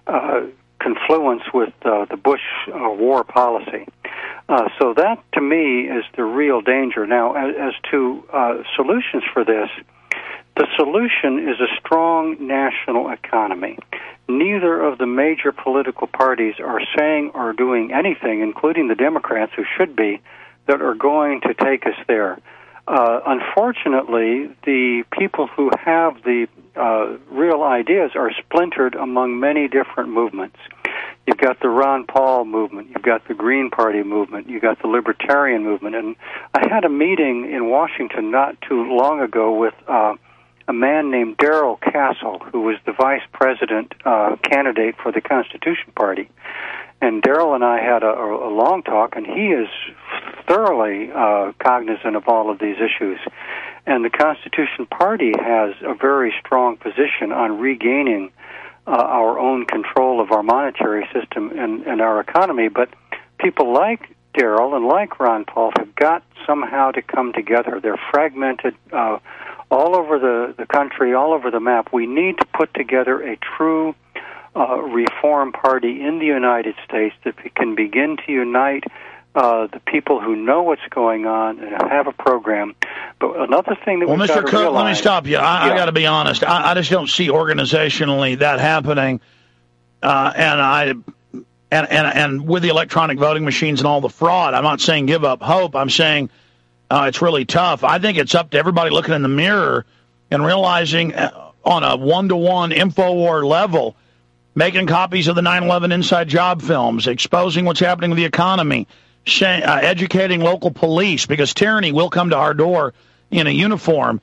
confluence with the Bush war policy. So that, to me, is the real danger. Now, as to solutions for this, the solution is a strong national economy. Neither of the major political parties are saying or doing anything, including the Democrats who should be, that are going to take us there. Unfortunately, the people who have the real ideas are splintered among many different movements. You've got the Ron Paul movement, you've got the Green Party movement, you've got the Libertarian movement. And I had a meeting in Washington not too long ago with a man named Darrell Castle, who was the vice president candidate for the Constitution Party. And Darrell and I had a long talk, and he is thoroughly cognizant of all of these issues. And the Constitution Party has a very strong position on regaining our own control of our monetary system and our economy. But people like Darrell and like Ron Paul have got somehow to come together. They're fragmented all over the country, all over the map. We need to put together a true reform party in the United States that can begin to unite the people who know what's going on and have a program. But another thing that we've got to realize... Mr. Cook, let me stop you. I got to be honest. I just don't see organizationally that happening. And with the electronic voting machines and all the fraud, I'm not saying give up hope. I'm saying it's really tough. I think it's up to everybody looking in the mirror and realizing on a one-to-one InfoWar level, making copies of the 9/11 inside job films, exposing what's happening with the economy, educating local police, because tyranny will come to our door in a uniform.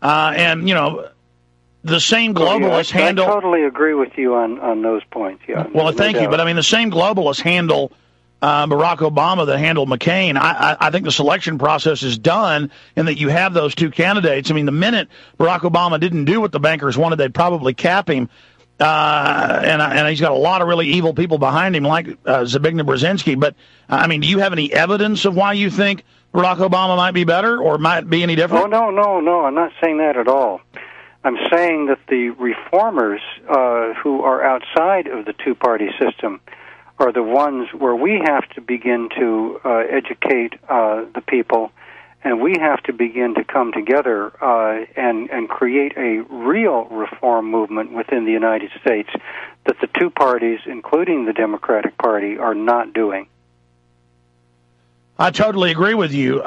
The same globalists handle... I totally agree with you on those points, yeah. Well, thank you, but the same globalists handle Barack Obama that handled McCain. I think the selection process is done and that you have those two candidates. The minute Barack Obama didn't do what the bankers wanted, they'd probably cap him. And he's got a lot of really evil people behind him, like Zbigniew Brzezinski. But, do you have any evidence of why you think Barack Obama might be better or might be any different? Oh, no. I'm not saying that at all. I'm saying that the reformers who are outside of the two-party system are the ones where we have to begin to educate the people, and we have to begin to come together and create a real reform movement within the United States that the two parties, including the Democratic Party, are not doing. I totally agree with you.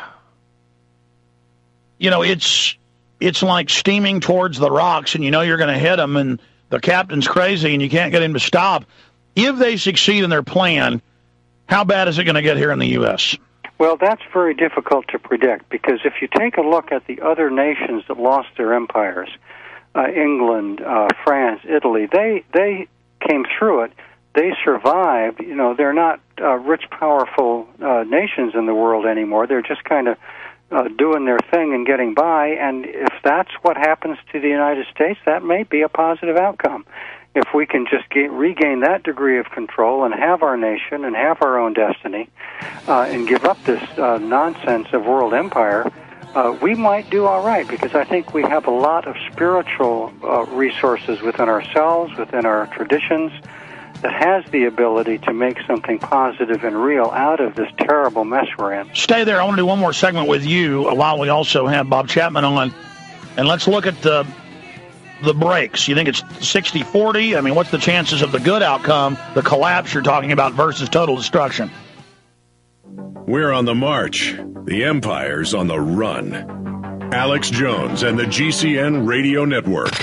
It's like steaming towards the rocks, and you're going to hit them, and the captain's crazy, and you can't get him to stop. If they succeed in their plan, how bad is it going to get here in the U.S.? Well, that's very difficult to predict, because if you take a look at the other nations that lost their empires, England, France, Italy, they came through it. They survived. They're not rich, powerful nations in the world anymore. They're just kind of doing their thing and getting by, and if that's what happens to the United States, that may be a positive outcome. If we can just regain that degree of control and have our nation and have our own destiny and give up this nonsense of world empire, we might do all right, because I think we have a lot of spiritual resources within ourselves, within our traditions, that has the ability to make something positive and real out of this terrible mess we're in. Stay there. I want to do one more segment with you while we also have Bob Chapman on. And let's look at the breaks. You think it's 60-40? I mean, what's the chances of the good outcome, the collapse you're talking about, versus total destruction? We're on the march. The empire's on the run. Alex Jones and the GCN Radio Network.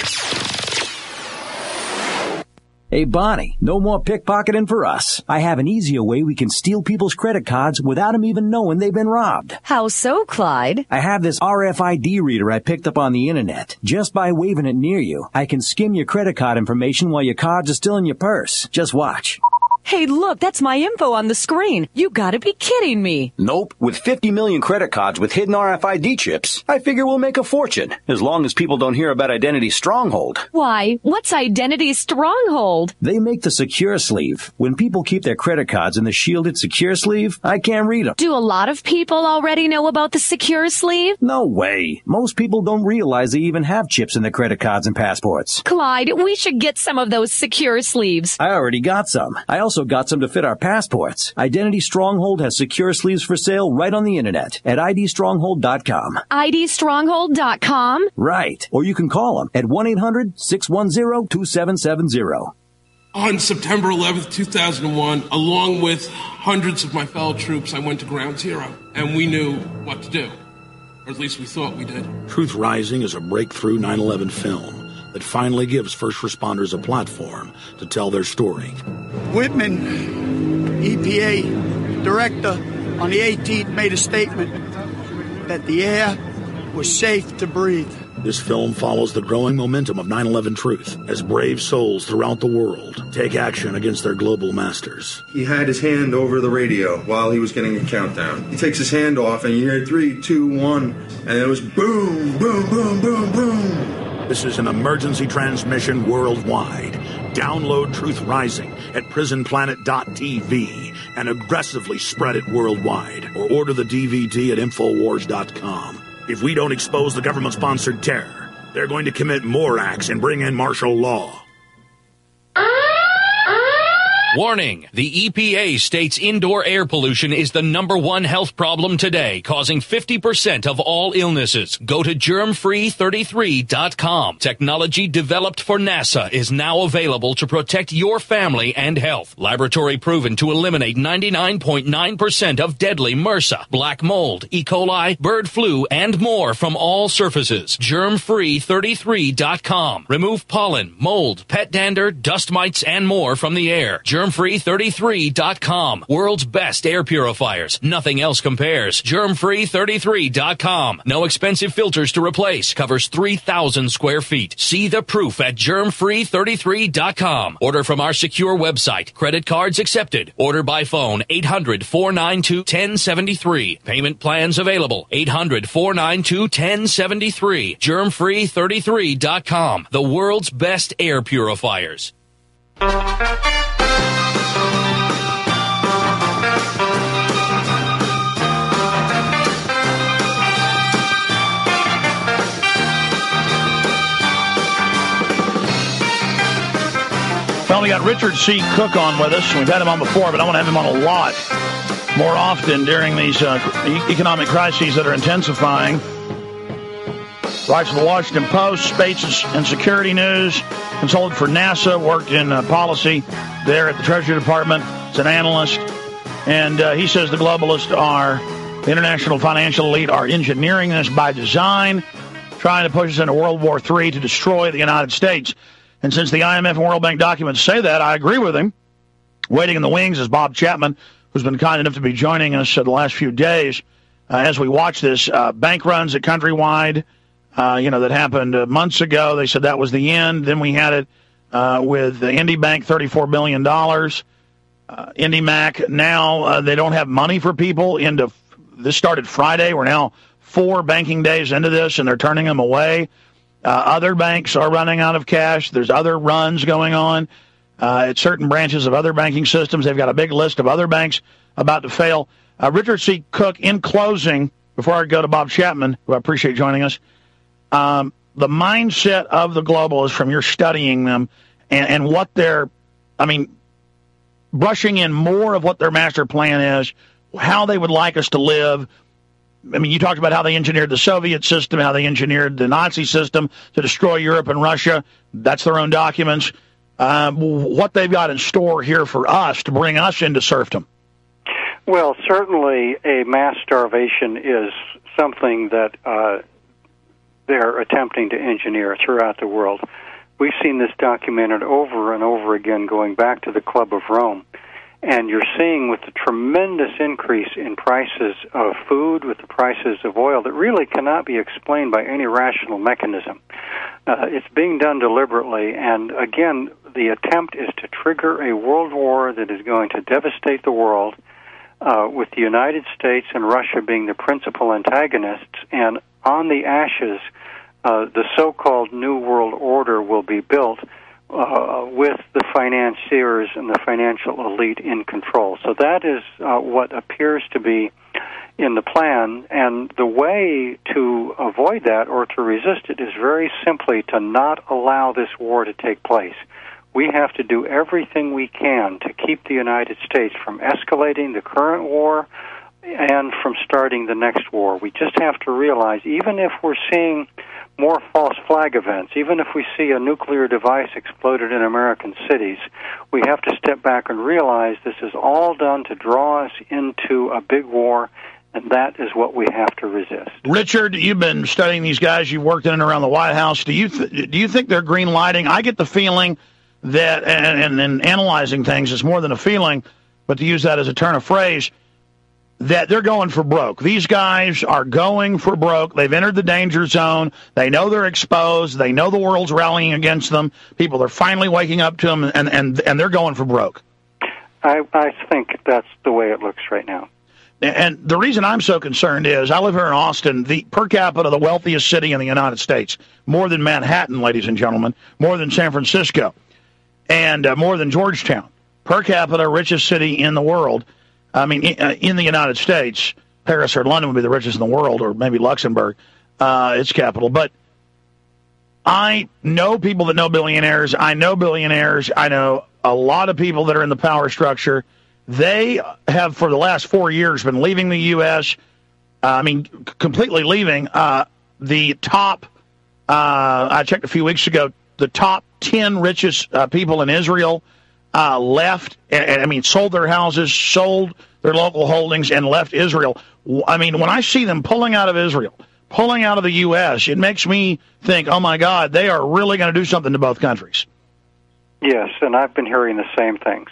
Hey, Bonnie, no more pickpocketing for us. I have an easier way we can steal people's credit cards without them even knowing they've been robbed. How so, Clyde? I have this RFID reader I picked up on the internet. Just by waving it near you, I can skim your credit card information while your cards are still in your purse. Just watch. Hey, look, that's my info on the screen. You gotta be kidding me. Nope. With 50 million credit cards with hidden RFID chips, I figure we'll make a fortune, as long as people don't hear about Identity Stronghold. Why? What's Identity Stronghold? They make the secure sleeve. When people keep their credit cards in the shielded secure sleeve, I can't read them. Do a lot of people already know about the secure sleeve? No way. Most people don't realize they even have chips in their credit cards and passports. Clyde, we should get some of those secure sleeves. I already got some. I also got some to fit our passports. Identity Stronghold has secure sleeves for sale right on the internet at idstronghold.com. idstronghold.com? Right. Or you can call them at 1-800-610-2770. On September 11th, 2001, along with hundreds of my fellow troops, I went to Ground Zero, and we knew what to do. Or at least we thought we did. Truth Rising is a breakthrough 9/11 film that finally gives first responders a platform to tell their story. Whitman, EPA director, on the 18th made a statement that the air was safe to breathe. This film follows the growing momentum of 9/11 truth as brave souls throughout the world take action against their global masters. He had his hand over the radio while he was getting a countdown. He takes his hand off and you hear 3, 2, 1, and it was boom, boom, boom, boom, boom. This is an emergency transmission worldwide. Download Truth Rising at prisonplanet.tv and aggressively spread it worldwide. Or order the DVD at Infowars.com. If we don't expose the government-sponsored terror, they're going to commit more acts and bring in martial law. Warning, the EPA states indoor air pollution is the #1 health problem today, causing 50% of all illnesses. Go to germfree33.com. Technology developed for NASA is now available to protect your family and health. Laboratory proven to eliminate 99.9% of deadly MRSA, black mold, E. coli, bird flu, and more from all surfaces. germfree33.com. Remove pollen, mold, pet dander, dust mites, and more from the air. germfree33.com. World's best air purifiers. Nothing else compares. germfree33.com. No expensive filters to replace. Covers 3,000 square feet. See the proof at germfree33.com. Order from our secure website. Credit cards accepted. Order by phone 800-492-1073. Payment plans available. 800-492-1073. germfree33.com. The world's best air purifiers. Well, we got Richard C. Cook on with us. We've had him on before, but I want to have him on a lot more often during these economic crises that are intensifying. Writes for the Washington Post, Space and Security News, consulted for NASA, worked in policy there at the Treasury Department. He's an analyst, and he says the globalists the international financial elite are engineering this by design, trying to push us into World War III to destroy the United States. And since the IMF and World Bank documents say that, I agree with him. Waiting in the wings is Bob Chapman, who's been kind enough to be joining us the last few days as we watch this. Bank runs at Countrywide, that happened months ago. They said that was the end. Then we had it with the Indy Bank, $34 billion. IndyMac, now they don't have money for people. This started Friday. We're now 4 banking days into this, and they're turning them away. Other banks are running out of cash. There's other runs going on at certain branches of other banking systems. They've got a big list of other banks about to fail. Richard C. Cook, in closing, before I go to Bob Chapman, who I appreciate joining us, the mindset of the globalists from your studying them and what they're, brushing in more of what their master plan is, how they would like us to live. I mean, you talked about how they engineered the Soviet system, how they engineered the Nazi system to destroy Europe and Russia. That's their own documents. What they've got in store here for us to bring us into serfdom. Well, certainly a mass starvation is something that they're attempting to engineer throughout the world. We've seen this documented over and over again going back to the Club of Rome. And you're seeing with the tremendous increase in prices of food, with the prices of oil, that really cannot be explained by any rational mechanism. It's being done deliberately, and again, the attempt is to trigger a world war that is going to devastate the world, with the United States and Russia being the principal antagonists, and on the ashes, the so-called New World Order will be built with the financiers and the financial elite in control. So that is what appears to be in the plan, and the way to avoid that or to resist it is very simply to not allow this war to take place. We have to do everything we can to keep the United States from escalating the current war and from starting the next war. We just have to realize, even if we're seeing more false flag events, even if we see a nuclear device exploded in American cities, we have to step back and realize this is all done to draw us into a big war, and that is what we have to resist. Richard, you've been studying these guys. You've worked in and around the White House. Do you think they're green lighting? I get the feeling that, and analyzing things, it's more than a feeling, but to use that as a turn of phrase, that they're going for broke. These guys are going for broke. They've entered the danger zone. They know they're exposed. They know the world's rallying against them. People are finally waking up to them, and they're going for broke. I think that's the way it looks right now. And the reason I'm so concerned is I live here in Austin, the per capita, the wealthiest city in the United States, more than Manhattan, ladies and gentlemen, more than San Francisco, and more than Georgetown. Per capita, richest city in the world. I mean, in the United States. Paris or London would be the richest in the world, or maybe Luxembourg, its capital. But I know people that know billionaires. I know billionaires. I know a lot of people that are in the power structure. They have, for the last 4 years, been leaving the U.S., completely leaving. The top, I checked a few weeks ago, the top 10 richest people in Israel left, and sold their houses, sold their local holdings, and left Israel. I mean, when I see them pulling out of Israel, pulling out of the U.S., it makes me think, oh, my God, they are really going to do something to both countries. Yes, and I've been hearing the same things.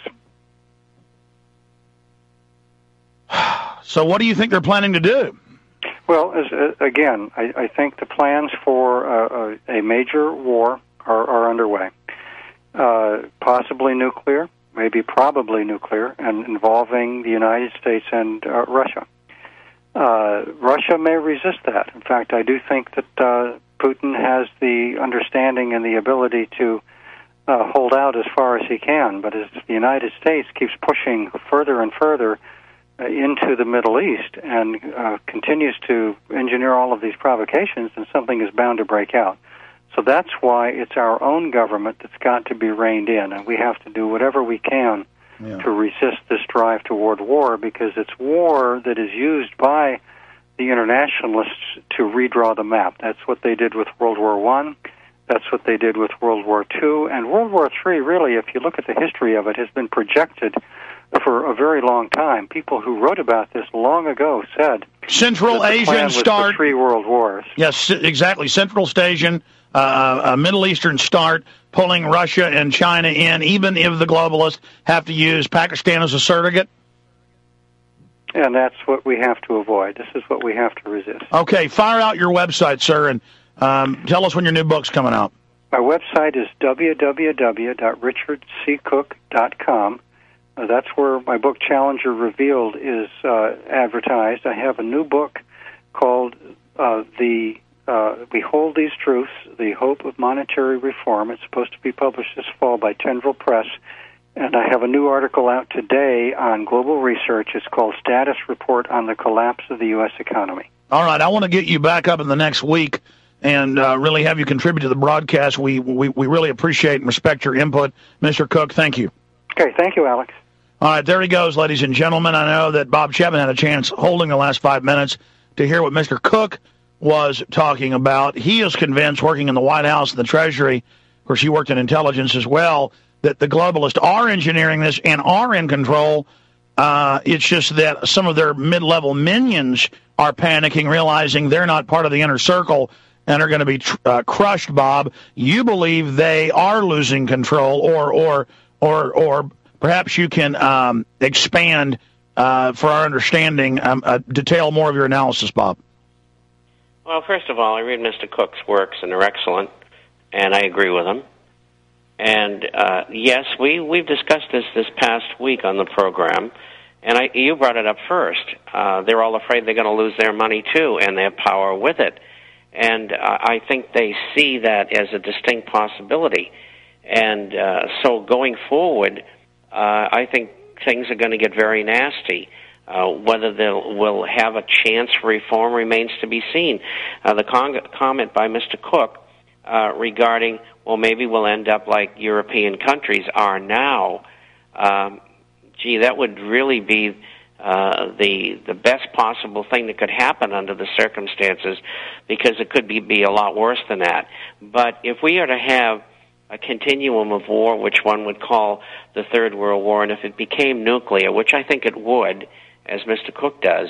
So what do you think they're planning to do? Well, again, I think the plans for a major war are underway. Possibly nuclear, maybe probably nuclear, and involving the United States and Russia. Russia may resist that. In fact, I do think that Putin has the understanding and the ability to hold out as far as he can, but as the United States keeps pushing further and further into the Middle East and continues to engineer all of these provocations, then something is bound to break out. So that's why it's our own government that's got to be reined in, and we have to do whatever we can to resist this drive toward war, because it's war that is used by the internationalists to redraw the map. That's what they did with World War I. That's what they did with World War II. And World War III, really, if you look at the history of it, has been projected for a very long time. People who wrote about this long ago said Central Asian start, 3 world wars. Yes, exactly. Central Asian, Middle Eastern start, pulling Russia and China in, even if the globalists have to use Pakistan as a surrogate. And that's what we have to avoid. This is what we have to resist. Okay, fire out your website, sir, and tell us when your new book's coming out. My website is www.richardccook.com. That's where my book, Challenger Revealed, is advertised. I have a new book called We Hold These Truths, The Hope of Monetary Reform. It's supposed to be published this fall by Tendril Press. And I have a new article out today on global research. It's called Status Report on the Collapse of the U.S. Economy. All right, I want to get you back up in the next week and really have you contribute to the broadcast. We really appreciate and respect your input. Mr. Cook, thank you. Okay, thank you, Alex. All right, there he goes, ladies and gentlemen. I know that Bob Chapman had a chance holding the last 5 minutes to hear what Mr. Cook was talking about. He is convinced, working in the White House and the Treasury, of course he worked in intelligence as well, that the globalists are engineering this and are in control. It's just that some of their mid-level minions are panicking, realizing they're not part of the inner circle and are going to be crushed, Bob. You believe they are losing control, or perhaps you can expand for our understanding, detail more of your analysis, Bob. Well, first of all, I read Mr. Cook's works, and they're excellent, and I agree with him. And yes, we've discussed this past week on the program, and you brought it up first. They're all afraid they're going to lose their money too, and their power with it. And I think they see that as a distinct possibility. And so going forward, I think things are going to get very nasty. Whether we'll have a chance for reform remains to be seen. The comment by Mr. Cook regarding, well, maybe we'll end up like European countries are now. That would really be the best possible thing that could happen under the circumstances, because it could be a lot worse than that. But if we are to have a continuum of war, which one would call the Third World War, and if it became nuclear, which I think it would, as Mr. Cook does,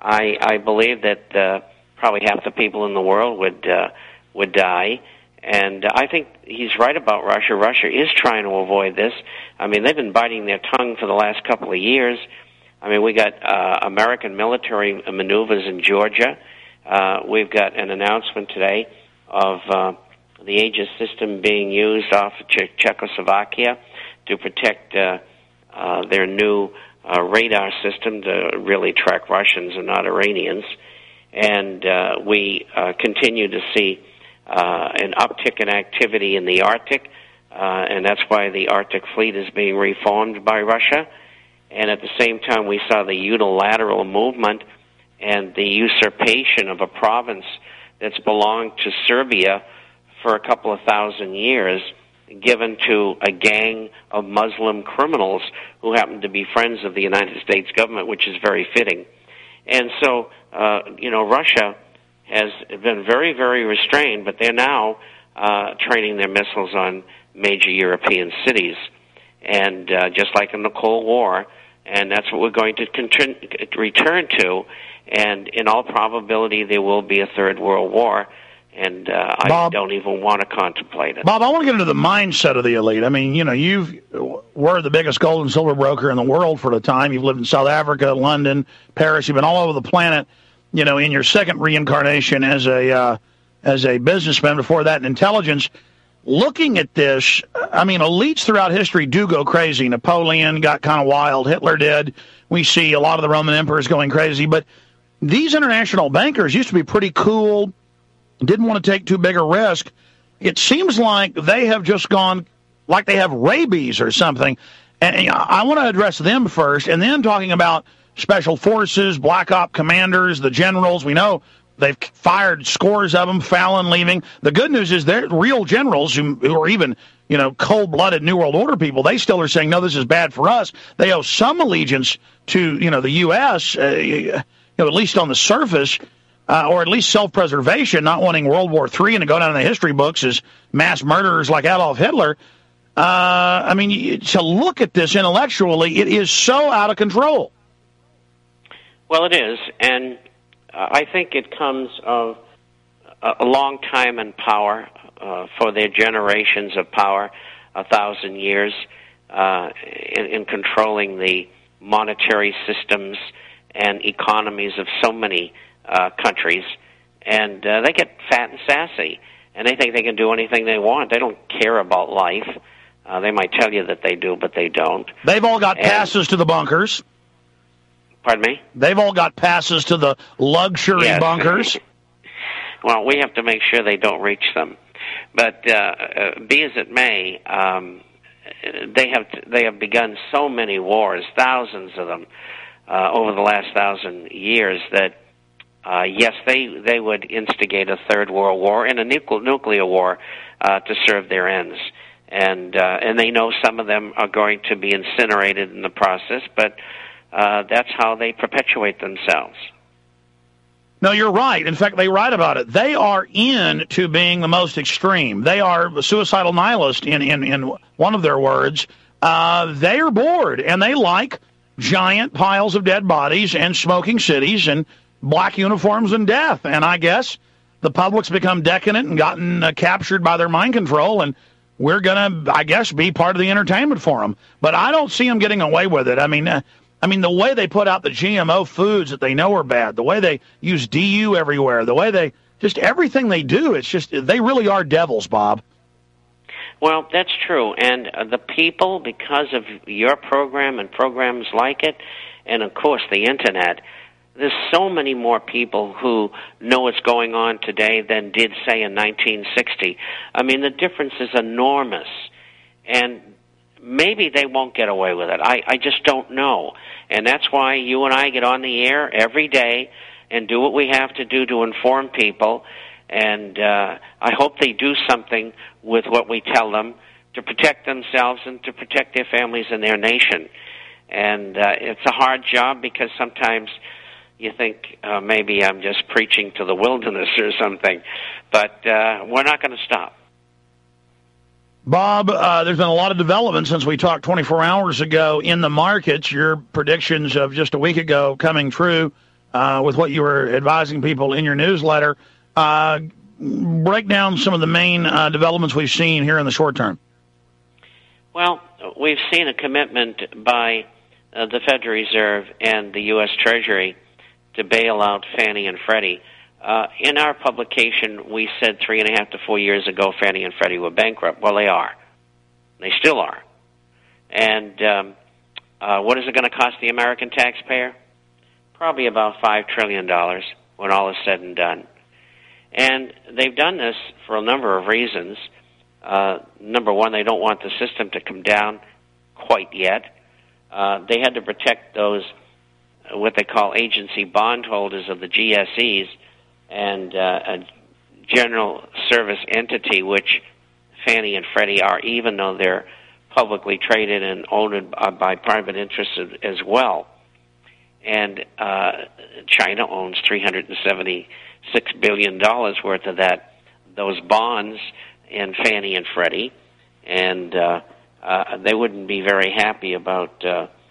I believe that probably half the people in the world would die. And I think he's right about Russia. Russia is trying to avoid this. I mean, they've been biting their tongue for the last couple of years. I mean, we got American military maneuvers in Georgia. We've got an announcement today of the Aegis system being used off Czechoslovakia to protect their new radar system to really track Russians and not Iranians. And we continue to see an uptick in activity in the Arctic, and that's why the Arctic fleet is being reformed by Russia. And at the same time, we saw the unilateral movement and the usurpation of a province that's belonged to Serbia for a couple of thousand years, given to a gang of Muslim criminals who happen to be friends of the United States government, which is very fitting. And so, Russia has been very, very restrained, but they're now training their missiles on major European cities, and just like in the Cold War, and that's what we're going to return to, and in all probability there will be a Third World War, and I don't even want to contemplate it. Bob, I want to get into the mindset of the elite. I mean, you were the biggest gold and silver broker in the world for the time. You've lived in South Africa, London, Paris. You've been all over the planet, in your second reincarnation as a businessman, before that in intelligence. Looking at this, I mean, elites throughout history do go crazy. Napoleon got kind of wild. Hitler did. We see a lot of the Roman emperors going crazy. But these international bankers used to be pretty cool, didn't want to take too big a risk. It seems like they have just gone like they have rabies or something. And I want to address them first, and then talking about special forces, black op commanders, the generals. We know they've fired scores of them, Fallon leaving. The good news is they're real generals who are even, cold-blooded New World Order people. They still are saying, no, this is bad for us. They owe some allegiance to, the U.S., at least on the surface, or at least self-preservation, not wanting World War III and to go down in the history books as mass murderers like Adolf Hitler. To look at this intellectually, it is so out of control. Well, it is, and I think it comes of a long time in power, for their generations of power, 1,000 years, in controlling the monetary systems and economies of so many countries. And they get fat and sassy, and they think they can do anything they want. They don't care about life. They might tell you that they do, but they don't. They've all got passes to the bunkers. Pardon me? They've all got passes to the luxury bunkers. Well, we have to make sure they don't reach them. But be as it may, they have begun so many wars, thousands of them, over the last 1,000 years, that yes, they would instigate a Third World War and a nuclear war to serve their ends. and they know some of them are going to be incinerated in the process, but that's how they perpetuate themselves. No, you're right. In fact, they write about it. They are into being the most extreme. They are suicidal nihilists in one of their words. They are bored, and they like giant piles of dead bodies and smoking cities and black uniforms and death. And I guess the public's become decadent and gotten captured by their mind control, and we're going to, I guess, be part of the entertainment for them. But I don't see them getting away with it. I mean, the way they put out the GMO foods that they know are bad, the way they use DU everywhere, the way they just everything they do, it's just they really are devils, Bob. Well, that's true. And the people, because of your program and programs like it, and, of course, the Internet, there's so many more people who know what's going on today than did, say, in 1960. I mean, the difference is enormous. And maybe they won't get away with it. I just don't know. And that's why you and I get on the air every day and do what we have to do to inform people. And I hope they do something with what we tell them to protect themselves and to protect their families and their nation. And it's a hard job because sometimes you think maybe I'm just preaching to the wilderness or something. But we're not going to stop. Bob, there's been a lot of development since we talked 24 hours ago in the markets. Your predictions of just a week ago coming true with what you were advising people in your newsletter. Break down some of the main developments we've seen here in the short term. Well, we've seen a commitment by the Federal Reserve and the U.S. Treasury to bail out Fannie and Freddie. In our publication, we said 3.5 to 4 years ago Fannie and Freddie were bankrupt. Well, they are. They still are. And what is it going to cost the American taxpayer? Probably about $5 trillion when all is said and done. And they've done this for a number of reasons. Number one, they don't want the system to come down quite yet. They had to protect those, what they call agency bondholders of the GSEs, and a general service entity, which Fannie and Freddie are, even though they're publicly traded and owned by private interests as well. And China owns $376 billion worth of those bonds in Fannie and Freddie, and they wouldn't be very happy about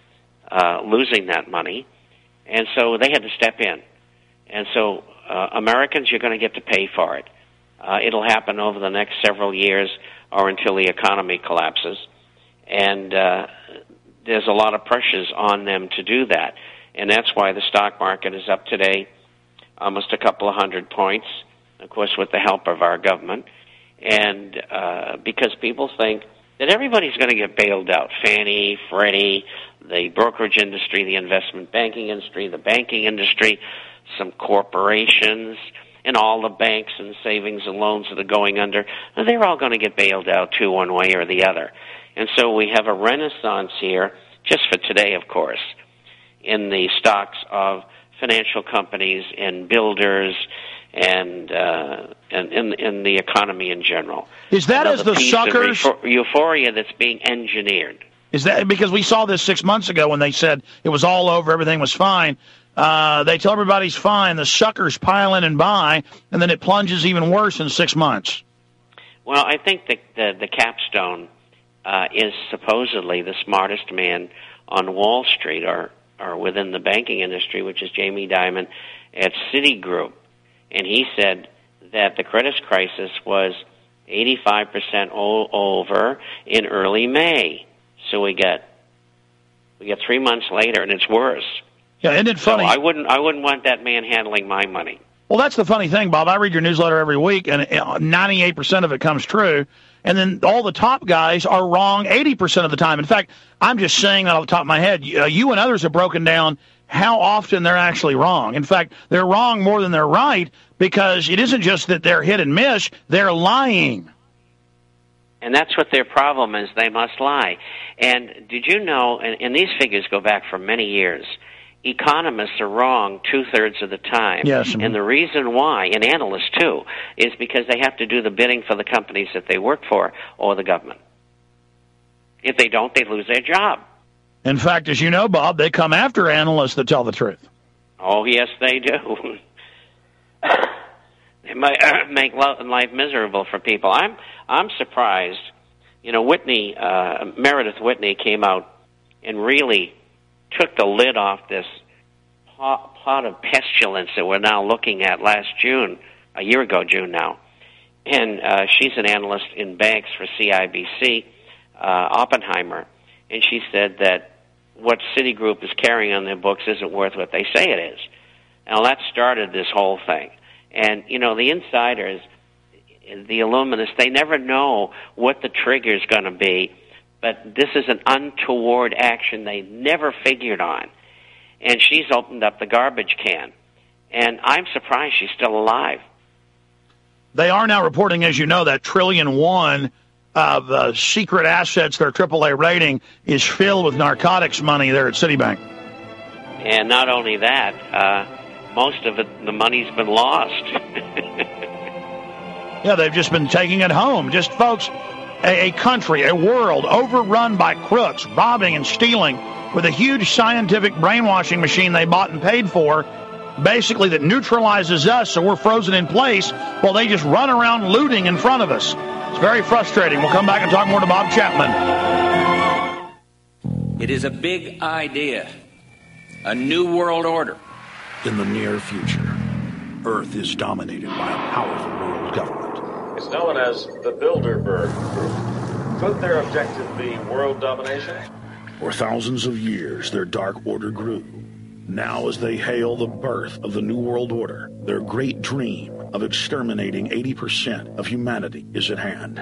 losing that money. And so they had to step in. And so Americans, you're going to get to pay for it. It'll happen over the next several years or until the economy collapses. And there's a lot of pressures on them to do that. And that's why the stock market is up today almost a couple of 100 points, of course, with the help of our government. And because people think that everybody's going to get bailed out. Fannie, Freddie, the brokerage industry, the investment banking industry, the banking industry, some corporations, and all the banks and savings and loans that are going under. They're all going to get bailed out, too, one way or the other. And so we have a renaissance here, just for today, of course, in the stocks of financial companies and builders and in the economy in general. Is that as the suckers? Euphoria that's being engineered. Is that because we saw this 6 months ago when they said it was all over, everything was fine? They tell everybody's fine. The suckers pile in and buy, and then it plunges even worse in 6 months. Well, I think that the capstone is supposedly the smartest man on Wall Street or within the banking industry, which is Jamie Dimon at Citigroup. And he said that the credit crisis was 85% over in early May. So we get 3 months later, and it's worse. Yeah, isn't it funny? So I wouldn't want that man handling my money. Well, that's the funny thing, Bob. I read your newsletter every week, and 98% of it comes true. And then all the top guys are wrong 80% of the time. In fact, I'm just saying that off the top of my head. You and others have broken down how often they're actually wrong. In fact, they're wrong more than they're right because it isn't just that they're hit and miss, they're lying. And that's what their problem is. They must lie. And did you know, and these figures go back for many years, economists are wrong 2/3 of the time. Yes. And the reason why, and analysts too, is because they have to do the bidding for the companies that they work for or the government. If they don't, they lose their job. In fact, as you know, Bob, they come after analysts that tell the truth. Oh, yes, they do. They might make life miserable for people. I'm surprised. You know, Meredith Whitney came out and really took the lid off this pot of pestilence that we're now looking at last June, a year ago June now. And she's an analyst in banks for CIBC, Oppenheimer, and she said that what Citigroup is carrying on their books isn't worth what they say it is. Now, that started this whole thing. And, you know, the insiders, the Illuminists, they never know what the trigger is going to be, but this is an untoward action they never figured on. And she's opened up the garbage can. And I'm surprised she's still alive. They are now reporting, as you know, that $1 trillion of secret assets, their AAA rating, is filled with narcotics money there at Citibank. And not only that, most of it, the money's been lost. Yeah, they've just been taking it home. Just, folks, a country, a world overrun by crooks, robbing and stealing with a huge scientific brainwashing machine they bought and paid for, basically that neutralizes us so we're frozen in place while they just run around looting in front of us. It's very frustrating. We'll come back and talk more to Bob Chapman. It is a big idea, a new world order. In the near future, Earth is dominated by a powerful world government. It's known as the Bilderberg Group. Could their objective be world domination? For thousands of years, their dark order grew. Now, as they hail the birth of the New World Order, their great dream of exterminating 80% of humanity is at hand.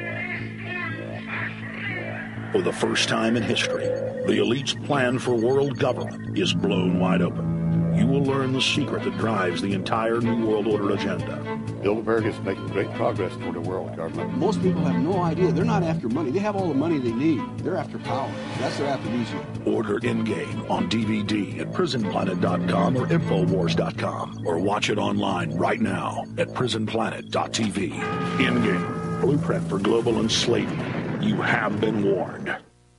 For the first time in history, the elite's plan for world government is blown wide open. You will learn the secret that drives the entire New World Order agenda. Bilderberg is making great progress toward a world government. Most people have no idea. They're not after money. They have all the money they need. They're after power. That's their aphrodisiac. Order Endgame on DVD at prisonplanet.com or Infowars.com, or watch it online right now at prisonplanet.tv. Endgame, blueprint for global enslavement. You have been warned.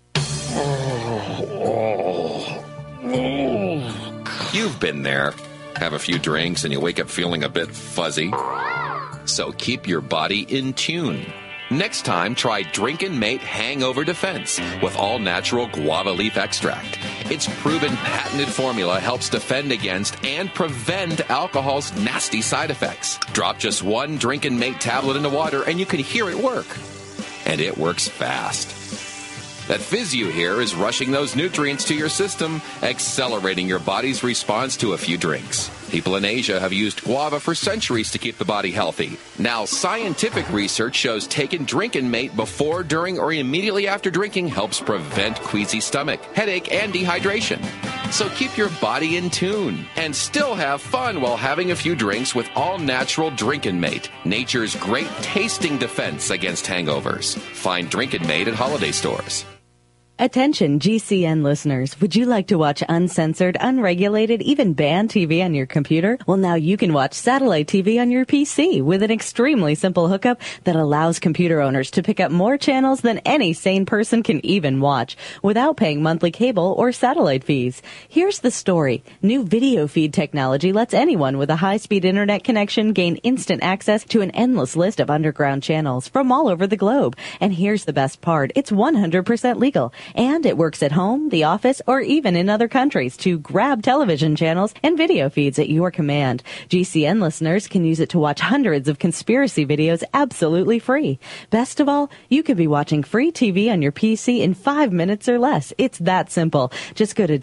You've been there. Have a few drinks and you wake up feeling a bit fuzzy. So keep your body in tune. Next time, try Drinkin' Mate Hangover Defense with all-natural guava leaf extract. Its proven patented formula helps defend against and prevent alcohol's nasty side effects. Drop just one Drinkin' Mate tablet into water and you can hear it work. And it works fast. That fizz you hear is rushing those nutrients to your system, accelerating your body's response to a few drinks. People in Asia have used guava for centuries to keep the body healthy. Now, scientific research shows taking Drinkin' Mate before, during, or immediately after drinking helps prevent queasy stomach, headache, and dehydration. So keep your body in tune and still have fun while having a few drinks with all-natural Drinkin' Mate, nature's great tasting defense against hangovers. Find Drinkin' Mate at holiday stores. Attention GCN listeners, would you like to watch uncensored, unregulated, even banned TV on your computer? Well, now you can watch satellite TV on your PC with an extremely simple hookup that allows computer owners to pick up more channels than any sane person can even watch without paying monthly cable or satellite fees. Here's the story. New video feed technology lets anyone with a high-speed internet connection gain instant access to an endless list of underground channels from all over the globe. And here's the best part. It's 100% legal. And it works at home, the office, or even in other countries to grab television channels and video feeds at your command. GCN listeners can use it to watch hundreds of conspiracy videos absolutely free. Best of all, you could be watching free TV on your PC in 5 minutes or less. It's that simple. Just go to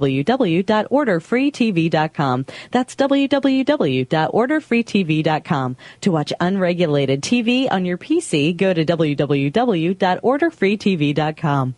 www.orderfreetv.com. That's www.orderfreetv.com. To watch unregulated TV on your PC, go to www.orderfreetv.com.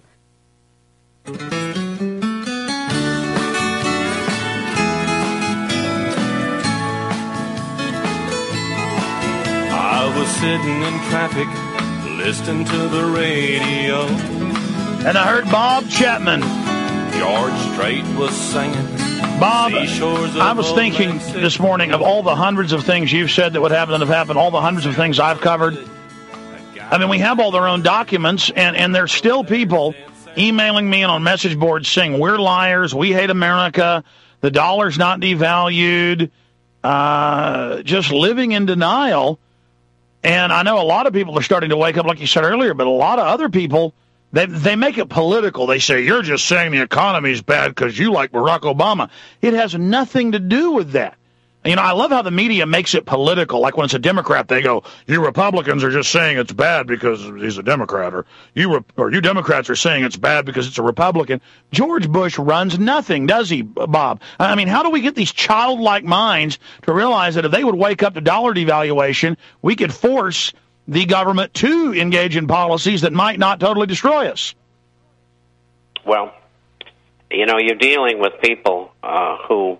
I was sitting in traffic, listening to the radio, and I heard Bob Chapman. George Strait was singing. Bob, I was thinking this morning of all the hundreds of things you've said that would happen and have happened, all the hundreds of things I've covered. I mean, we have all their own documents, and there's still people emailing me and on message boards saying we're liars, we hate America, the dollar's not devalued, just living in denial. And I know a lot of people are starting to wake up, like you said earlier, but a lot of other people, they make it political. They say, you're just saying the economy's bad because you like Barack Obama. It has nothing to do with that. You know, I love how the media makes it political. Like when it's a Democrat, they go, you Republicans are just saying it's bad because he's a Democrat, or you Democrats are saying it's bad because it's a Republican. George Bush runs nothing, does he, Bob? I mean, how do we get these childlike minds to realize that if they would wake up to dollar devaluation, we could force the government to engage in policies that might not totally destroy us? Well, you know, you're dealing with people who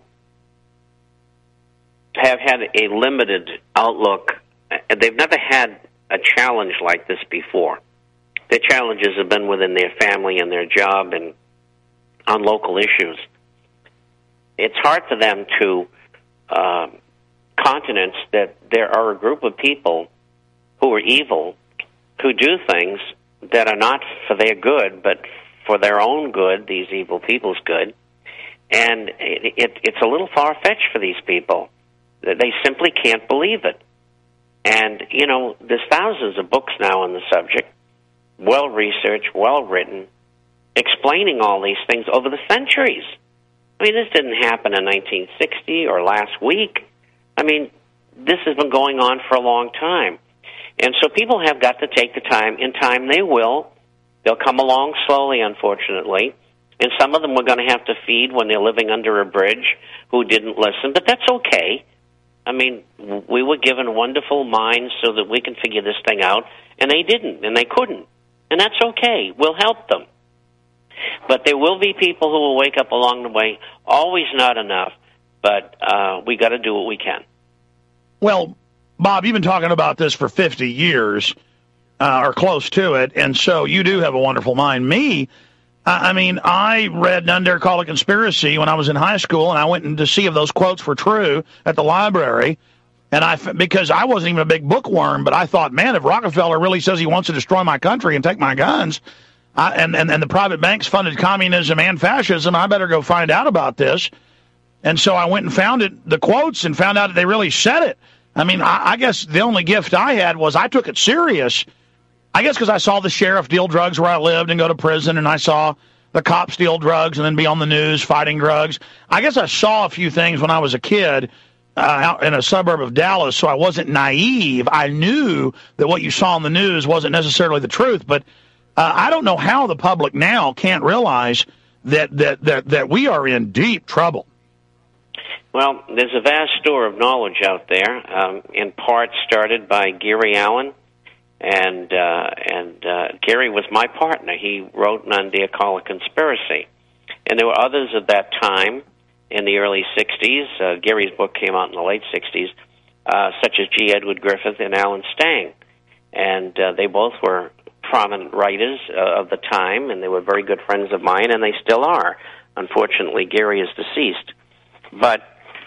have had a limited outlook. They've never had a challenge like this before. Their challenges have been within their family and their job and on local issues. It's hard for them to countenance that there are a group of people who are evil, who do things that are not for their good, but for their own good, these evil people's good. And it's a little far-fetched for these people. They simply can't believe it. And, you know, there's thousands of books now on the subject, well-researched, well-written, explaining all these things over the centuries. I mean, this didn't happen in 1960 or last week. I mean, this has been going on for a long time. And so people have got to take the time. In time, they will. They'll come along slowly, unfortunately. And some of them we're going to have to feed when they're living under a bridge who didn't listen. But that's okay. I mean, we were given wonderful minds so that we can figure this thing out, and they didn't, and they couldn't. And that's okay. We'll help them. But there will be people who will wake up along the way. Always not enough, but we got to do what we can. Well, Bob, you've been talking about this for 50 years, or close to it, and so you do have a wonderful mind. Me, I mean, I read None Dare Call a Conspiracy when I was in high school, and I went to see if those quotes were true at the library, and because I wasn't even a big bookworm, but I thought, man, if Rockefeller really says he wants to destroy my country and take my guns, and the private banks funded communism and fascism, I better go find out about this. And so I went and found the quotes, and found out that they really said it. I mean, I guess the only gift I had was I took it serious. I guess because I saw the sheriff deal drugs where I lived and go to prison, and I saw the cops steal drugs and then be on the news fighting drugs. I guess I saw a few things when I was a kid out in a suburb of Dallas, so I wasn't naive. I knew that what you saw on the news wasn't necessarily the truth, but I don't know how the public now can't realize that we are in deep trouble. Well, there's a vast store of knowledge out there, in part started by Gary Allen. And Gary was my partner. He wrote None Dare Call a Conspiracy. And there were others at that time in the early 60s. Gary's book came out in the late 60s, such as G. Edward Griffith and Alan Stang. And they both were prominent writers of the time, and they were very good friends of mine, and they still are. Unfortunately, Gary is deceased. But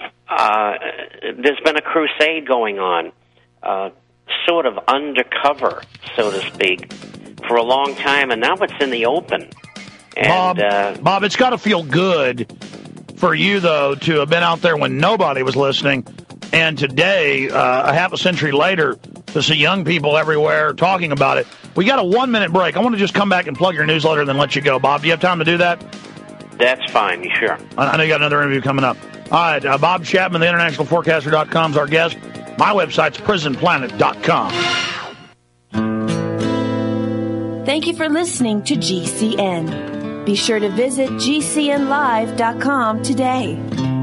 there's been a crusade going on, sort of undercover, so to speak, for a long time, and now it's in the open. And, Bob, it's got to feel good for you, though, to have been out there when nobody was listening, and today, a half a century later, to see young people everywhere talking about it. We got a 1-minute break. I want to just come back and plug your newsletter and then let you go. Bob, do you have time to do that? That's fine, sure. I know you got another interview coming up. All right, Bob Chapman, the InternationalForecaster.com is our guest. My website's prisonplanet.com. Thank you for listening to GCN. Be sure to visit GCNlive.com today.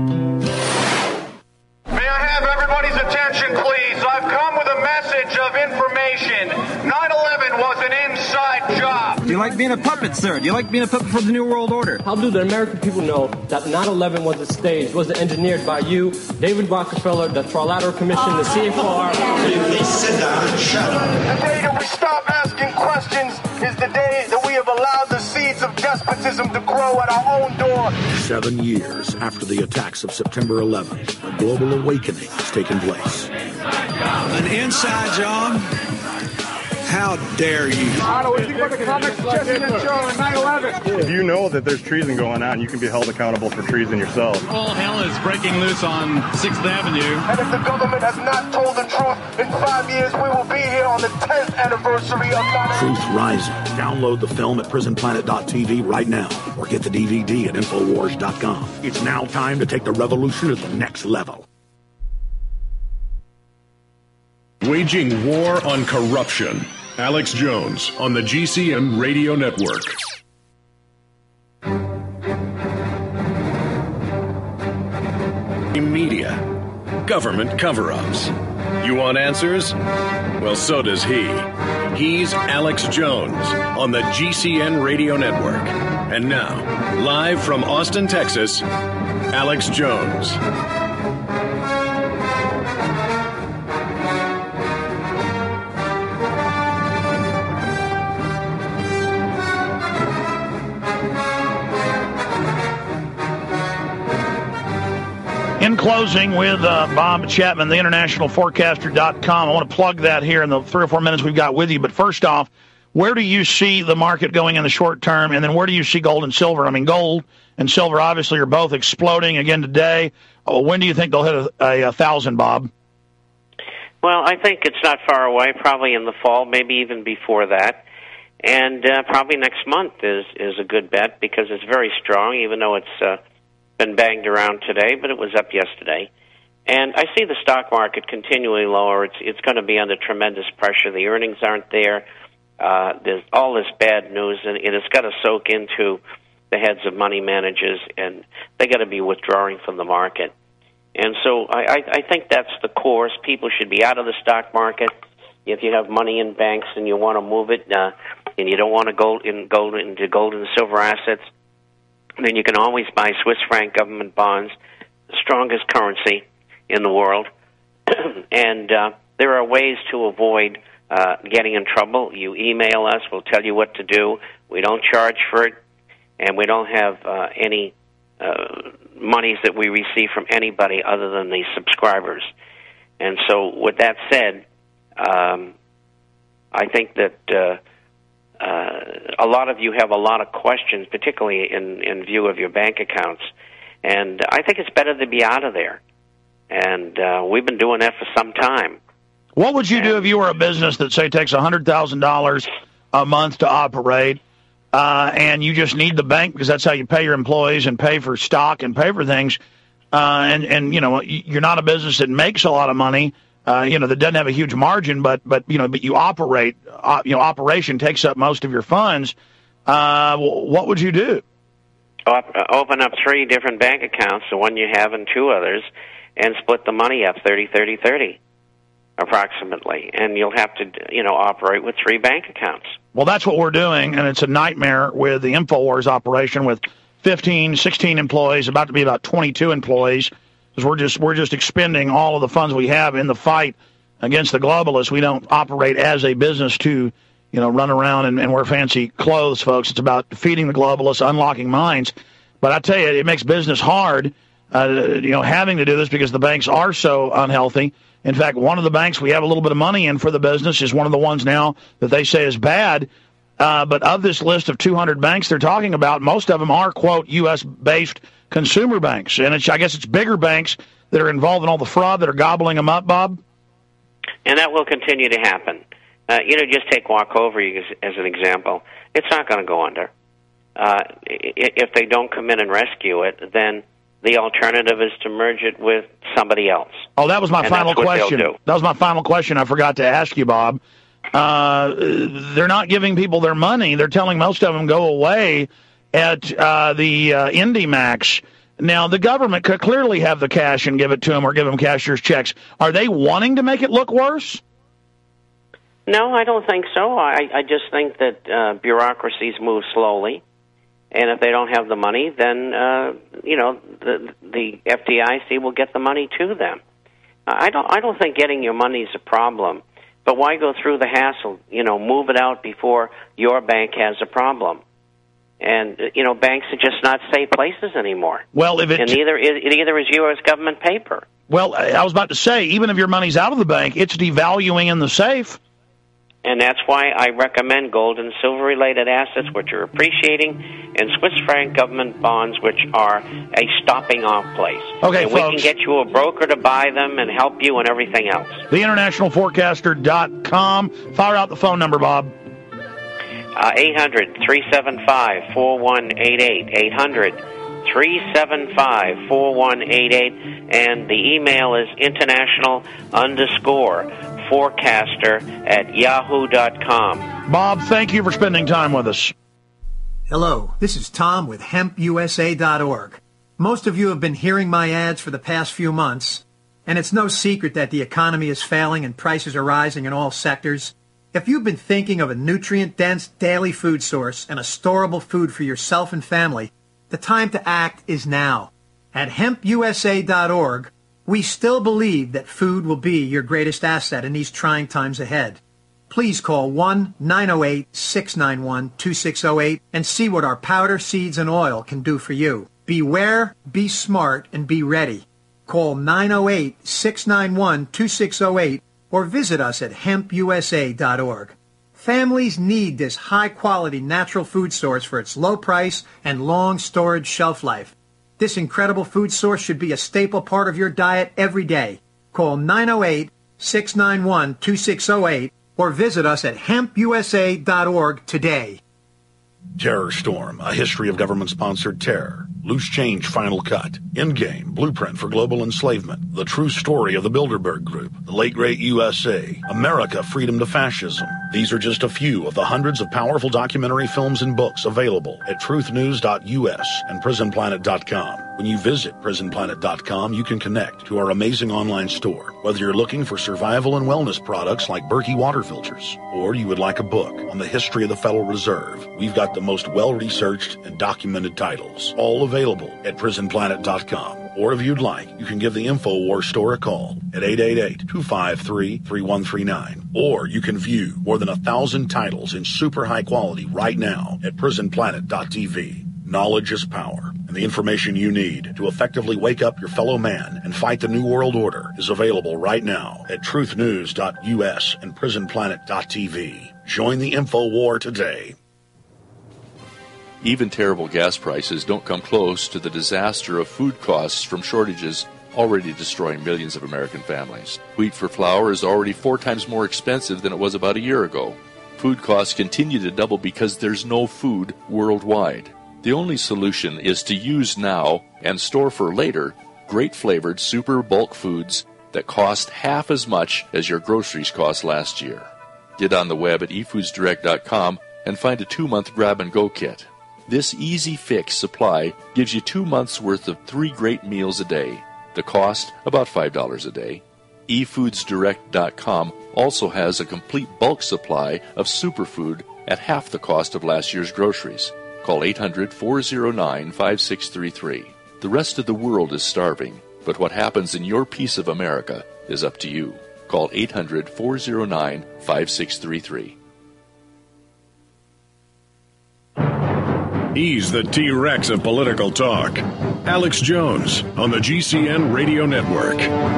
May I have everybody's attention, please? I've come with a message of information. 9/11 was an inside job. Do you like being a puppet, sir? Do you like being a puppet for the New World Order? How do the American people know that 9/11 was staged, was engineered by you, David Rockefeller, the Trilateral Commission, the CFR? Please sit down and shut up. The day that we stop asking questions is the day that we have allowed the seeds of despotism to grow at our own door. 7 years after the attacks of September 11th, a global awakening has taken place. An inside job. How dare you? I don't think about the comments Jesse and Joe on 9/11. If you know that there's treason going on, you can be held accountable for treason yourself. All hell is breaking loose on 6th Avenue. And if the government has not told the truth, in 5 years we will be here on the 10th anniversary of 9/11. Truth Rising. Download the film at prisonplanet.tv right now or get the DVD at Infowars.com. It's now time to take the revolution to the next level. Waging war on corruption. Alex Jones on the GCN Radio Network. Media. Government cover-ups. You want answers? Well, so does he. He's Alex Jones on the GCN Radio Network. And now, live from Austin, Texas, Alex Jones. In closing with Bob Chapman, the internationalforecaster.com. I want to plug that here in the 3 or 4 minutes we've got with you. But first off, where do you see the market going in the short term? And then where do you see gold and silver? I mean, gold and silver obviously are both exploding again today. When do you think they'll hit a 1,000, Bob? Well, I think it's not far away, probably in the fall, maybe even before that. And probably next month is a good bet because it's very strong, even though it's been banged around today, but it was up yesterday. And I see the stock market continually lower. It's going to be under tremendous pressure. The earnings aren't there. There's all this bad news, and it's got to soak into the heads of money managers, and they got to be withdrawing from the market. And so I think that's the course. People should be out of the stock market. If you have money in banks and you want to move it, and you don't want to go into gold and silver assets, then you can always buy Swiss franc government bonds, the strongest currency in the world. And there are ways to avoid getting in trouble. You email us, we'll tell you what to do. We don't charge for it, and we don't have any monies that we receive from anybody other than the subscribers. And so with that said, I think that a lot of you have a lot of questions, particularly in view of your bank accounts. And I think it's better to be out of there. And we've been doing that for some time. What would you do if you were a business that, say, takes $100,000 a month to operate, and you just need the bank because that's how you pay your employees and pay for stock and pay for things, and you know, you're not a business that makes a lot of money, that doesn't have a huge margin, but you operate, operation takes up most of your funds. What would you do? Open up 3 different bank accounts, the one you have and 2 others, and split the money up 30-30-30, approximately. And you'll have to, operate with 3 bank accounts. Well, that's what we're doing, and it's a nightmare with the InfoWars operation with 15, 16 employees, about to be about 22 employees, because we're just expending all of the funds we have in the fight against the globalists. We don't operate as a business to, run around and wear fancy clothes, folks. It's about defeating the globalists, unlocking minds. But I tell you, it makes business hard, having to do this because the banks are so unhealthy. In fact, one of the banks we have a little bit of money in for the business is one of the ones now that they say is bad. But of this list of 200 banks they're talking about, most of them are, quote, U.S.-based consumer banks. And I guess it's bigger banks that are involved in all the fraud that are gobbling them up, Bob? And that will continue to happen. Just take Wachovia as an example. It's not going to go under. If they don't come in and rescue it, then the alternative is to merge it with somebody else. Oh, that was my final question. That was my final question I forgot to ask you, Bob. They're not giving people their money. They're telling most of them go away at the IndyMax. Now, the government could clearly have the cash and give it to them or give them cashier's checks. Are they wanting to make it look worse? No, I don't think so. I just think that bureaucracies move slowly. And if they don't have the money, then, the FDIC will get the money to them. I don't think getting your money is a problem. But why go through the hassle? Move it out before your bank has a problem. And, banks are just not safe places anymore. Well, it either is U.S. government paper. Well, I was about to say, even if your money's out of the bank, it's devaluing in the safe. And that's why I recommend gold and silver-related assets, which are appreciating, and Swiss franc government bonds, which are a stopping-off place. Okay, and folks, we can get you a broker to buy them and help you and everything else. TheInternationalForecaster.com. Fire out the phone number, Bob. 800-375-4188. 800-375-4188. And the email is international_forecaster@yahoo.com. Bob, thank you for spending time with us. Hello, this is Tom with HempUSA.org. Most of you have been hearing my ads for the past few months, and it's no secret that the economy is failing and prices are rising in all sectors. If you've been thinking of a nutrient-dense daily food source and a storable food for yourself and family, the time to act is now. At HempUSA.org, we still believe that food will be your greatest asset in these trying times ahead. Please call 1-908-691-2608 and see what our powder, seeds, and oil can do for you. Beware, be smart, and be ready. Call 908-691-2608 or visit us at HempUSA.org. Families need this high-quality natural food source for its low price and long storage shelf life. This incredible food source should be a staple part of your diet every day. Call 908-691-2608 or visit us at HempUSA.org today. Terror Storm, a history of government-sponsored terror. Loose Change Final Cut. Endgame, Blueprint for Global Enslavement. The True Story of the Bilderberg Group. The Late Great USA. America, Freedom to Fascism. These are just a few of the hundreds of powerful documentary films and books available at truthnews.us and prisonplanet.com. When you visit prisonplanet.com, you can connect to our amazing online store. Whether you're looking for survival and wellness products like Berkey water filters, or you would like a book on the history of the Federal Reserve, we've got the most well-researched and documented titles, all available at prisonplanet.com. Or if you'd like, you can give the InfoWars store a call at 888-253-3139. Or you can view more than 1,000 titles in super high quality right now at prisonplanet.tv. Knowledge is power, and the information you need to effectively wake up your fellow man and fight the New World Order is available right now at truthnews.us and prisonplanet.tv. Join the InfoWar today. Even terrible gas prices don't come close to the disaster of food costs from shortages already destroying millions of American families. Wheat for flour is already 4 times more expensive than it was about a year ago. Food costs continue to double because there's no food worldwide. The only solution is to use now and store for later great flavored super bulk foods that cost half as much as your groceries cost last year. Get on the web at efoodsdirect.com and find a 2-month grab-and-go kit. This easy fix supply gives you 2 months' worth of 3 great meals a day. The cost, about $5 a day. efoodsdirect.com also has a complete bulk supply of superfood at half the cost of last year's groceries. Call 800-409-5633. The rest of the world is starving, but what happens in your piece of America is up to you. Call 800-409-5633. He's the T-Rex of political talk. Alex Jones on the GCN Radio Network.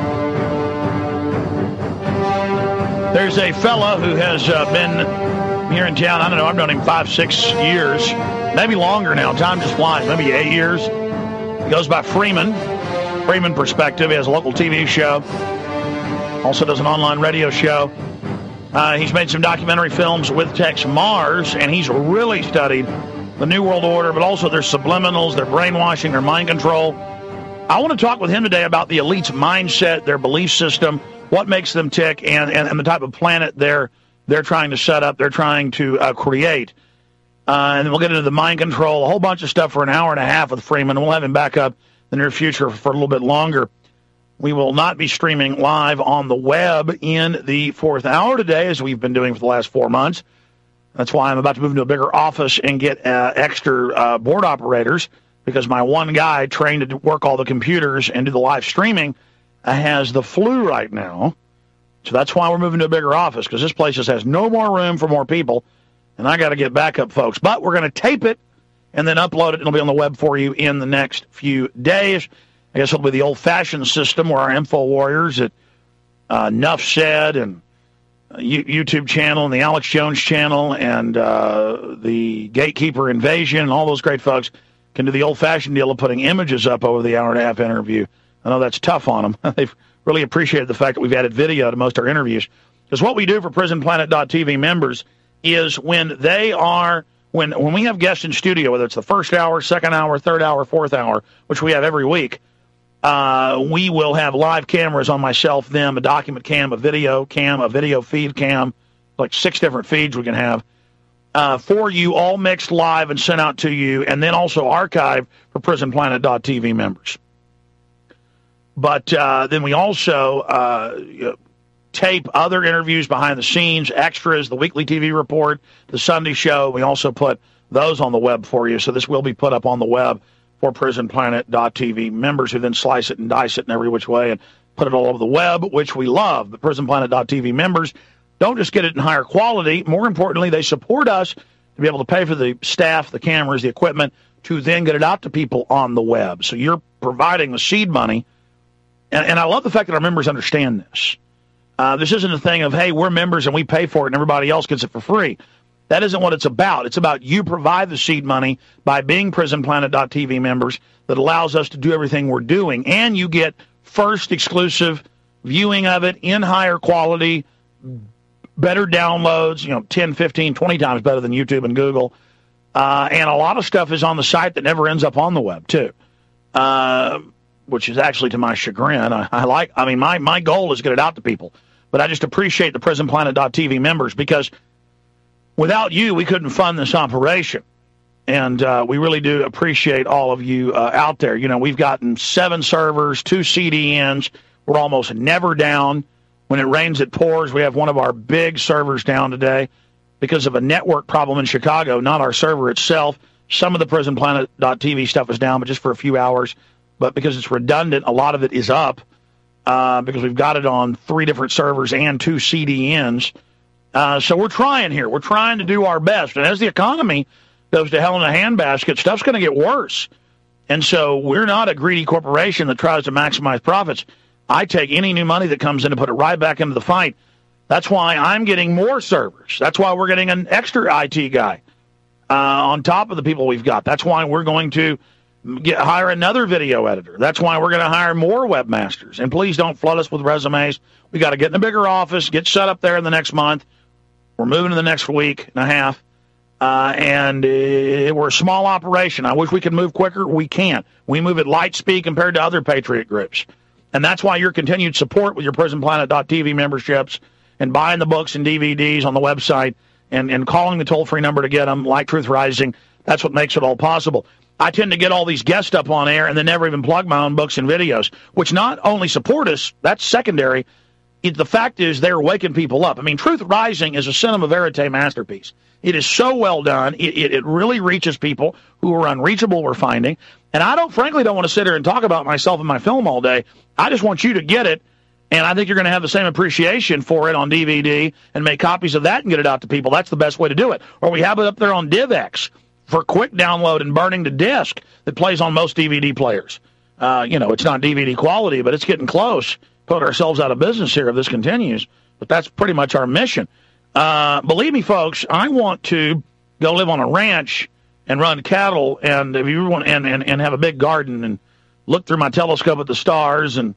There's a fella who has been here in town. I don't know, I've known him 5-6 years, maybe longer now. Time just flies, maybe 8 years. He goes by Freeman Perspective. He has a local TV show, also does an online radio show. He's made some documentary films with Tex Mars, and he's really studied the New World Order, but also their subliminals, their brainwashing, their mind control. I want to talk with him today about the elite's mindset, their belief system, what makes them tick, and the type of planet they're trying to set up, they're trying to create. And then we'll get into the mind control, a whole bunch of stuff for an hour and a half with Freeman. We'll have him back up in the near future for a little bit longer. We will not be streaming live on the web in the 4th hour today, as we've been doing for the last 4 months. That's why I'm about to move into a bigger office and get extra board operators, because my one guy trained to work all the computers and do the live streaming has the flu right now. So that's why we're moving to a bigger office, because this place just has no more room for more people, and I got to get backup folks. But we're going to tape it and then upload it, and it'll be on the web for you in the next few days. I guess it'll be the old-fashioned system where our info warriors at Nuff Said and YouTube channel and the Alex Jones channel and the Gatekeeper Invasion and all those great folks can do the old-fashioned deal of putting images up over the hour-and-a-half interview. I know that's tough on them. They've really appreciated the fact that we've added video to most of our interviews. Because what we do for PrisonPlanet.tv members is when we have guests in studio, whether it's the first hour, second hour, third hour, fourth hour, which we have every week, we will have live cameras on myself, them, a document cam, a video feed cam, like 6 different feeds we can have for you, all mixed live and sent out to you, and then also archived for PrisonPlanet.tv members. But then we also tape other interviews behind the scenes, extras, the weekly TV report, the Sunday show. We also put those on the web for you. So this will be put up on the web for PrisonPlanet.tv members who then slice it and dice it in every which way and put it all over the web, which we love. The PrisonPlanet.tv members don't just get it in higher quality. More importantly, they support us to be able to pay for the staff, the cameras, the equipment, to then get it out to people on the web. So you're providing the seed money. And I love the fact that our members understand this. This isn't a thing of, hey, we're members and we pay for it and everybody else gets it for free. That isn't what it's about. It's about you provide the seed money by being PrisonPlanet.tv members that allows us to do everything we're doing. And you get first exclusive viewing of it in higher quality, better downloads, 10, 15, 20 times better than YouTube and Google. And a lot of stuff is on the site that never ends up on the web, too, which is actually to my chagrin. My goal is to get it out to people. But I just appreciate the PrisonPlanet.tv members because without you, we couldn't fund this operation. And we really do appreciate all of you out there. We've gotten 7 servers, 2 CDNs. We're almost never down. When it rains, it pours. We have one of our big servers down today because of a network problem in Chicago, not our server itself. Some of the PrisonPlanet.tv stuff is down, but just for a few hours. But because it's redundant, a lot of it is up because we've got it on 3 different servers and 2 CDNs. So we're trying here. We're trying to do our best. And as the economy goes to hell in a handbasket, stuff's going to get worse. And so we're not a greedy corporation that tries to maximize profits. I take any new money that comes in and put it right back into the fight. That's why I'm getting more servers. That's why we're getting an extra IT guy on top of the people we've got. That's why we're going to hire another video editor. That's why we're going to hire more webmasters. And please don't flood us with resumes. We got to get in a bigger office, get set up there in the next month. We're moving in the next week and a half. And we're a small operation. I wish we could move quicker. We can't. We move at light speed compared to other Patriot groups. And that's why your continued support with your PrisonPlanet.tv memberships and buying the books and DVDs on the website and calling the toll-free number to get them, like Truth Rising, that's what makes it all possible. I tend to get all these guests up on air and then never even plug my own books and videos, which not only support us, that's secondary. The fact is they're waking people up. Truth Rising is a cinema verite masterpiece. It is so well done. It really reaches people who are unreachable, we're finding. And I frankly don't want to sit here and talk about myself and my film all day. I just want you to get it, and I think you're going to have the same appreciation for it on DVD and make copies of that and get it out to people. That's the best way to do it. Or we have it up there on DivX for quick download and burning to disc that plays on most DVD players. It's not DVD quality, but it's getting close. Put ourselves out of business here if this continues, but that's pretty much our mission. Believe me, folks, I want to go live on a ranch and run cattle, and if you want, and have a big garden and look through my telescope at the stars and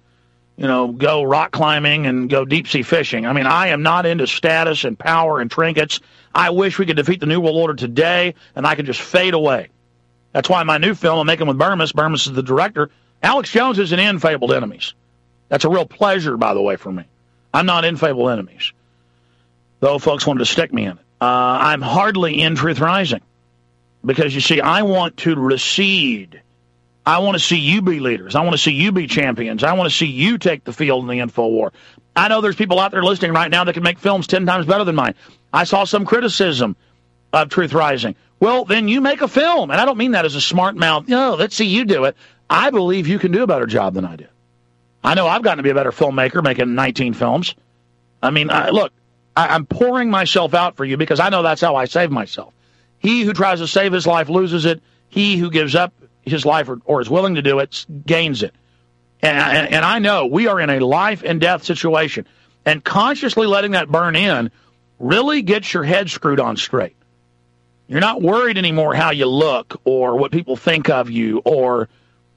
go rock climbing and go deep sea fishing. I am not into status and power and trinkets. I wish we could defeat the New World Order today and I could just fade away. That's why my new film I'm making with Burmis is the director. Alex Jones isn't in Fabled Enemies. That's a real pleasure, by the way, for me. I'm not in Fabled Enemies, though folks wanted to stick me in it. I'm hardly in Truth Rising because, you see, I want to recede. I want to see you be leaders. I want to see you be champions. I want to see you take the field in the info war. I know there's people out there listening right now that can make films 10 times better than mine. I saw some criticism of Truth Rising. Well, then you make a film. And I don't mean that as a smart mouth. Let's see you do it. I believe you can do a better job than I did. I know I've gotten to be a better filmmaker making 19 films. Look, I'm pouring myself out for you because I know that's how I save myself. He who tries to save his life loses it. He who gives up his life or is willing to do it gains it. And I know we are in a life and death situation. and consciously letting that burn in really gets your head screwed on straight. You're not worried anymore how you look or what people think of you or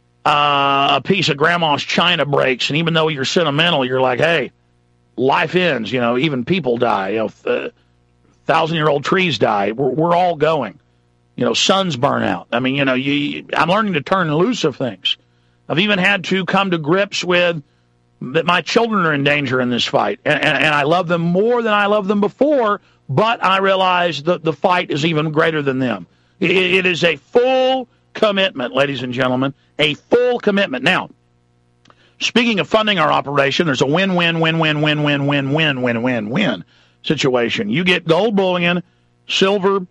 a piece of grandma's china breaks, and even though you're sentimental, you're like, hey, life ends. Even people die. 1,000-year-old trees die. We're all going. Suns burn out. I mean, I'm learning to turn loose of things. I've even had to come to grips with that my children are in danger in this fight, and I love them more than I loved them before, but I realize that the fight is even greater than them. It is a full commitment, ladies and gentlemen, a full commitment. Now, speaking of funding our operation, there's a win-win-win-win-win-win-win-win-win situation. You get gold bullion, silver.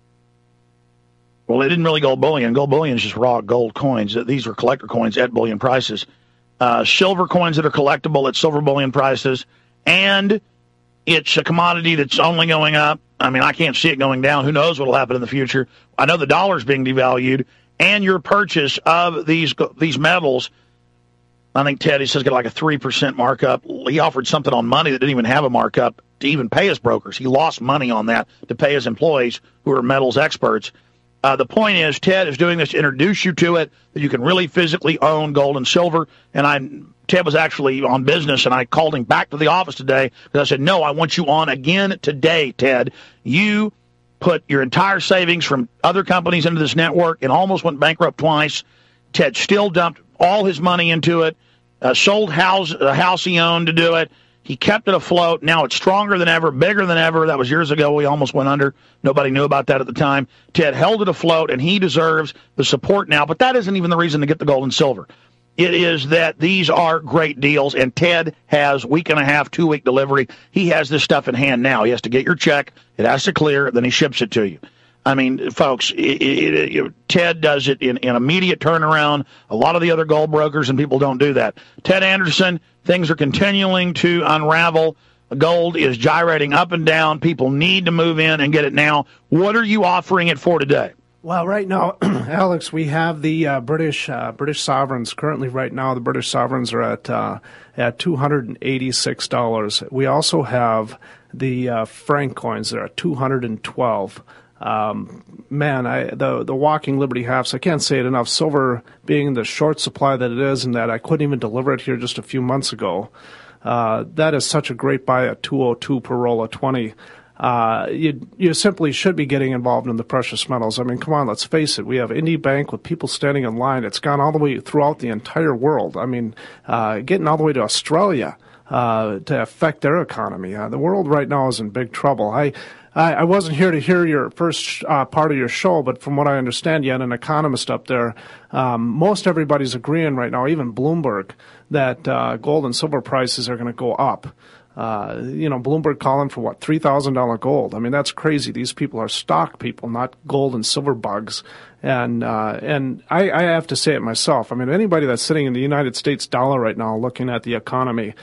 Well, they didn't really gold bullion. Gold bullion is just raw gold coins. These are collector coins at bullion prices. Silver coins that are collectible at silver bullion prices, and it's a commodity that's only going up. I mean, I can't see it going down. Who knows what will happen in the future? I know the dollar's being devalued, and your purchase of these metals, I think Ted, he says, got like a 3% markup. He offered something on money that didn't even have a markup to even pay his brokers. He lost money on that to pay his employees who are metals experts. The point is, Ted is doing this to introduce you to it, that you can really physically own gold and silver. And Ted was actually on business, and I called him back to the office today because I said, no, I want you on again today, Ted. You put your entire savings from other companies into this network and almost went bankrupt twice. Ted still dumped all his money into it, sold a house he owned to do it. He kept it afloat. Now it's stronger than ever, bigger than ever. That was years ago. We almost went under. Nobody knew about that at the time. Ted held it afloat, and he deserves the support now. But that isn't even the reason to get the gold and silver. It is that these are great deals, and Ted has week and a half, 2-week delivery. He has this stuff in hand now. He has to get your check. It has to clear. Then he ships it to you. I mean, folks, Ted does it in immediate turnaround. A lot of the other gold brokers and people don't do that. Ted Anderson, things are continuing to unravel. Gold is gyrating up and down. People need to move in and get it now. What are you offering it for today? Well, right now, Alex, we have the British sovereigns. Currently, right now, the British sovereigns are at $286. We also have the franc coins that are at $212. The walking Liberty halves, I can't say it enough. Silver being the short supply that it is, and that I couldn't even deliver it here just a few months ago. That is such a great buy at 202 per roll of 20. You simply should be getting involved in the precious metals. I mean, come on, let's face it. We have Indie Bank with people standing in line. It's gone all the way throughout the entire world. I mean, getting all the way to Australia to affect their economy. The world right now is in big trouble. I wasn't here to hear your first part of your show, but from what I understand, you had an economist up there. Most everybody's agreeing right now, even Bloomberg, that gold and silver prices are going to go up. Bloomberg calling for what, $3,000 gold. I mean, that's crazy. These people are stock people, not gold and silver bugs. And I have to say it myself. I mean, anybody that's sitting in the United States dollar right now looking at the economy,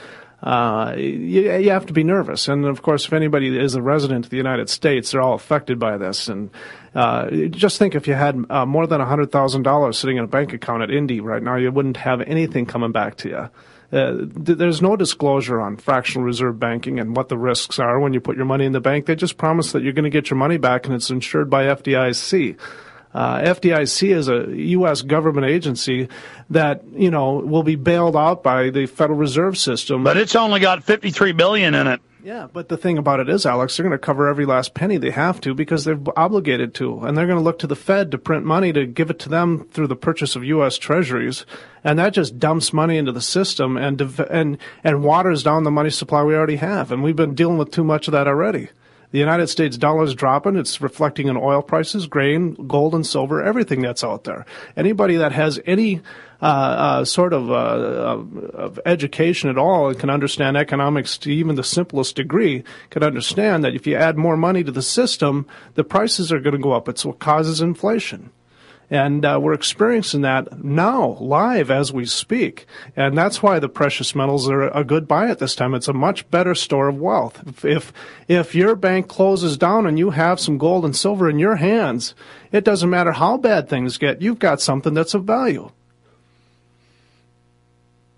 you have to be nervous. And of course, if anybody is a resident of the United States, they're all affected by this. And just think, if you had more than $100,000 sitting in a bank account at Indy right now, you wouldn't have anything coming back to you. There's no disclosure on fractional reserve banking and what the risks are when you put your money in the bank. They just promise that you're going to get your money back, and it's insured by FDIC. FDIC is a U.S. government agency that, will be bailed out by the Federal Reserve System. But it's only got $53 billion in it. Yeah, but the thing about it is, Alex, they're going to cover every last penny they have to because they're obligated to. And they're going to look to the Fed to print money to give it to them through the purchase of U.S. Treasuries. And that just dumps money into the system and waters down the money supply we already have. And we've been dealing with too much of that already. The United States dollar is dropping. It's reflecting in oil prices, grain, gold, and silver, everything that's out there. Anybody that has any sort of education at all and can understand economics to even the simplest degree can understand that if you add more money to the system, the prices are going to go up. It's what causes inflation. And we're experiencing that now, live as we speak. And that's why the precious metals are a good buy at this time. It's a much better store of wealth. If your bank closes down and you have some gold and silver in your hands, it doesn't matter how bad things get. You've got something that's of value.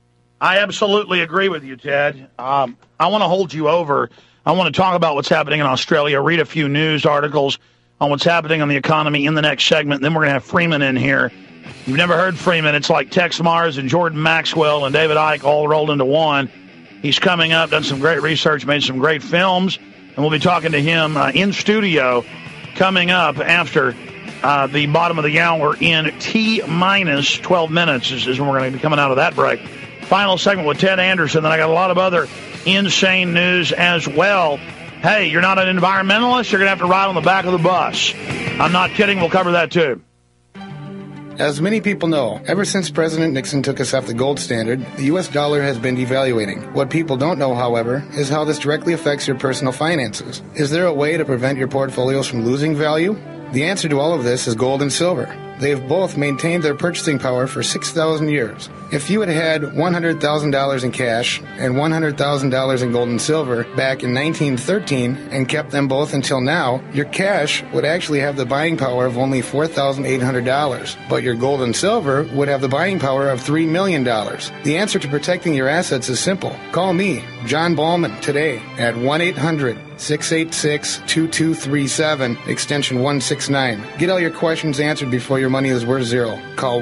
I absolutely agree with you, Ted. I want to hold you over. I want to talk about what's happening in Australia, read a few news articles on what's happening on the economy in the next segment. Then we're going to have Freeman in here. You've never heard Freeman. It's like Tex Mars and Jordan Maxwell and David Icke all rolled into one. He's coming up, done some great research, made some great films, and we'll be talking to him in studio coming up after the bottom of the hour in T-minus 12 minutes is when we're going to be coming out of that break. Final segment with Ted Anderson. Then I got a lot of other insane news as well. Hey, you're not an environmentalist, you're going to have to ride on the back of the bus. I'm not kidding. We'll cover that too. As many people know, ever since President Nixon took us off the gold standard, the U.S. dollar has been devaluating. What people don't know, however, is how this directly affects your personal finances. Is there a way to prevent your portfolios from losing value? The answer to all of this is gold and silver. They have both maintained their purchasing power for 6,000 years. If you had $100,000 in cash and $100,000 in gold and silver back in 1913 and kept them both until now, your cash would actually have the buying power of only $4,800, but your gold and silver would have the buying power of $3 million. The answer to protecting your assets is simple. Call me, John Ballman, today at 1-800-686-2237, extension 169. Get all your questions answered before your money is worth zero. Call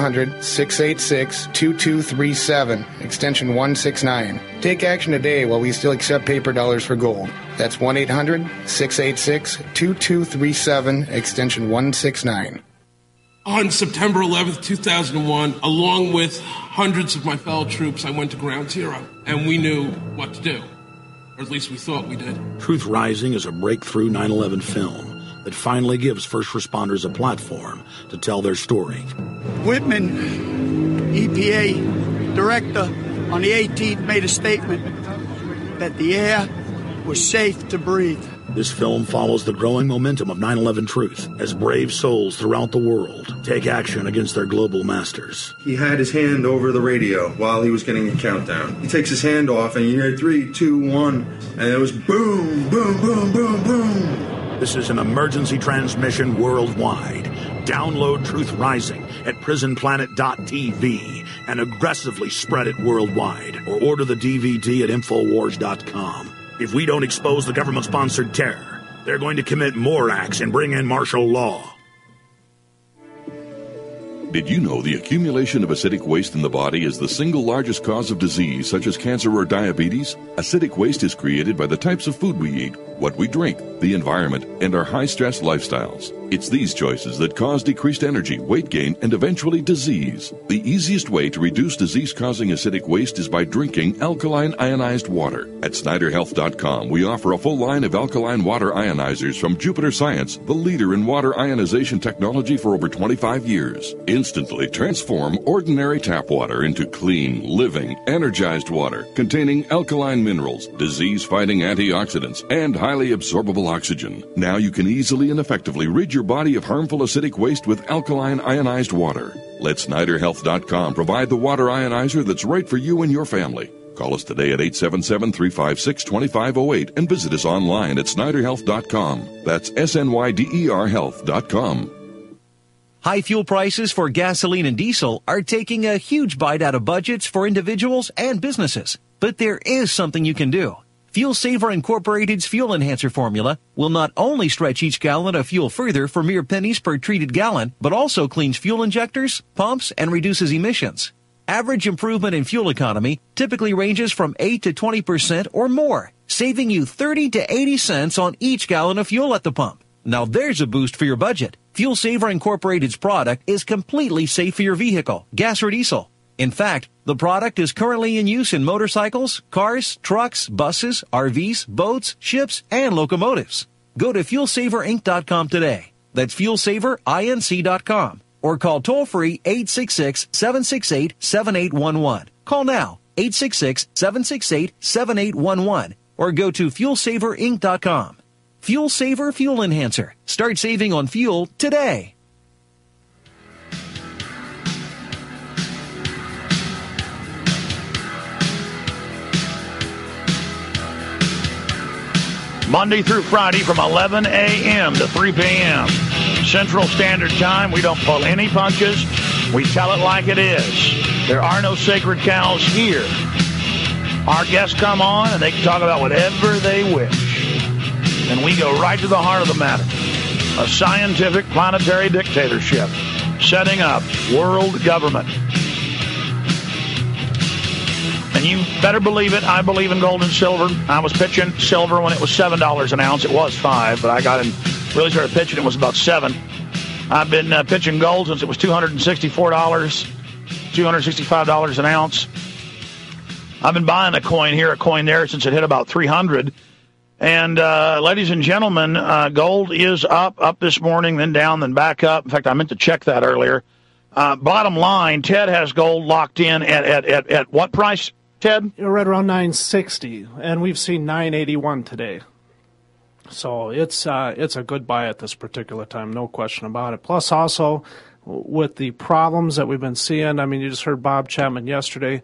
1-800-686-2237, extension 169. Take action today while we still accept paper dollars for gold. That's 1-800-686-2237, extension 169. On September 11th, 2001, along with hundreds of my fellow troops, I went to Ground Zero, and we knew what to do. Or at least we thought we did. Truth Rising is a breakthrough 9/11 film that finally gives first responders a platform to tell their story. Whitman, EPA director, on the 18th made a statement that the air was safe to breathe. This film follows the growing momentum of 9/11 truth as brave souls throughout the world take action against their global masters. He had his hand over the radio while he was getting a countdown. He takes his hand off and you hear 3, 2, 1, and it was boom, boom, boom, boom, boom. This is an emergency transmission worldwide. Download Truth Rising at prisonplanet.tv and aggressively spread it worldwide, or order the DVD at Infowars.com. If we don't expose the government-sponsored terror, they're going to commit more acts and bring in martial law. Did you know the accumulation of acidic waste in the body is the single largest cause of disease such as cancer or diabetes? Acidic waste is created by the types of food we eat, what we drink, the environment, and our high-stress lifestyles. It's these choices that cause decreased energy, weight gain, and eventually disease. The easiest way to reduce disease-causing acidic waste is by drinking alkaline ionized water. At SnyderHealth.com, we offer a full line of alkaline water ionizers from Jupiter Science, the leader in water ionization technology for over 25 years. Instantly transform ordinary tap water into clean, living, energized water containing alkaline minerals, disease-fighting antioxidants, and highly absorbable oxygen. Now you can easily and effectively rid your body of harmful acidic waste with alkaline ionized water. Let SnyderHealth.com provide the water ionizer that's right for you and your family. Call us today at 877-356-2508 and visit us online at SnyderHealth.com. That's SNYDER Health.com. High fuel prices for gasoline and diesel are taking a huge bite out of budgets for individuals and businesses. But there is something you can do. Fuel Saver Incorporated's Fuel Enhancer formula will not only stretch each gallon of fuel further for mere pennies per treated gallon, but also cleans fuel injectors, pumps, and reduces emissions. Average improvement in fuel economy typically ranges from 8 to 20% or more, saving you 30 to 80 cents on each gallon of fuel at the pump. Now there's a boost for your budget. Fuel Saver Incorporated's product is completely safe for your vehicle, gas or diesel. In fact, the product is currently in use in motorcycles, cars, trucks, buses, RVs, boats, ships, and locomotives. Go to FuelSaverInc.com today. That's FuelSaverInc.com. Or call toll-free 866-768-7811. Call now, 866-768-7811. Or go to FuelSaverInc.com. Fuel Saver Fuel Enhancer. Start saving on fuel today. Monday through Friday from 11 a.m. to 3 p.m. Central Standard Time. We don't pull any punches. We tell it like it is. There are no sacred cows here. Our guests come on and they can talk about whatever they wish. And we go right to the heart of the matter. A scientific planetary dictatorship setting up world government. And you better believe it, I believe in gold and silver. I was pitching silver when it was $7 an ounce. It was $5, but I got in, really started pitching, it was about $7. I've been pitching gold since it was $265 an ounce. I've been buying a coin here, a coin there, since it hit about 300. And ladies and gentlemen, gold is up this morning, then down, then back up. In fact, I meant to check that earlier. Bottom line, Ted has gold locked in at what price, Ted? You're right around $960, and we've seen $981 today. So it's a good buy at this particular time, no question about it. Plus also, with the problems that we've been seeing, I mean, you just heard Bob Chapman yesterday.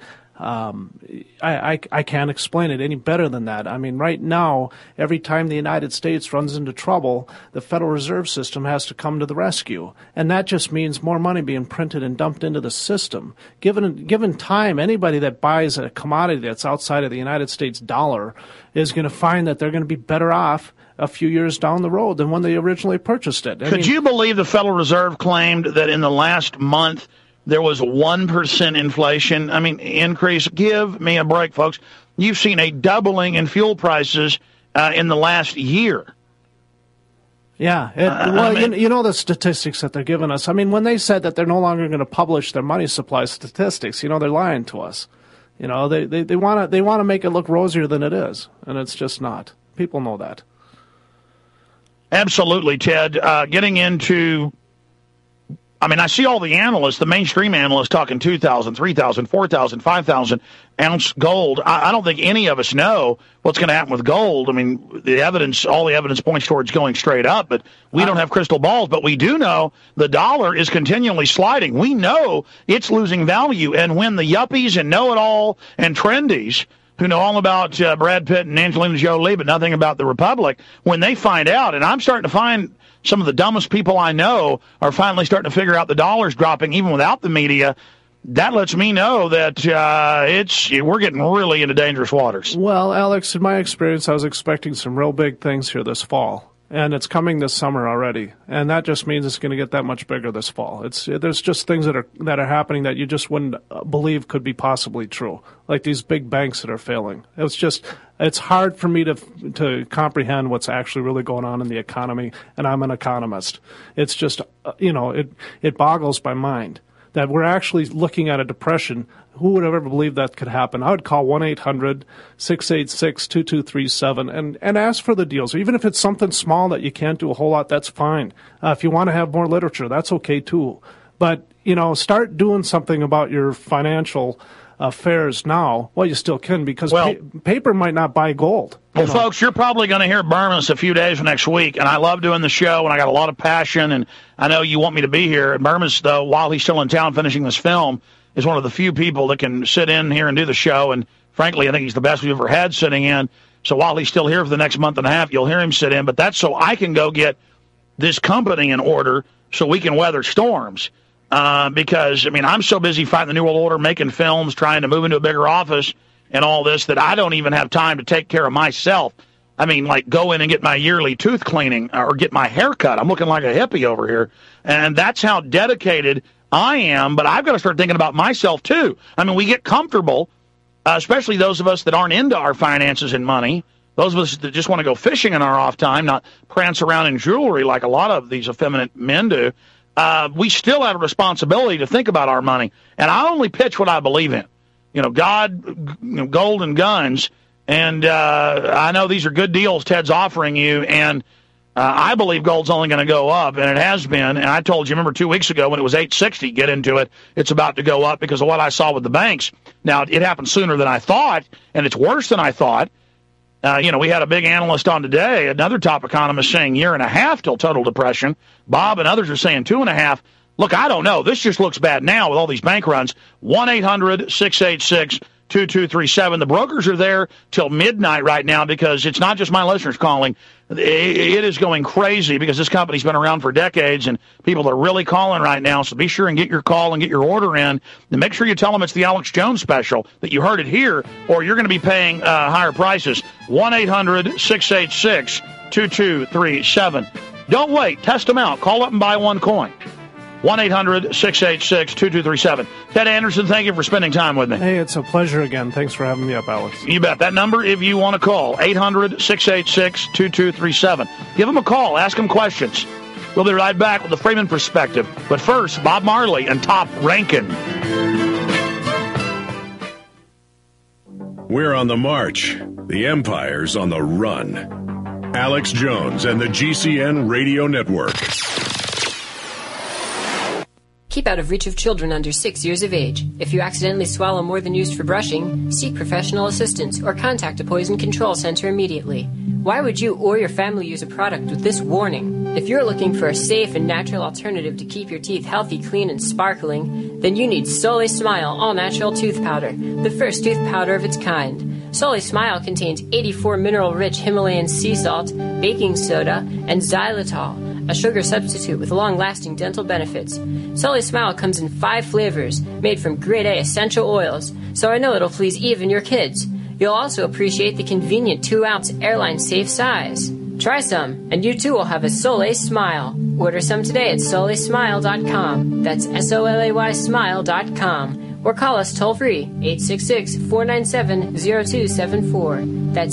I can't explain it any better than that. I mean, right now, every time the United States runs into trouble, the Federal Reserve System has to come to the rescue. And that just means more money being printed and dumped into the system. Given time, anybody that buys a commodity that's outside of the United States dollar is going to find that they're going to be better off a few years down the road than when they originally purchased it. Could you believe the Federal Reserve claimed that in the last month there was 1% inflation? I mean, increase. Give me a break, folks. You've seen a doubling in fuel prices in the last year. Yeah. You know the statistics that they're giving us. I mean, when they said that they're no longer going to publish their money supply statistics, they're lying to us. They want to make it look rosier than it is, and it's just not. People know that. Absolutely, Ted. Getting into, I see all the analysts, the mainstream analysts talking 2,000, 3,000, 4,000, 5,000 ounce gold. I don't think any of us know what's going to happen with gold. I mean, all the evidence points towards going straight up, but we don't have crystal balls. But we do know the dollar is continually sliding. We know it's losing value. And when the yuppies and know-it-all and trendies who know all about Brad Pitt and Angelina Jolie, but nothing about the Republic, when they find out, and I'm starting to find some of the dumbest people I know are finally starting to figure out the dollar's dropping even without the media, that lets me know that we're getting really into dangerous waters. Well, Alex, in my experience, I was expecting some real big things here this fall. And it's coming this summer already, and that just means it's going to get that much bigger this fall. There's just things that are happening that you just wouldn't believe could be possibly true, like these big banks that are failing. It's hard for me to comprehend what's actually really going on in the economy, and I'm an economist. It's just it boggles my mind that we're actually looking at a depression. Who would have ever believed that could happen? I would call 1-800-686-2237 and ask for the deals. Even if it's something small that you can't do a whole lot, that's fine. If you want to have more literature, that's okay too. But, start doing something about your financial affairs now. Well, you still can, because paper might not buy gold. Well, folks, you're probably going to hear Bermas a few days next week, and I love doing the show, and I got a lot of passion, and I know you want me to be here. Bermas, though, while he's still in town finishing this film, is one of the few people that can sit in here and do the show, and frankly, I think he's the best we've ever had sitting in. So while he's still here for the next month and a half, you'll hear him sit in, but that's so I can go get this company in order so we can weather storms. Because, I'm so busy fighting the New World Order, making films, trying to move into a bigger office and all this, that I don't even have time to take care of myself. Like go in and get my yearly tooth cleaning or get my hair cut. I'm looking like a hippie over here. And that's how dedicated I am, but I've got to start thinking about myself too. We get comfortable, especially those of us that aren't into our finances and money, those of us that just want to go fishing in our off time, not prance around in jewelry like a lot of these effeminate men do. We still have a responsibility to think about our money. And I only pitch what I believe in. God, gold and guns. And I know these are good deals Ted's offering you, and I believe gold's only going to go up, and it has been. And I told you, remember 2 weeks ago when it was $860, get into it. It's about to go up because of what I saw with the banks. Now, it happened sooner than I thought, and it's worse than I thought. We had a big analyst on today, another top economist, saying 1.5 years till total depression. Bob and others are saying 2.5. Look, I don't know. This just looks bad now with all these bank runs. 1-800-686 2237. The brokers are there till midnight right now because it's not just my listeners calling. It is going crazy because this company's been around for decades and people are really calling right now. So be sure and get your call and get your order in. And make sure you tell them it's the Alex Jones special, that you heard it here, or you're going to be paying higher prices. 1-800-686-2237. Don't wait. Test them out. Call up and buy one coin. 1-800-686-2237. Ted Anderson, thank you for spending time with me. Hey, it's a pleasure again. Thanks for having me up, Alex. You bet. That number, if you want to call, 800-686-2237. Give them a call. Ask them questions. We'll be right back with the Freeman Perspective. But first, Bob Marley and Top Rankin'. We're on the march. The Empire's on the run. Alex Jones and the GCN Radio Network. Keep out of reach of children under 6 years of age. If you accidentally swallow more than used for brushing, seek professional assistance or contact a poison control center immediately. Why would you or your family use a product with this warning? If you're looking for a safe and natural alternative to keep your teeth healthy, clean, and sparkling, then you need Soleil Smile All-Natural Tooth Powder, the first tooth powder of its kind. Soleil Smile contains 84 mineral-rich Himalayan sea salt, baking soda, and xylitol, a sugar substitute with long-lasting dental benefits. Soleil Smile comes in 5 flavors, made from grade A essential oils, so I know it'll please even your kids. You'll also appreciate the convenient 2-ounce airline-safe size. Try some, and you too will have a Soleil Smile. Order some today at SoleilSmile.com. That's SOLAY Smile.com. Or call us toll-free, 866-497-0274. That's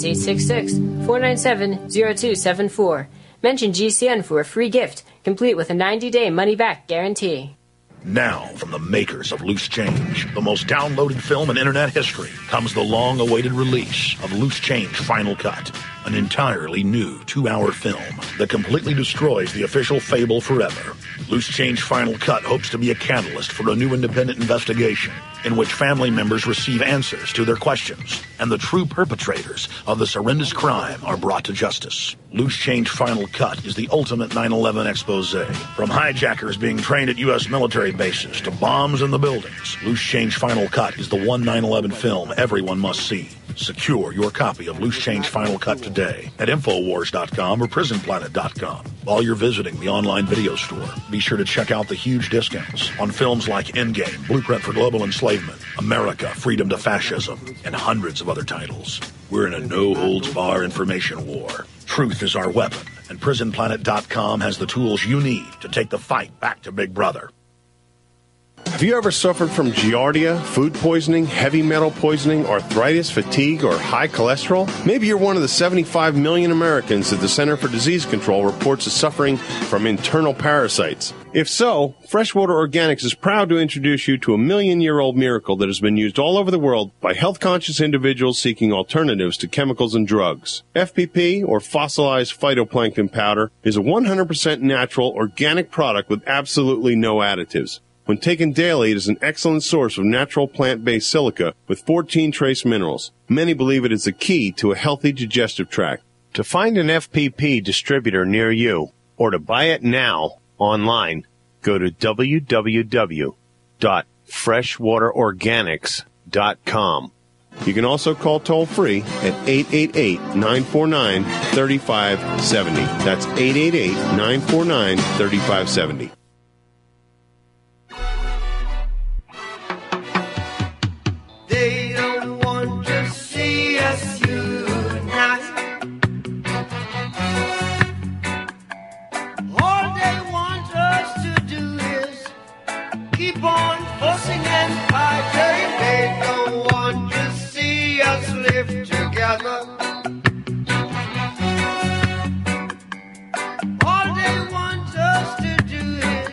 866-497-0274. Mention GCN for a free gift, complete with a 90-day money-back guarantee. Now, from the makers of Loose Change, the most downloaded film in internet history, comes the long-awaited release of Loose Change Final Cut, an entirely new 2-hour film that completely destroys the official fable forever. Loose Change Final Cut hopes to be a catalyst for a new independent investigation in which family members receive answers to their questions and the true perpetrators of this horrendous crime are brought to justice. Loose Change Final Cut is the ultimate 9/11 expose. From hijackers being trained at U.S. military bases to bombs in the buildings, Loose Change Final Cut is the one 9/11 film everyone must see. Secure your copy of Loose Change Final Cut today at Infowars.com or PrisonPlanet.com. While you're visiting the online video store, be sure to check out the huge discounts on films like Endgame, Blueprint for Global Enslavement, America, Freedom to Fascism, and hundreds of other titles. We're in a no-holds-barred information war. Truth is our weapon, and PrisonPlanet.com has the tools you need to take the fight back to Big Brother. Have you ever suffered from giardia, food poisoning, heavy metal poisoning, arthritis, fatigue, or high cholesterol? Maybe you're one of the 75 million Americans that the Center for Disease Control reports is suffering from internal parasites. If so, Freshwater Organics is proud to introduce you to a million-year-old miracle that has been used all over the world by health-conscious individuals seeking alternatives to chemicals and drugs. FPP, or fossilized phytoplankton powder, is a 100% natural, organic product with absolutely no additives. When taken daily, it is an excellent source of natural plant-based silica with 14 trace minerals. Many believe it is the key to a healthy digestive tract. To find an FPP distributor near you, or to buy it now online, go to www.freshwaterorganics.com. You can also call toll-free at 888-949-3570. That's 888-949-3570. They don't want to see us unite. All they want us to do is keep on fussing and fighting. They don't want to see us live together. All they want us to do is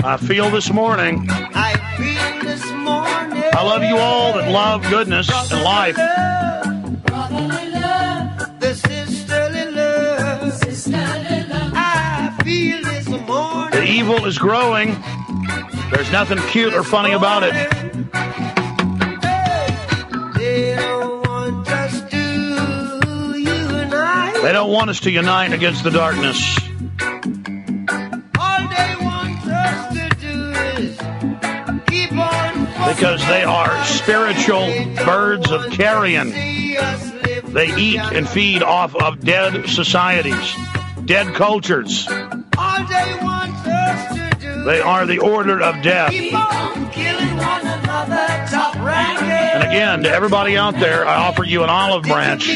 I feel this morning. I feel this morning. I love you all that love goodness and life. Brotherly love, the sisterly love. I feel this morning. The evil is growing. There's nothing cute or funny about it. They don't want us to unite. They don't want us to unite against the darkness. All they want us to do is keep on. Because they are spiritual birds of carrion. They eat and feed off of dead societies, dead cultures. All they want us to do. They are the order of death. Keep on killing one another, top ranking. And again, to everybody out there, I offer you an olive branch.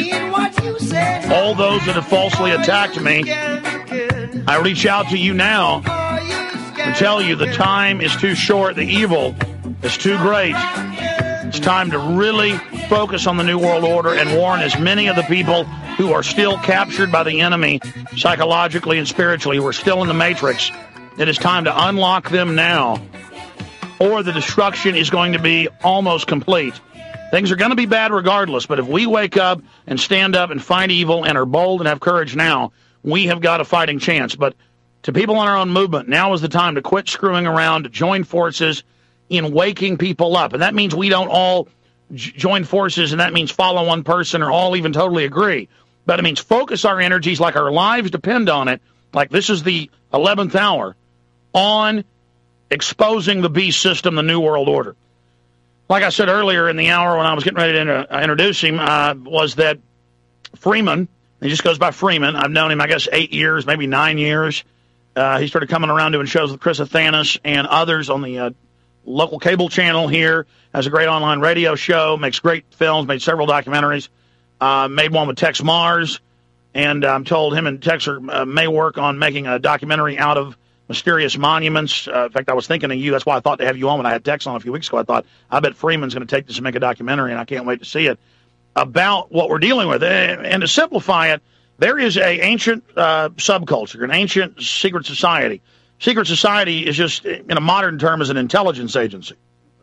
All those that have falsely attacked me, I reach out to you now to tell you the time is too short, the evil is too great. It's time to really focus on the New World Order and warn as many of the people who are still captured by the enemy psychologically and spiritually, who are still in the matrix. It is time to unlock them now, or the destruction is going to be almost complete. Things are going to be bad regardless, but if we wake up and stand up and fight evil and are bold and have courage now, we have got a fighting chance. But to people in our own movement, now is the time to quit screwing around, to join forces in waking people up. And that means we don't all join forces, and that means follow one person or all even totally agree. But it means focus our energies like our lives depend on it, like this is the 11th hour, on exposing the beast system, the New World Order. Like I said earlier in the hour when I was getting ready to introduce him, was that Freeman, he just goes by Freeman. I've known him, I guess, 8 years, maybe 9 years. He started coming around doing shows with Chris Athanas and others on the local cable channel here, has a great online radio show, makes great films, made several documentaries, made one with Tex Mars, and I'm told him and Tex may work on making a documentary out of mysterious monuments. In fact, I was thinking of you. That's why I thought to have you on when I had Tex on a few weeks ago. I thought, I bet Freeman's going to take this and make a documentary, and I can't wait to see it, about what we're dealing with. And to simplify it, there is an ancient subculture, an ancient secret society. Secret society is just, in a modern term, is an intelligence agency.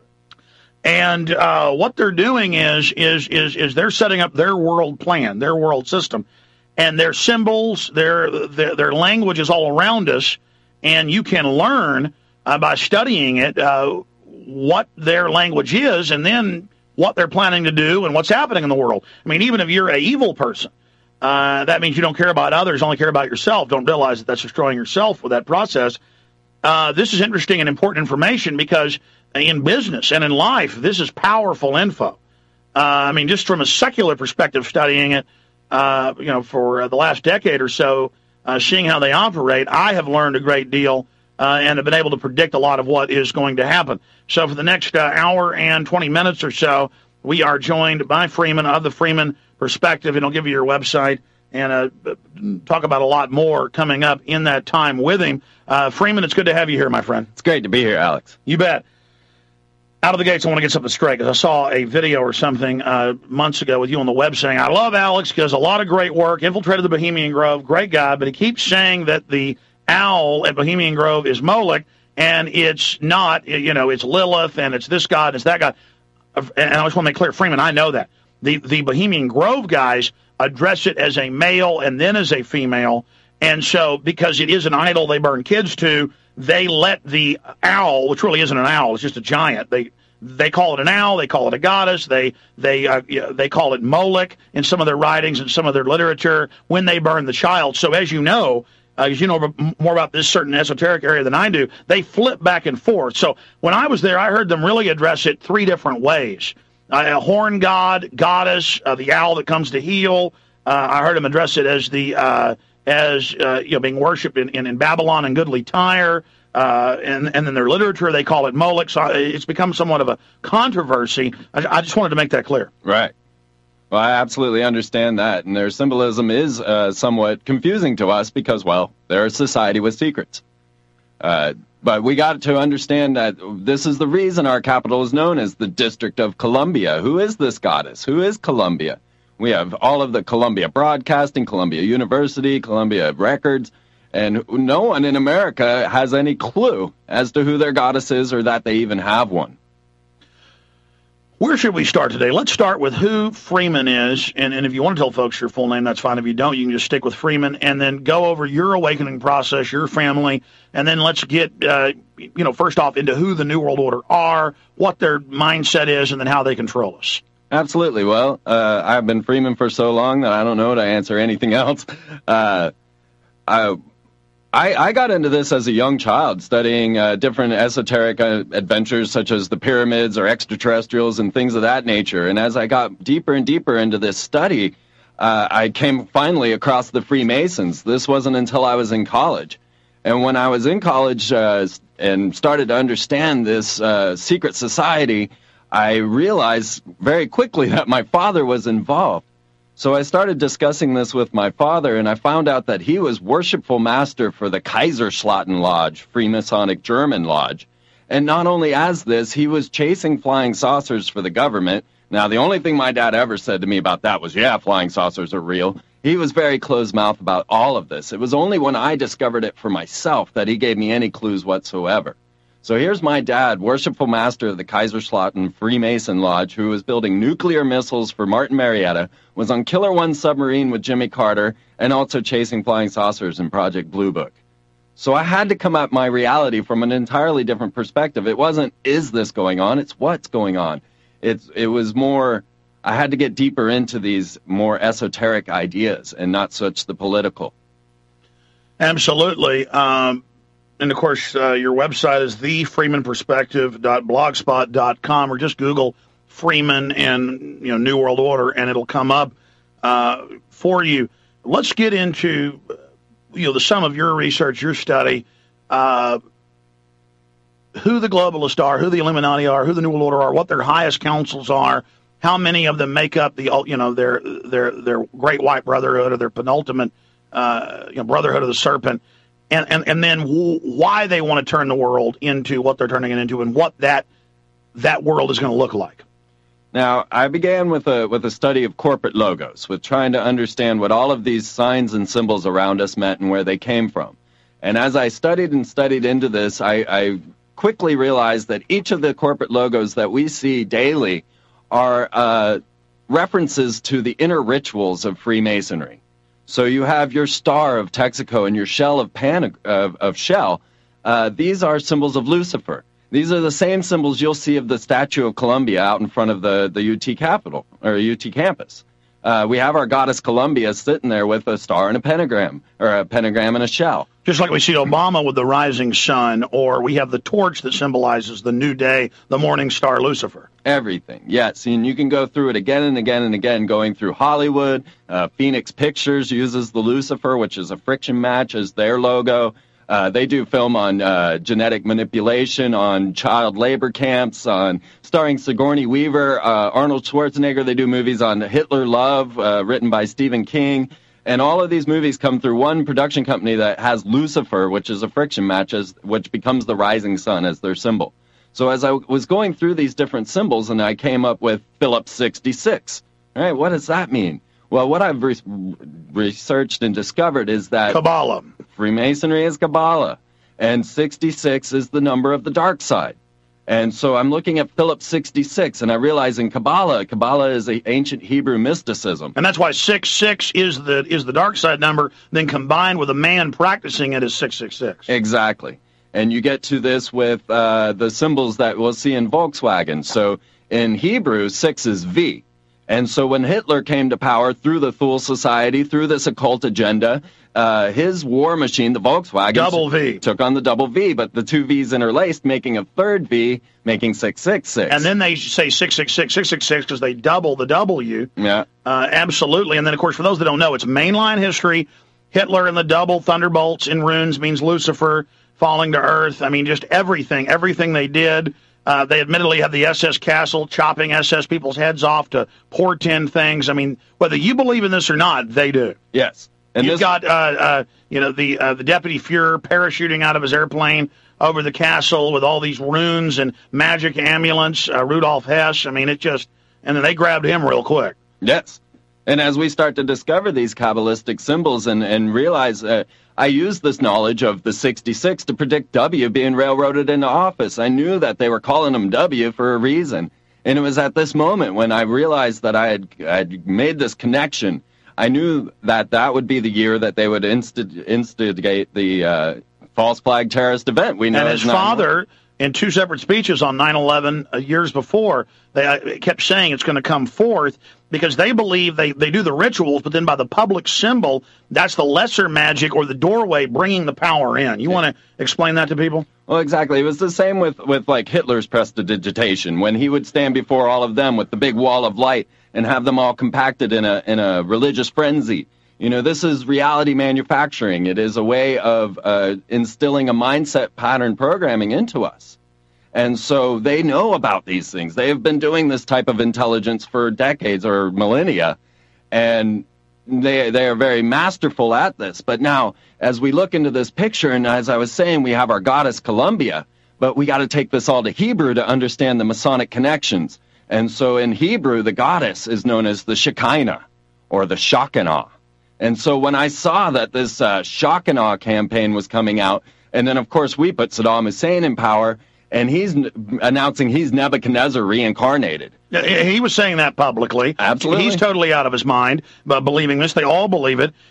And what they're doing is they're setting up their world plan, their world system, and their symbols, their language is all around us, and you can learn by studying it what their language is, and then what they're planning to do and what's happening in the world. I mean, even if you're an evil person, that means you don't care about others, only care about yourself. Don't realize that that's destroying yourself with that process. This is interesting and important information because in business and in life, this is powerful info. I mean, just from a secular perspective, studying it, for the last decade or so, seeing how they operate, I have learned a great deal and have been able to predict a lot of what is going to happen. So for the next hour and 20 minutes or so, we are joined by Freeman of the Freeman Perspective, and I'll give you your website and talk about a lot more coming up in that time with him. Freeman, it's good to have you here, my friend. It's great to be here, Alex. You bet. Out of the gates, I want to get something straight, because I saw a video or something months ago with you on the web saying, I love Alex because a lot of great work, infiltrated the Bohemian Grove, great guy, but he keeps saying that the owl at Bohemian Grove is Moloch, and it's not, it's Lilith, and it's this god, and it's that god. And I just want to make clear, Freeman, I know that. The Bohemian Grove guys address it as a male and then as a female, and so because it is an idol they burn kids to, they let the owl, which really isn't an owl, it's just a giant. They call it an owl, they call it a goddess, they call it Moloch in some of their writings and some of their literature when they burn the child. So as you know more about this certain esoteric area than I do, they flip back and forth. So when I was there, I heard them really address it three different ways. A horn god, goddess, the owl that comes to heal. I heard them address it as being worshipped in Babylon and goodly Tyre, and in their literature they call it Moloch. So it's become somewhat of a controversy. I just wanted to make that clear. Right. Well, I absolutely understand that, and their symbolism is somewhat confusing to us because, well, they're a society with secrets. But we got to understand that this is the reason our capital is known as the District of Columbia. Who is this goddess? Who is Columbia? We have all of the Columbia Broadcasting, Columbia University, Columbia Records, And no one in America has any clue as to who their goddess is or that they even have one. Where should we start today? Let's start with who Freeman is, and if you want to tell folks your full name, that's fine. If you don't, you can just stick with Freeman, and then go over your awakening process, your family, and then let's get, first off, into who the New World Order are, what their mindset is, and then how they control us. Absolutely. Well, I've been Freeman for so long that I don't know to answer anything else. I got into this as a young child, studying different esoteric adventures such as the pyramids or extraterrestrials and things of that nature. And as I got deeper and deeper into this study, I came finally across the Freemasons. This wasn't until I was in college. And when I was in college and started to understand this secret society, I realized very quickly that my father was involved. So I started discussing this with my father, and I found out that he was worshipful master for the Kaiserslautern Lodge, Freemasonic German lodge. And not only as this, he was chasing flying saucers for the government. Now, the only thing my dad ever said to me about that was, yeah, flying saucers are real. He was very closed-mouthed about all of this. It was only when I discovered it for myself that he gave me any clues whatsoever. So here's my dad, worshipful master of the Kaiserslautern Freemason Lodge, who was building nuclear missiles for Martin Marietta, was on Killer One submarine with Jimmy Carter, and also chasing flying saucers in Project Blue Book. So I had to come at my reality from an entirely different perspective. It wasn't, is this going on? It's what's going on. It was more, I had to get deeper into these more esoteric ideas and not such the political. Absolutely. And, of course, your website is thefreemanperspective.blogspot.com, or just Google Freeman and, New World Order, and it'll come up for you. Let's get into, the sum of your research, your study, who the globalists are, who the Illuminati are, who the New World Order are, what their highest councils are, how many of them make up the, their great white brotherhood or their penultimate, brotherhood of the serpent. And then why they want to turn the world into what they're turning it into, and what that world is going to look like. Now, I began with a study of corporate logos, with trying to understand what all of these signs and symbols around us meant and where they came from. And as I studied into this, I quickly realized that each of the corporate logos that we see daily are references to the inner rituals of Freemasonry. So you have your star of Texaco and your shell of Shell. These are symbols of Lucifer. These are the same symbols you'll see of the Statue of Columbia out in front of the UT Capitol, or UT campus. We have our goddess Columbia sitting there with a star and a pentagram, or a pentagram and a shell. Just like we see Obama with the rising sun, or we have the torch that symbolizes the new day, the morning star Lucifer. Everything, yes. And you can go through it again and again and again, going through Hollywood. Phoenix Pictures uses the Lucifer, which is a friction match, as their logo. They do film on genetic manipulation, on child labor camps, on starring Sigourney Weaver, Arnold Schwarzenegger. They do movies on Hitler Love, written by Stephen King. And all of these movies come through one production company that has Lucifer, which is a friction match, which becomes the rising sun as their symbol. So as I was going through these different symbols, and I came up with Phillips 66. All right, what does that mean? Well, what I've researched and discovered is that Kabbalah. Freemasonry is Kabbalah, and 66 is the number of the dark side. And so I'm looking at Phillips 66, and I realize in Kabbalah is an ancient Hebrew mysticism. And that's why 66 is the dark side number, then combined with a man practicing it is 666. Exactly. And you get to this with the symbols that we'll see in Volkswagen. So in Hebrew, 6 is V. And so when Hitler came to power through the Thule Society, through this occult agenda, his war machine, the Volkswagen, double V, took on the double V, but the two V's interlaced, making a third V, making 666. And then they say 666, 666, because they double the W. Yeah. Absolutely. And then, of course, for those that don't know, it's mainline history. Hitler and the double thunderbolts in runes means Lucifer falling to earth. I mean, just everything they did. They admittedly have the SS Castle chopping SS people's heads off to portend things. I mean, whether you believe in this or not, they do. Yes. And you've got, the Deputy Fuhrer parachuting out of his airplane over the castle with all these runes and magic amulets, Rudolf Hess. I mean, and then they grabbed him real quick. Yes. And as we start to discover these Kabbalistic symbols and realize, I used this knowledge of the 66 to predict W being railroaded into office. I knew that they were calling him W for a reason. And it was at this moment when I realized that I had made this connection. I knew that that would be the year that they would instigate the false flag terrorist event. We know and his father, in two separate speeches on 9/11 years before, they kept saying it's going to come forth because they believe they do the rituals, but then by the public symbol, that's the lesser magic or the doorway bringing the power in. You want to explain that to people? Well, exactly. It was the same with like Hitler's prestidigitation, when he would stand before all of them with the big wall of light and have them all compacted in a religious frenzy. You know, this is reality manufacturing. It is a way of instilling a mindset pattern programming into us. And so they know about these things. They have been doing this type of intelligence for decades or millennia, and they are very masterful at this. But now, as we look into this picture, and as I was saying, we have our goddess Columbia, but we got to take this all to Hebrew to understand the Masonic connections. And so in Hebrew, the goddess is known as the Shekinah, or the Shekinah. And so when I saw that this Shekinah campaign was coming out, and then, of course, we put Saddam Hussein in power, and he's announcing he's Nebuchadnezzar reincarnated. He was saying that publicly. Absolutely. He's totally out of his mind believing this. They all believe it.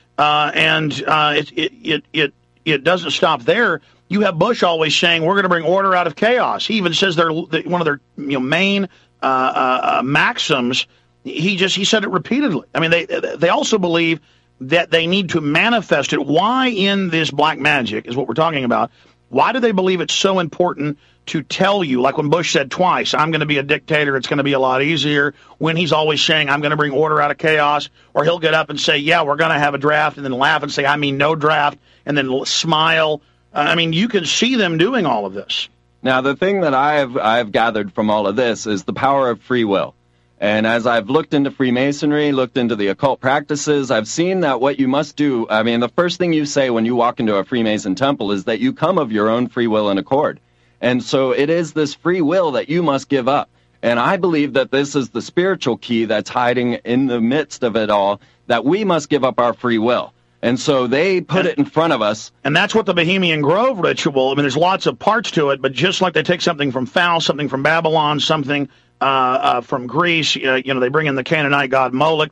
It doesn't stop there. You have Bush always saying, we're going to bring order out of chaos. He even says one of their main maxims, he said it repeatedly. I mean, they also believe that they need to manifest it. Why in this black magic is what we're talking about. Why do they believe it's so important to tell you, like when Bush said twice, I'm going to be a dictator, it's going to be a lot easier, when he's always saying, I'm going to bring order out of chaos, or he'll get up and say, yeah, we're going to have a draft, and then laugh and say, I mean no draft, and then smile. I mean, you can see them doing all of this. Now, the thing that I've gathered from all of this is the power of free will. And as I've looked into Freemasonry, looked into the occult practices, I've seen that what you must do, I mean, the first thing you say when you walk into a Freemason temple is that you come of your own free will and accord. And so it is this free will that you must give up. And I believe that this is the spiritual key that's hiding in the midst of it all, that we must give up our free will. And so they put it in front of us. And that's what the Bohemian Grove ritual, I mean, there's lots of parts to it, but just like they take something from Phal, something from Babylon, something from Greece, they bring in the Canaanite god Moloch,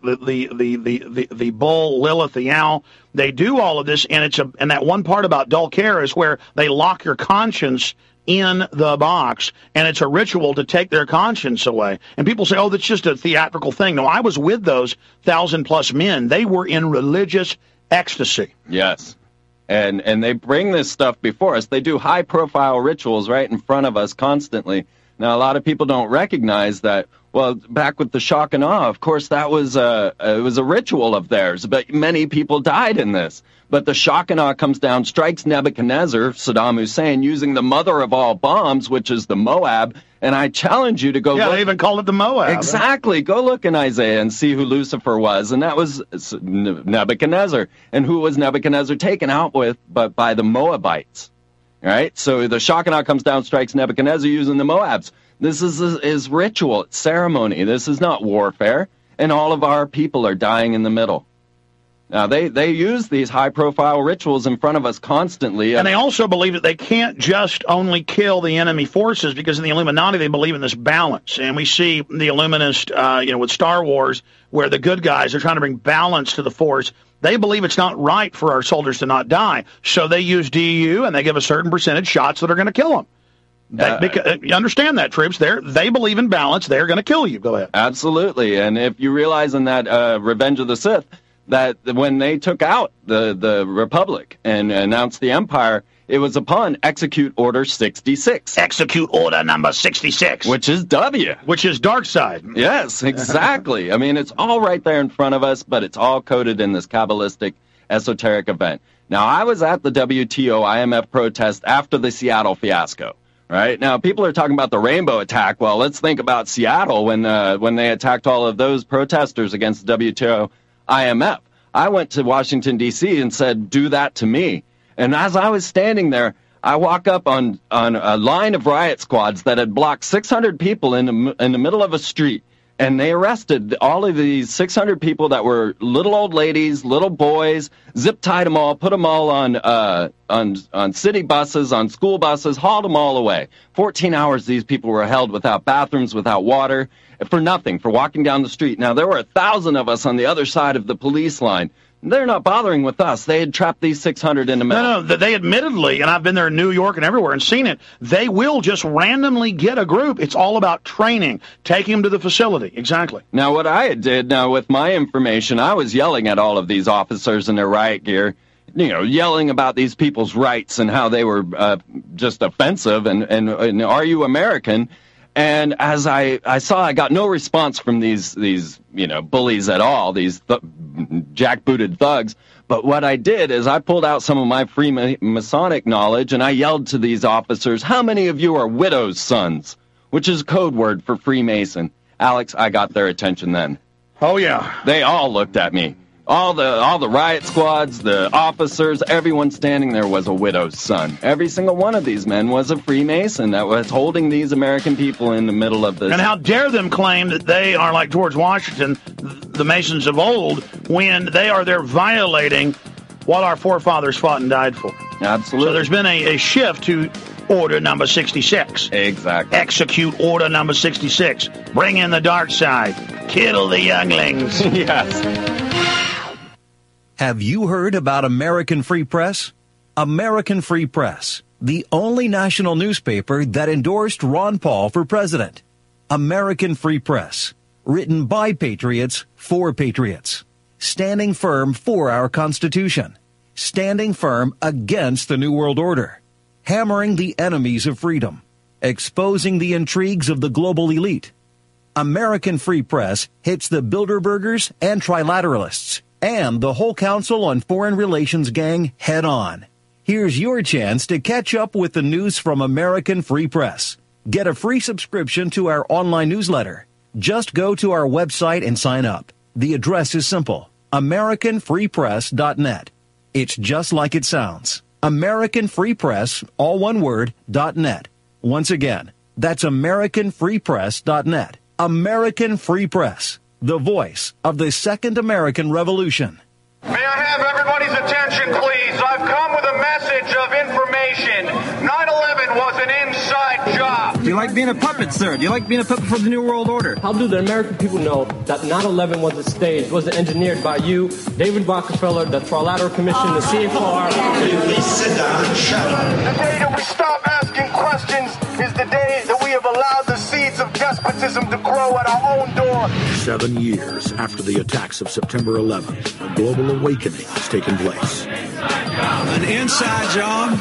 the bull, Lilith, the owl. They do all of this, and that one part about Dulcare is where they lock your conscience in the box, and it's a ritual to take their conscience away. And people say, oh, that's just a theatrical thing. No, I was with those 1,000+ men. They were in religious ecstasy. Yes. And they bring this stuff before us. They do high-profile rituals right in front of us constantly. Now, a lot of people don't recognize that, well, back with the shock and awe, of course, that was it was a ritual of theirs, but many people died in this. But the shock and awe comes down, strikes Nebuchadnezzar, Saddam Hussein, using the mother of all bombs, which is the Moab, and I challenge you to go look. They even called it the Moab. Exactly. Right? Go look in Isaiah and see who Lucifer was, and that was Nebuchadnezzar. And who was Nebuchadnezzar taken out with but by the Moabites? Right? So the Shekinah comes down, strikes Nebuchadnezzar using the Moabs. This is ritual. It's ceremony. This is not warfare. And all of our people are dying in the middle. Now, they use these high-profile rituals in front of us constantly. And they also believe that they can't just only kill the enemy forces, because in the Illuminati they believe in this balance. And we see the Illuminist, with Star Wars, where the good guys are trying to bring balance to the Force. They believe it's not right for our soldiers to not die. So they use DU, and they give a certain percentage shots that are going to kill them. You understand that, troops? They believe in balance. They're going to kill you. Go ahead. Absolutely. And if you realize in that Revenge of the Sith, that when they took out the Republic and announced the Empire, it was upon Execute Order 66. Execute Order number 66. Which is W. Which is dark side. Yes, exactly. I mean, it's all right there in front of us, but it's all coded in this Kabbalistic, esoteric event. Now, I was at the WTO IMF protest after the Seattle fiasco. Right? Now, people are talking about the Rainbow attack. Well, let's think about Seattle when they attacked all of those protesters against the WTO IMF. I went to Washington, D.C. and said, do that to me. And as I was standing there, I walk up on a line of riot squads that had blocked 600 people in the middle of a street. And they arrested all of these 600 people that were little old ladies, little boys, zip-tied them all, put them all on city buses, on school buses, hauled them all away. 14 hours these people were held without bathrooms, without water, for nothing, for walking down the street. Now, there were 1,000 of us on the other side of the police line. They're not bothering with us. They had trapped these 600 in the middle. No, they admittedly, and I've been there in New York and everywhere and seen it, they will just randomly get a group. It's all about training, taking them to the facility. Exactly. Now, what I did, with my information, I was yelling at all of these officers in their riot gear, yelling about these people's rights and how they were just offensive and are you American? And as I saw, I got no response from these bullies at all, these jackbooted thugs. But what I did is I pulled out some of my Freemasonic knowledge, and I yelled to these officers, how many of you are widows' sons? Which is code word for Freemason. Alex, I got their attention then. Oh, yeah. They all looked at me. All the riot squads, the officers, everyone standing there was a widow's son. Every single one of these men was a Freemason that was holding these American people in the middle of this. And how dare them claim that they are like George Washington, the Masons of old, when they are there violating what our forefathers fought and died for. Absolutely. So there's been a shift to Order number 66. Exactly. Execute order number 66. Bring in the dark side. Kill the younglings. Yes. Have you heard about American Free Press? American Free Press, the only national newspaper that endorsed Ron Paul for president. American Free Press, written by patriots for patriots. Standing firm for our Constitution. Standing firm against the New World Order. Hammering the enemies of freedom. Exposing the intrigues of the global elite. American Free Press hits the Bilderbergers and Trilateralists and the whole Council on Foreign Relations gang head on. Here's your chance to catch up with the news from American Free Press. Get a free subscription to our online newsletter. Just go to our website and sign up. The address is simple, AmericanFreePress.net. It's just like it sounds. American Free Press, all one word, .net. Once again, that's AmericanFreePress.net. American Free Press, the voice of the Second American Revolution. May I have everybody's attention, please? I've come with a message of information. 9/11 was an inside job. Do you like being a puppet, sir? Do you like being a puppet for the New World Order? How do the American people know that 9/11 was a stage, was engineered by you, David Rockefeller, the Trilateral Commission, the CFR? Please sit down and shut up. The day that we stop asking questions is the day that we have allowed the seeds of despotism to grow at our own door. 7 years after the attacks of September 11th, a global awakening has taken place. An inside job?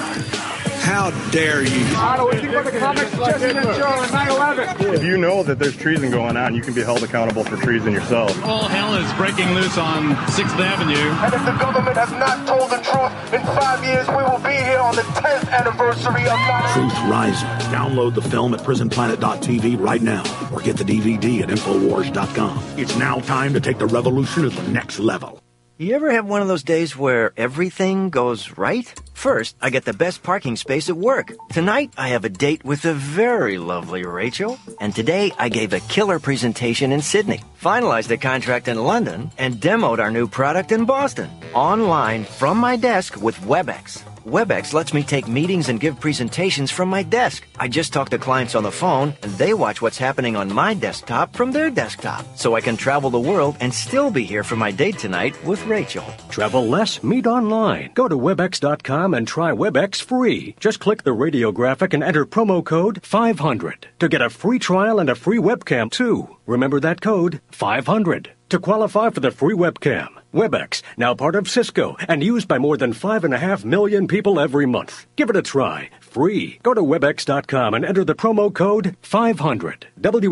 How dare you? Otto, we think about the comics just in on 9/11. If you know that there's treason going on, you can be held accountable for treason yourself. All hell is breaking loose on 6th Avenue. And if the government has not told the truth, in 5 years we will be here on the 10th anniversary of 9/11. Truth Rising. Download the film at prisonplanet.tv right now or get the DVD at Infowars.com. It's now time to take the revolution to the next level. You ever have one of those days where everything goes right? First, I get the best parking space at work. Tonight, I have a date with the very lovely Rachel. And today, I gave a killer presentation in Sydney, finalized a contract in London, and demoed our new product in Boston. Online from my desk with WebEx. WebEx lets me take meetings and give presentations from my desk. I just talk to clients on the phone, and they watch what's happening on my desktop from their desktop. So I can travel the world and still be here for my date tonight with Rachel. Travel less, meet online. Go to WebEx.com and try WebEx free. Just click the radio graphic and enter promo code 500 to get a free trial and a free webcam, too. Remember that code, 500, to qualify for the free webcam. WebEx, now part of Cisco and used by more than 5.5 million people every month. Give it a try. Free. Go to WebEx.com and enter the promo code 500.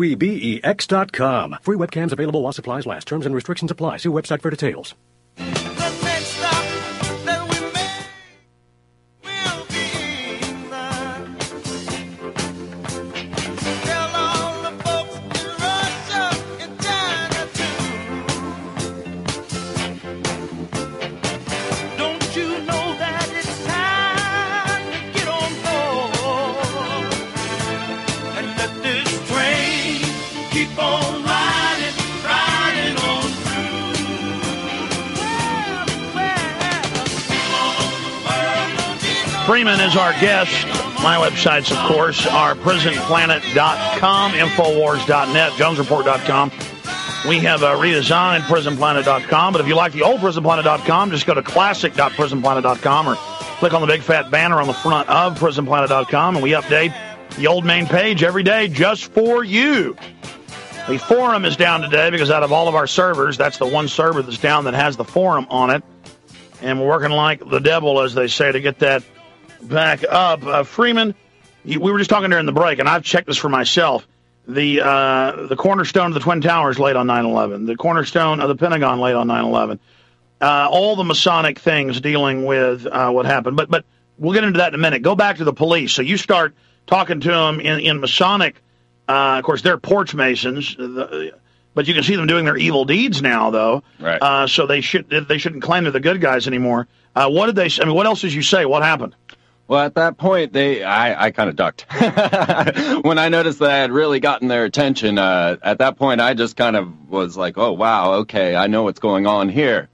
WEBEX.com. Free webcams available while supplies last. Terms and restrictions apply. See website for details. Keep on riding. Freeman is our guest. My websites, of course, are prisonplanet.com, infowars.net, jonesreport.com. We have redesigned prisonplanet.com, but if you like the old prisonplanet.com, just go to classic.prisonplanet.com or click on the big fat banner on the front of prisonplanet.com, and we update the old main page every day just for you. The forum is down today because out of all of our servers, that's the one server that's down that has the forum on it. And we're working like the devil, as they say, to get that back up. Freeman, we were just talking during the break, and I've checked this for myself. The cornerstone of the Twin Towers laid on 9/11. The cornerstone of the Pentagon laid on 9/11. All the Masonic things dealing with what happened. But we'll get into that in a minute. Go back to the police. So you start talking to them in Masonic. Of course, they're porch masons, but you can see them doing their evil deeds now, though. Right. So they shouldn't claim they're the good guys anymore. What did they? I mean, what else did you say? What happened? Well, at that point, I kind of ducked. When I noticed that I had really gotten their attention, at that point, I just kind of was like, oh, wow, okay, I know what's going on here.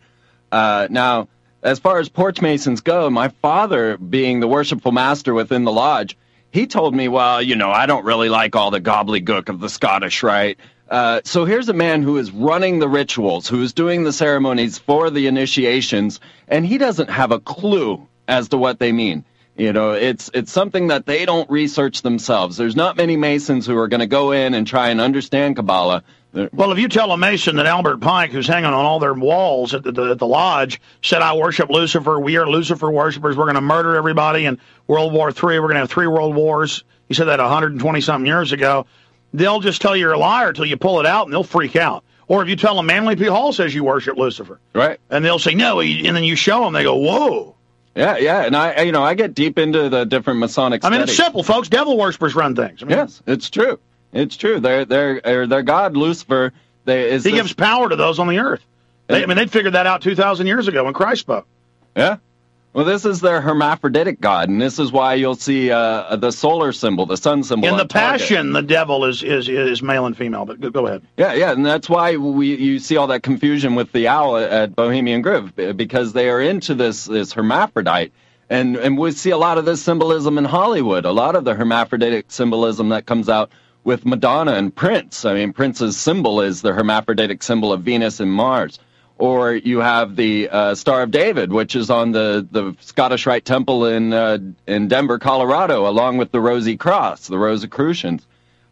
Now, as far as porch masons go, my father, being the worshipful master within the lodge, he told me, well, I don't really like all the gobbledygook of the Scottish Rite. So here's a man who is running the rituals, who is doing the ceremonies for the initiations, and he doesn't have a clue as to what they mean. It's something that they don't research themselves. There's not many Masons who are going to go in and try and understand Kabbalah. Well, if you tell a Mason that Albert Pike, who's hanging on all their walls at the lodge, said, I worship Lucifer, we are Lucifer worshipers, we're going to murder everybody in World War III, we're going to have 3 world wars. He said that 120-something years ago. They'll just tell you're a liar till you pull it out, and they'll freak out. Or if you tell them Manly P. Hall says you worship Lucifer. Right. And they'll say, no, and then you show them, they go, whoa. Yeah, and I get deep into the different Masonic studies. I mean, it's simple, folks. Devil worshippers run things. Yes, it's true. It's true. Their god, Lucifer, he gives power to those on the earth. They'd figured that out 2,000 years ago when Christ spoke. Yeah. Well, this is their hermaphroditic god, and this is why you'll see the solar symbol, the sun symbol. In the Passion, the devil is male and female, but go ahead. Yeah, and that's why you see all that confusion with the owl at Bohemian Grove, because they are into this hermaphrodite, and we see a lot of this symbolism in Hollywood, a lot of the hermaphroditic symbolism that comes out with Madonna and Prince. I mean, Prince's symbol is the hermaphroditic symbol of Venus and Mars. Or you have the Star of David, which is on the Scottish Rite Temple in Denver, Colorado, along with the Rosy Cross, the Rosicrucians.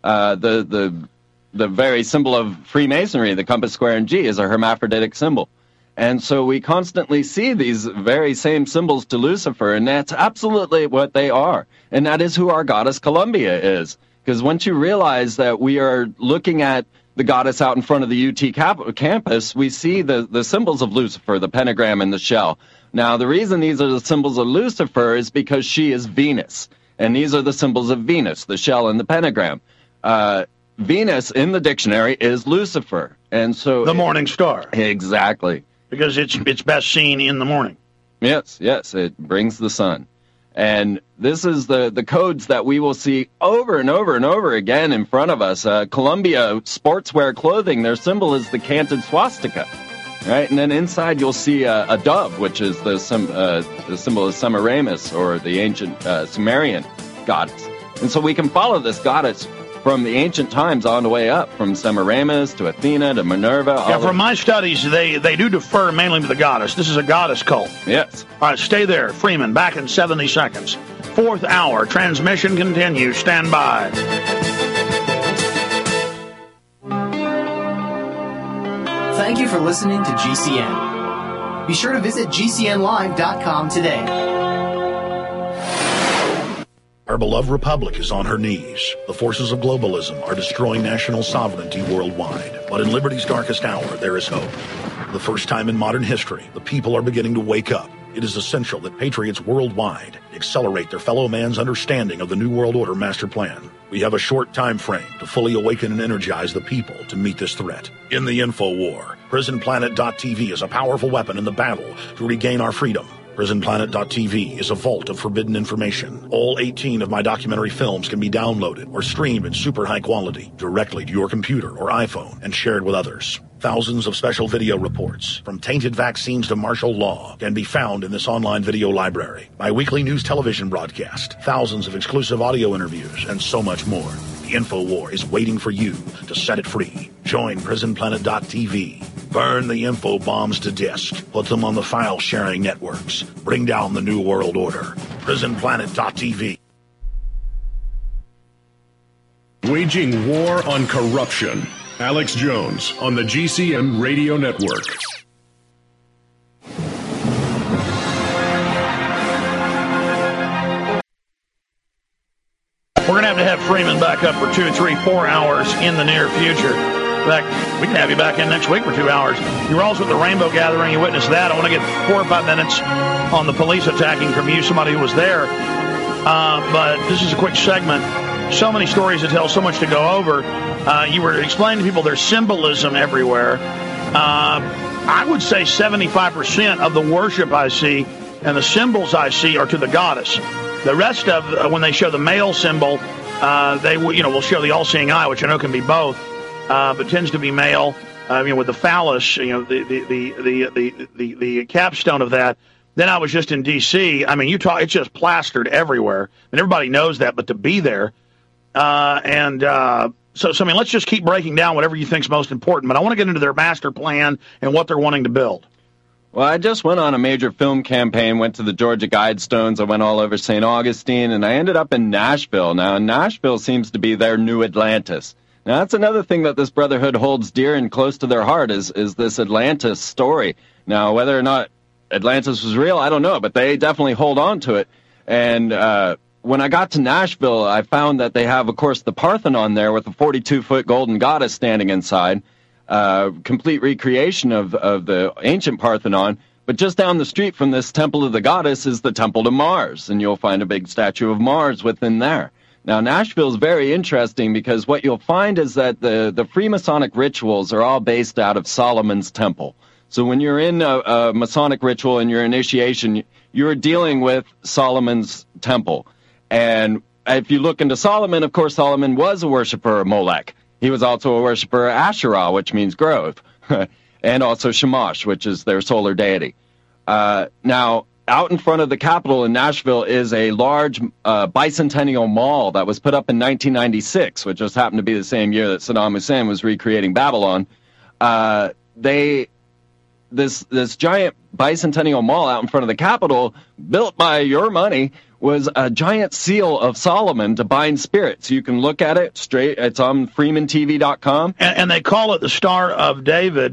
The very symbol of Freemasonry, the compass, square, and G, is a hermaphroditic symbol. And so we constantly see these very same symbols to Lucifer, and that's absolutely what they are. And that is who our goddess Columbia is. Because once you realize that we are looking at the goddess out in front of the UT campus, we see the symbols of Lucifer, the pentagram and the shell. Now, the reason these are the symbols of Lucifer is because she is Venus. And these are the symbols of Venus, the shell and the pentagram. Venus, in the dictionary, is Lucifer. And so the morning star. Exactly. Because it's best seen in the morning. Yes, it brings the sun. And this is the codes that we will see over and over and over again in front of us. Columbia sportswear clothing, their symbol is the canted swastika, right? And then inside you'll see a dove, which is the symbol of Semiramis, or the ancient Sumerian goddess. And so we can follow this goddess from the ancient times on the way up, from Semiramis to Athena to Minerva. Yeah, from my studies, they do defer mainly to the goddess. This is a goddess cult. Yes. All right, stay there. Freeman, back in 70 seconds. 4th hour, transmission continues. Stand by. Thank you for listening to GCN. Be sure to visit GCNlive.com today. Our beloved republic is on her knees. The forces of globalism are destroying national sovereignty worldwide. But in liberty's darkest hour, there is hope. For the first time in modern history, the people are beginning to wake up. It is essential that patriots worldwide accelerate their fellow man's understanding of the New World Order master plan. We have a short time frame to fully awaken and energize the people to meet this threat. In the info war, PrisonPlanet.tv is a powerful weapon in the battle to regain our freedom. PrisonPlanet.tv is a vault of forbidden information. All 18 of my documentary films can be downloaded or streamed in super high quality directly to your computer or iPhone and shared with others. Thousands of special video reports, from tainted vaccines to martial law, can be found in this online video library. My weekly news television broadcast, thousands of exclusive audio interviews, and so much more. The InfoWar is waiting for you to set it free. Join PrisonPlanet.tv. Burn the info bombs to disk. Put them on the file-sharing networks. Bring down the New World Order. PrisonPlanet.tv. Waging war on corruption. Alex Jones on the GCN Radio Network. We're going to have Freeman back up for 2, 3, 4 hours in the near future. In fact, we can have you back in next week for 2 hours. You were also at the Rainbow Gathering. You witnessed that. I want to get 4 or 5 minutes on the police attacking from you, somebody who was there. But this is a quick segment. So many stories to tell, so much to go over. You were explaining to people there's symbolism everywhere. I would say 75% of the worship I see and the symbols I see are to the goddess. The rest of, when they show the male symbol, they will show the all-seeing eye, which I know can be both, but tends to be male. With the phallus, the capstone of that. Then I was just in D.C. It's just plastered everywhere, and everybody knows that. But to be there, So, let's just keep breaking down whatever you think's most important. But I want to get into their master plan and what they're wanting to build. Well, I just went on a major film campaign, went to the Georgia Guidestones, I went all over St. Augustine, and I ended up in Nashville. Now, Nashville seems to be their new Atlantis. Now, that's another thing that this brotherhood holds dear and close to their heart is this Atlantis story. Now, whether or not Atlantis was real, I don't know, but they definitely hold on to it. And when I got to Nashville, I found that they have, of course, the Parthenon there with a 42-foot golden goddess standing inside. Complete recreation of the ancient Parthenon. But just down the street from this Temple of the Goddess is the Temple to Mars, and you'll find a big statue of Mars within there. Now, Nashville is very interesting because what you'll find is that the Freemasonic rituals are all based out of Solomon's Temple. So when you're in a Masonic ritual and your initiation, you're dealing with Solomon's Temple. And if you look into Solomon, of course, Solomon was a worshiper of Molech. He was also a worshiper of Asherah, which means grove, and also Shamash, which is their solar deity. Now, out in front of the Capitol in Nashville is a large bicentennial mall that was put up in 1996, which just happened to be the same year that Saddam Hussein was recreating Babylon. This giant bicentennial mall out in front of the Capitol, built by your money, was a giant seal of Solomon to bind spirits. You can look at it straight. It's on FreemanTV.com. And they call it the Star of David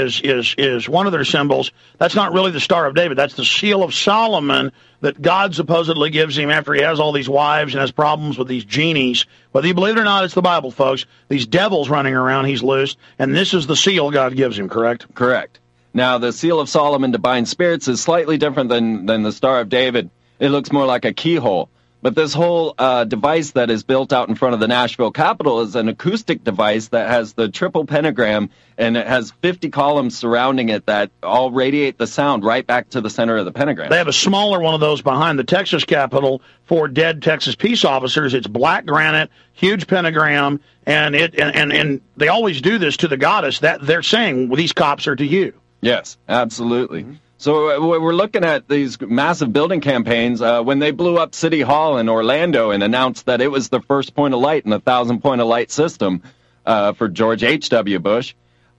is one of their symbols. That's not really the Star of David. That's the seal of Solomon that God supposedly gives him after he has all these wives and has problems with these genies. Whether you believe it or not, it's the Bible, folks. These devils running around, he's loosed. And this is the seal God gives him, correct? Correct. Now, the seal of Solomon to bind spirits is slightly different than the Star of David. It looks more like a keyhole. But this whole device that is built out in front of the Nashville Capitol is an acoustic device that has the triple pentagram, and it has 50 columns surrounding it that all radiate the sound right back to the center of the pentagram. They have a smaller one of those behind the Texas Capitol for dead Texas peace officers. It's black granite, huge pentagram, and they always do this to the goddess. That they're saying, well, these cops are to you. Yes, absolutely. So we're looking at these massive building campaigns. When they blew up City Hall in Orlando and announced that it was the first point of light in the 1,000-point-of-light system for George H.W. Bush,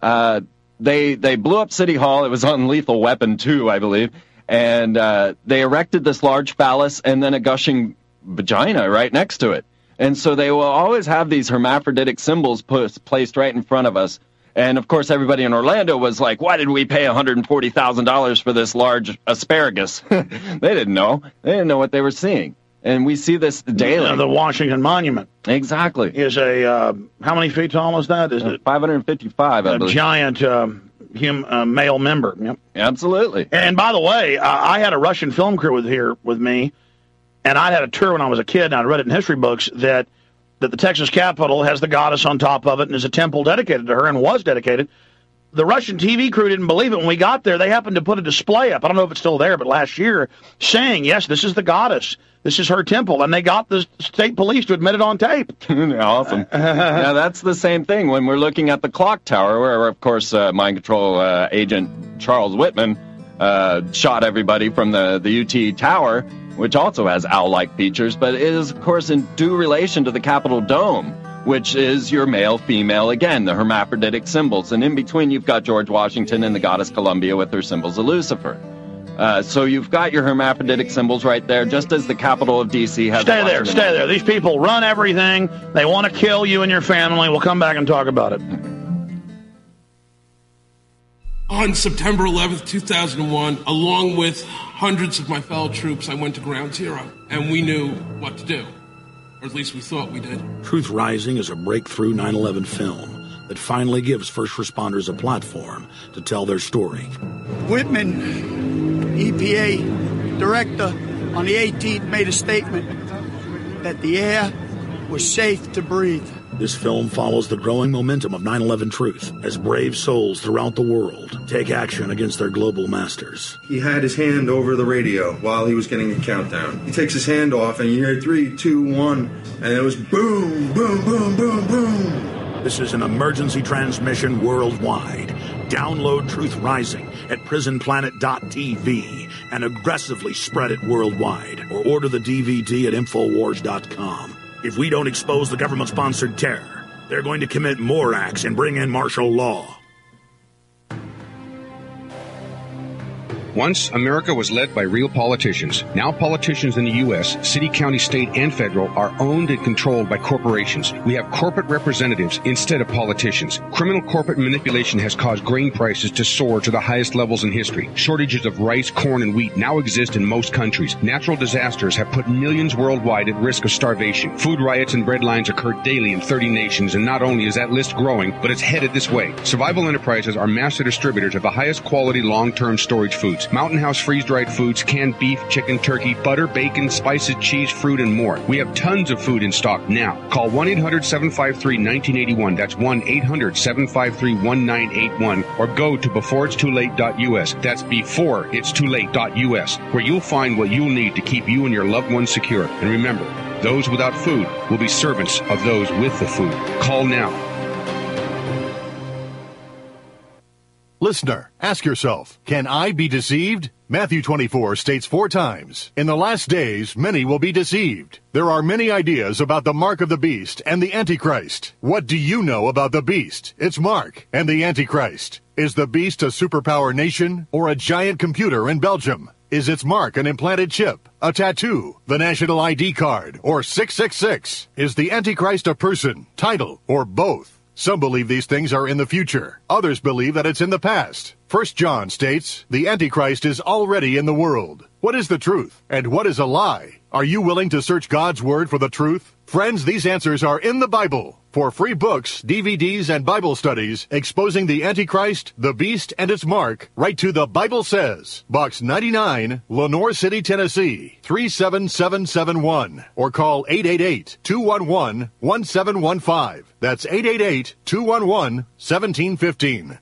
they blew up City Hall. It was on Lethal Weapon 2, I believe. And they erected this large phallus and then a gushing vagina right next to it. And so they will always have these hermaphroditic symbols placed right in front of us. And, of course, everybody in Orlando was like, why did we pay $140,000 for this large asparagus? They didn't know. They didn't know what they were seeing. And we see this daily. The Washington Monument. Exactly. Is how many feet tall is that? Is it 555, I believe. A giant male member. Yep. Absolutely. And by the way, I had a Russian film crew with me, and I had a tour when I was a kid, and I read it in history books, that the Texas Capitol has the goddess on top of it and is a temple dedicated to her and was dedicated. the Russian TV crew didn't believe it. When we got there, they happened to put a display up. I don't know if it's still there, but last year, saying, yes, this is the goddess. This is her temple. And they got the state police to admit it on tape. Awesome. Now, that's the same thing when we're looking at the clock tower, where, of course, mind control agent Charles Whitman shot everybody from the UT tower, which also has owl-like features, but it is, of course, in due relation to the Capitol Dome, which is your male-female, again, the hermaphroditic symbols. And in between, you've got George Washington and the goddess Columbia with her symbols of Lucifer. So you've got your hermaphroditic symbols right there, just as the capital of D.C. has... Stay there. These people run everything. They want to kill you and your family. We'll come back and talk about it. On September 11th, 2001, along with hundreds of my fellow troops, I went to Ground Zero, and we knew what to do. Or at least we thought we did. Truth Rising is a breakthrough 9/11 film that finally gives first responders a platform to tell their story. Whitman, EPA director, on the 18th made a statement that the air was safe to breathe. This film follows the growing momentum of 9/11 truth as brave souls throughout the world take action against their global masters. He had his hand over the radio while he was getting a countdown. He takes his hand off and you hear 3, 2, 1, and it was boom, boom, boom, boom, boom. This is an emergency transmission worldwide. Download Truth Rising at prisonplanet.tv and aggressively spread it worldwide, or order the DVD at Infowars.com. If we don't expose the government-sponsored terror, they're going to commit more acts and bring in martial law. Once, America was led by real politicians. Now politicians in the U.S., city, county, state, and federal are owned and controlled by corporations. We have corporate representatives instead of politicians. Criminal corporate manipulation has caused grain prices to soar to the highest levels in history. Shortages of rice, corn, and wheat now exist in most countries. Natural disasters have put millions worldwide at risk of starvation. Food riots and bread lines occur daily in 30 nations, and not only is that list growing, but it's headed this way. Survival Enterprises are master distributors of the highest quality long-term storage foods. Mountain House freeze-dried foods, canned beef, chicken, turkey, butter, bacon, spices, cheese, fruit, and more. We have tons of food in stock now. Call 1-800-753-1981. That's 1-800-753-1981. Or go to beforeitstoolate.us. That's beforeitstoolate.us, where you'll find what you'll need to keep you and your loved ones secure. And remember, those without food will be servants of those with the food. Call now. Listener, ask yourself, can I be deceived? Matthew 24 states 4 times, in the last days, many will be deceived. There are many ideas about the mark of the beast and the Antichrist. What do you know about the beast, its mark, and the Antichrist? Is the beast a superpower nation or a giant computer in Belgium? Is its mark an implanted chip, a tattoo, the national ID card, or 666? Is the Antichrist a person, title, or both? Some believe these things are in the future. Others believe that it's in the past. 1 John states, the Antichrist is already in the world. What is the truth? And what is a lie? Are you willing to search God's Word for the truth? Friends, these answers are in the Bible. For free books, DVDs, and Bible studies exposing the Antichrist, the Beast, and its mark, write to The Bible Says, Box 99, Lenore City, Tennessee, 37771. Or call 888-211-1715. That's 888-211-1715.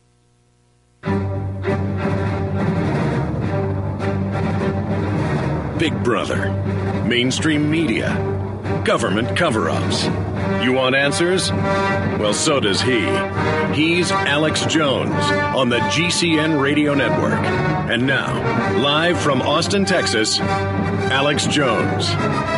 Big Brother, mainstream media, government cover-ups. You want answers? Well, so does he. He's Alex Jones on the GCN Radio Network. And now, live from Austin, Texas, Alex Jones.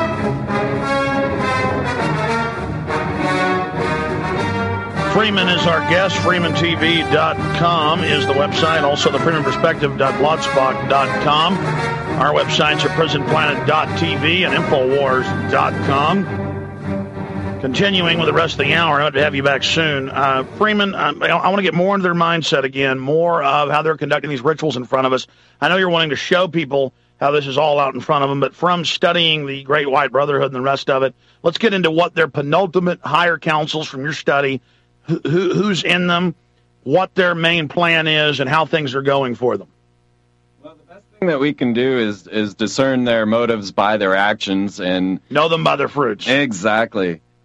Freeman is our guest. FreemanTV.com is the website. Also, the FreemanPerspective.blogspot.com. Our websites are PrisonPlanet.tv and Infowars.com. Continuing with the rest of the hour, I hope to have you back soon. Freeman, I want to get more into their mindset again, more of how they're conducting these rituals in front of us. I know you're wanting to show people how this is all out in front of them, but from studying the Great White Brotherhood and the rest of it, let's get into what their penultimate higher councils from your study, who's in them, what their main plan is, and how things are going for them. That we can do is discern their motives by their actions and know them by their fruits. Exactly.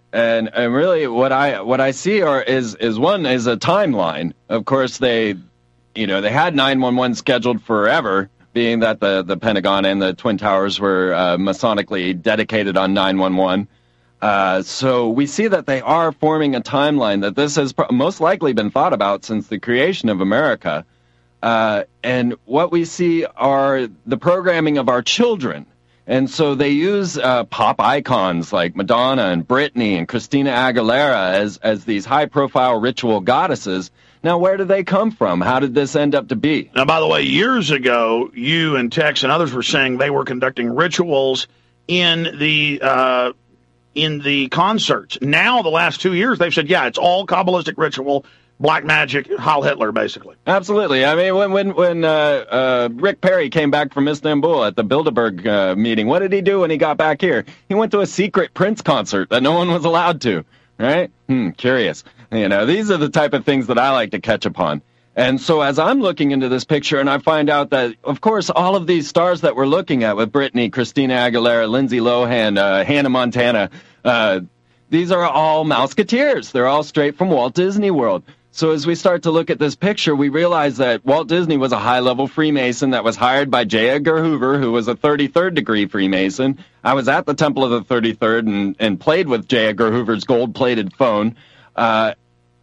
And really, what I see is a timeline. Of course, they had 911 scheduled forever, being that the Pentagon and the Twin Towers were Masonically dedicated on 911. So we see that they are forming a timeline, that this has most likely been thought about since the creation of America. And what we see are the programming of our children. And so they use pop icons like Madonna and Britney and Christina Aguilera as these high-profile ritual goddesses. Now, where did they come from? How did this end up to be? Now, by the way, years ago, you and Tex and others were saying they were conducting rituals in the concerts. Now, the last 2 years, they've said, yeah, it's all Kabbalistic ritual, black magic, Heil Hitler, basically. Absolutely. I mean, when Rick Perry came back from Istanbul at the Bilderberg meeting, what did he do when he got back here? He went to a secret Prince concert that no one was allowed to, right? Curious. These are the type of things that I like to catch upon. And so as I'm looking into this picture and I find out that, of course, all of these stars that we're looking at with Britney, Christina Aguilera, Lindsay Lohan, Hannah Montana, these are all Mouseketeers. They're all straight from Walt Disney World. So as we start to look at this picture, we realize that Walt Disney was a high-level Freemason that was hired by J. Edgar Hoover, who was a 33rd degree Freemason. I was at the Temple of the 33rd and played with J. Edgar Hoover's gold-plated phone. That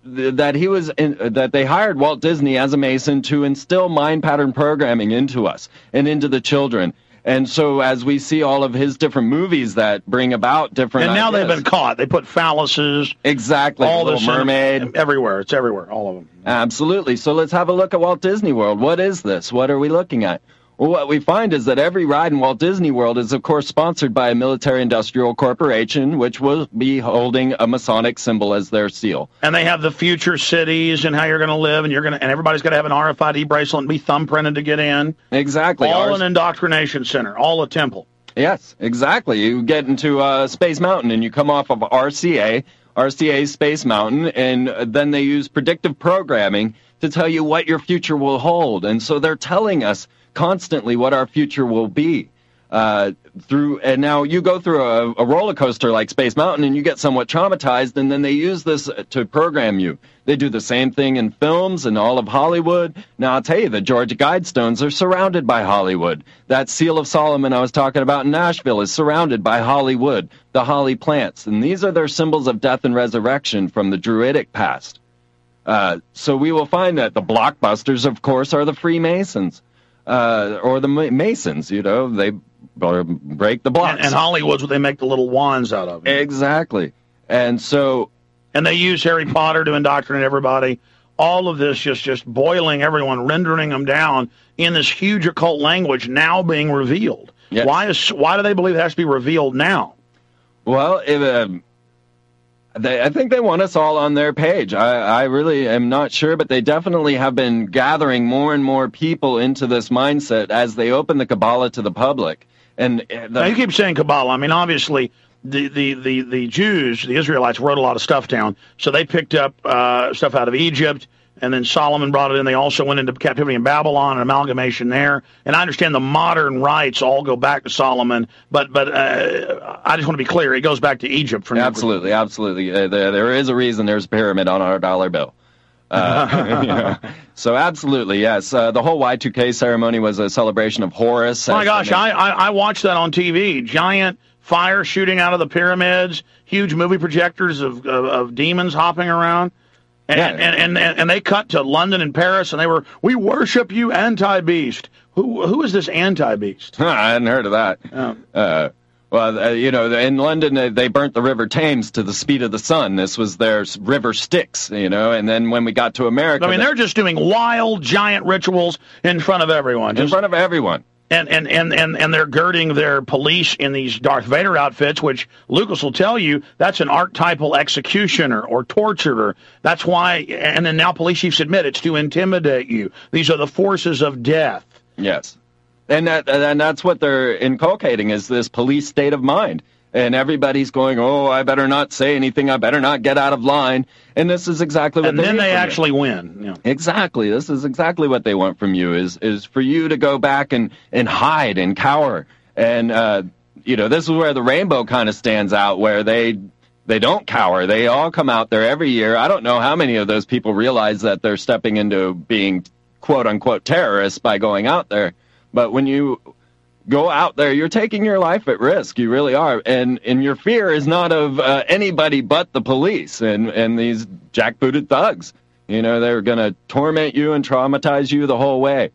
they hired Walt Disney as a Mason to instill mind pattern programming into us and into the children. And so as we see all of his different movies that bring about different And now ideas, they've been caught. They put phalluses. Exactly. All Little this Mermaid. Everywhere. It's everywhere. All of them. Absolutely. So let's have a look at Walt Disney World. What is this? What are we looking at? Well, what we find is that every ride in Walt Disney World is, of course, sponsored by a military-industrial corporation, which will be holding a Masonic symbol as their seal. And they have the future cities and how you're going to live, and everybody's got to have an RFID bracelet and be thumbprinted to get in. Exactly. All an indoctrination center, all a temple. Yes, exactly. You get into Space Mountain, and you come off of RCA Space Mountain, and then they use predictive programming to tell you what your future will hold. And so they're telling us constantly what our future will be. And now you go through a roller coaster like Space Mountain and you get somewhat traumatized, and then they use this to program you. They do the same thing in films and all of Hollywood. Now I'll tell you, the Georgia Guidestones are surrounded by Hollywood. That Seal of Solomon I was talking about in Nashville is surrounded by Hollywood, the holly plants. And these are their symbols of death and resurrection from the Druidic past. So we will find that the blockbusters, of course, are the Freemasons. Or the Masons, they break the blocks. And Hollywood's what they make the little wands out of. Exactly. And they use Harry Potter to indoctrinate everybody. All of this just boiling everyone, rendering them down in this huge occult language now being revealed. Yes. Why do they believe it has to be revealed now? Well, I think they want us all on their page. I really am not sure, but they definitely have been gathering more and more people into this mindset as they open the Kabbalah to the public. Now, you keep saying Kabbalah. I mean, obviously, the Jews, the Israelites, wrote a lot of stuff down. So they picked up stuff out of Egypt, and then Solomon brought it in. They also went into captivity in Babylon, an amalgamation there. And I understand the modern rites all go back to Solomon, but I just want to be clear, it goes back to Egypt. Absolutely. There is a reason there's a pyramid on our dollar bill. So absolutely, yes. The whole Y2K ceremony was a celebration of Horus. Oh my gosh, I watched that on TV. Giant fire shooting out of the pyramids, huge movie projectors of demons hopping around. And they cut to London and Paris, and we worship you, anti-beast. Who is this anti-beast? I hadn't heard of that. In London, they burnt the River Thames to the speed of the sun. This was their river Styx, and then when we got to America... I mean, they're just doing wild, giant rituals in front of everyone. In front of everyone. And they're girding their police in these Darth Vader outfits, which Lucas will tell you that's an archetypal executioner or torturer. That's why, and then now police chiefs admit it's to intimidate you. These are the forces of death. Yes. And that's what they're inculcating, is this police state of mind. And everybody's going, oh, I better not say anything, I better not get out of line. And this is exactly what they want. And then they actually win. Yeah. Exactly. This is exactly what they want from you, is for you to go back and hide and cower. And, this is where the rainbow kind of stands out, where they They don't cower. They all come out there every year. I don't know how many of those people realize that they're stepping into being quote-unquote terrorists by going out there. But when you go out there, you're taking your life at risk. You really are. And your fear is not of anybody but the police and these jackbooted thugs. You know, they're going to torment you and traumatize you the whole way.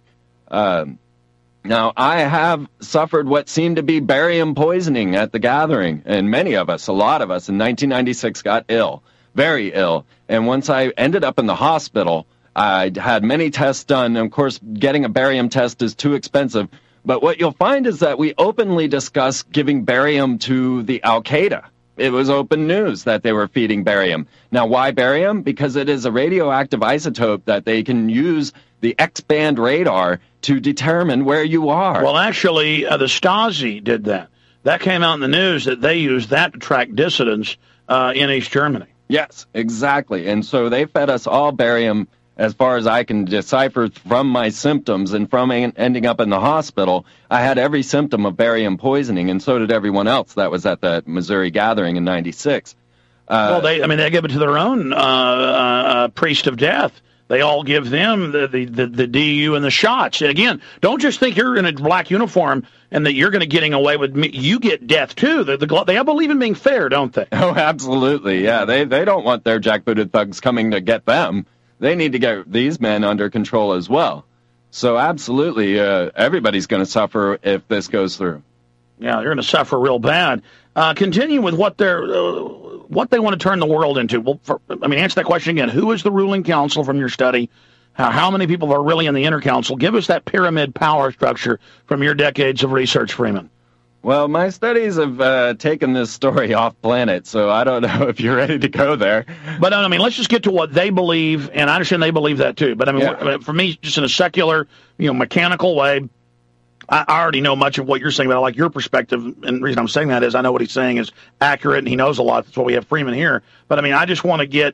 Now, I have suffered what seemed to be barium poisoning at the gathering, and many of us, a lot of us, in 1996 got ill, very ill. And once I ended up in the hospital, I had many tests done. And of course, getting a barium test is too expensive. But what you'll find is that we openly discuss giving barium to the Al-Qaeda. It was open news that they were feeding barium. Now, why barium? Because it is a radioactive isotope that they can use the X-band radar to determine where you are. Well, actually, the Stasi did that. That came out in the news that they used that to track dissidents in East Germany. Yes, exactly. And so they fed us all barium, as far as I can decipher from my symptoms and from ending up in the hospital. I had every symptom of barium poisoning, and so did everyone else that was at that Missouri gathering in 96. Well, they give it to their own priest of death. They all give them the DU and the shots. And again, don't just think you're in a black uniform and that you're going to getting away with me. You get death too. They believe in being fair, don't they? Oh, absolutely. Yeah, they don't want their jackbooted thugs coming to get them. They need to get these men under control as well. So absolutely, everybody's going to suffer if this goes through. Yeah, they're going to suffer real bad. Continue with what they want to turn the world into. Well, answer that question again. Who is the ruling council from your study? How many people are really in the inner council? Give us that pyramid power structure from your decades of research, Freeman. Well, my studies have taken this story off planet, so I don't know if you're ready to go there. But, let's just get to what they believe, and I understand they believe that too. But, for me, just in a secular, mechanical way, I already know much of what you're saying, but I like your perspective, and the reason I'm saying that is I know what he's saying is accurate, and he knows a lot. That's why we have Freeman here. But, I just want to get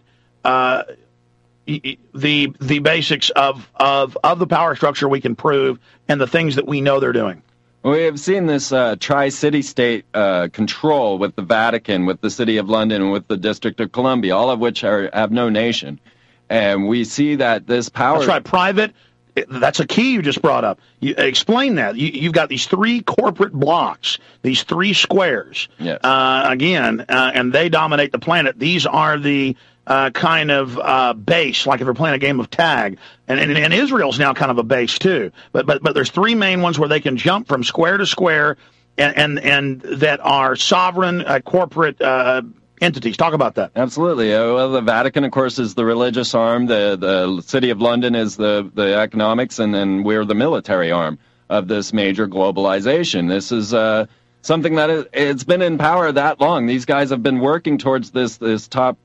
the basics of the power structure we can prove and the things that we know they're doing. We have seen this tri-city state control with the Vatican, with the City of London, and with the District of Columbia, all of which have no nation. And we see that this power... That's right, private. That's a key you just brought up. Explain that. You've got these three corporate blocks, these three squares, yes. And they dominate the planet. These are the kind of base, like if you're playing a game of tag. And Israel's now kind of a base, too. But there's three main ones where they can jump from square to square and that are sovereign corporate entities. Talk about that. Absolutely. Well, the Vatican, of course, is the religious arm. The City of London is the economics, and then we're the military arm of this major globalization. This is something that it's been in power that long. These guys have been working towards this top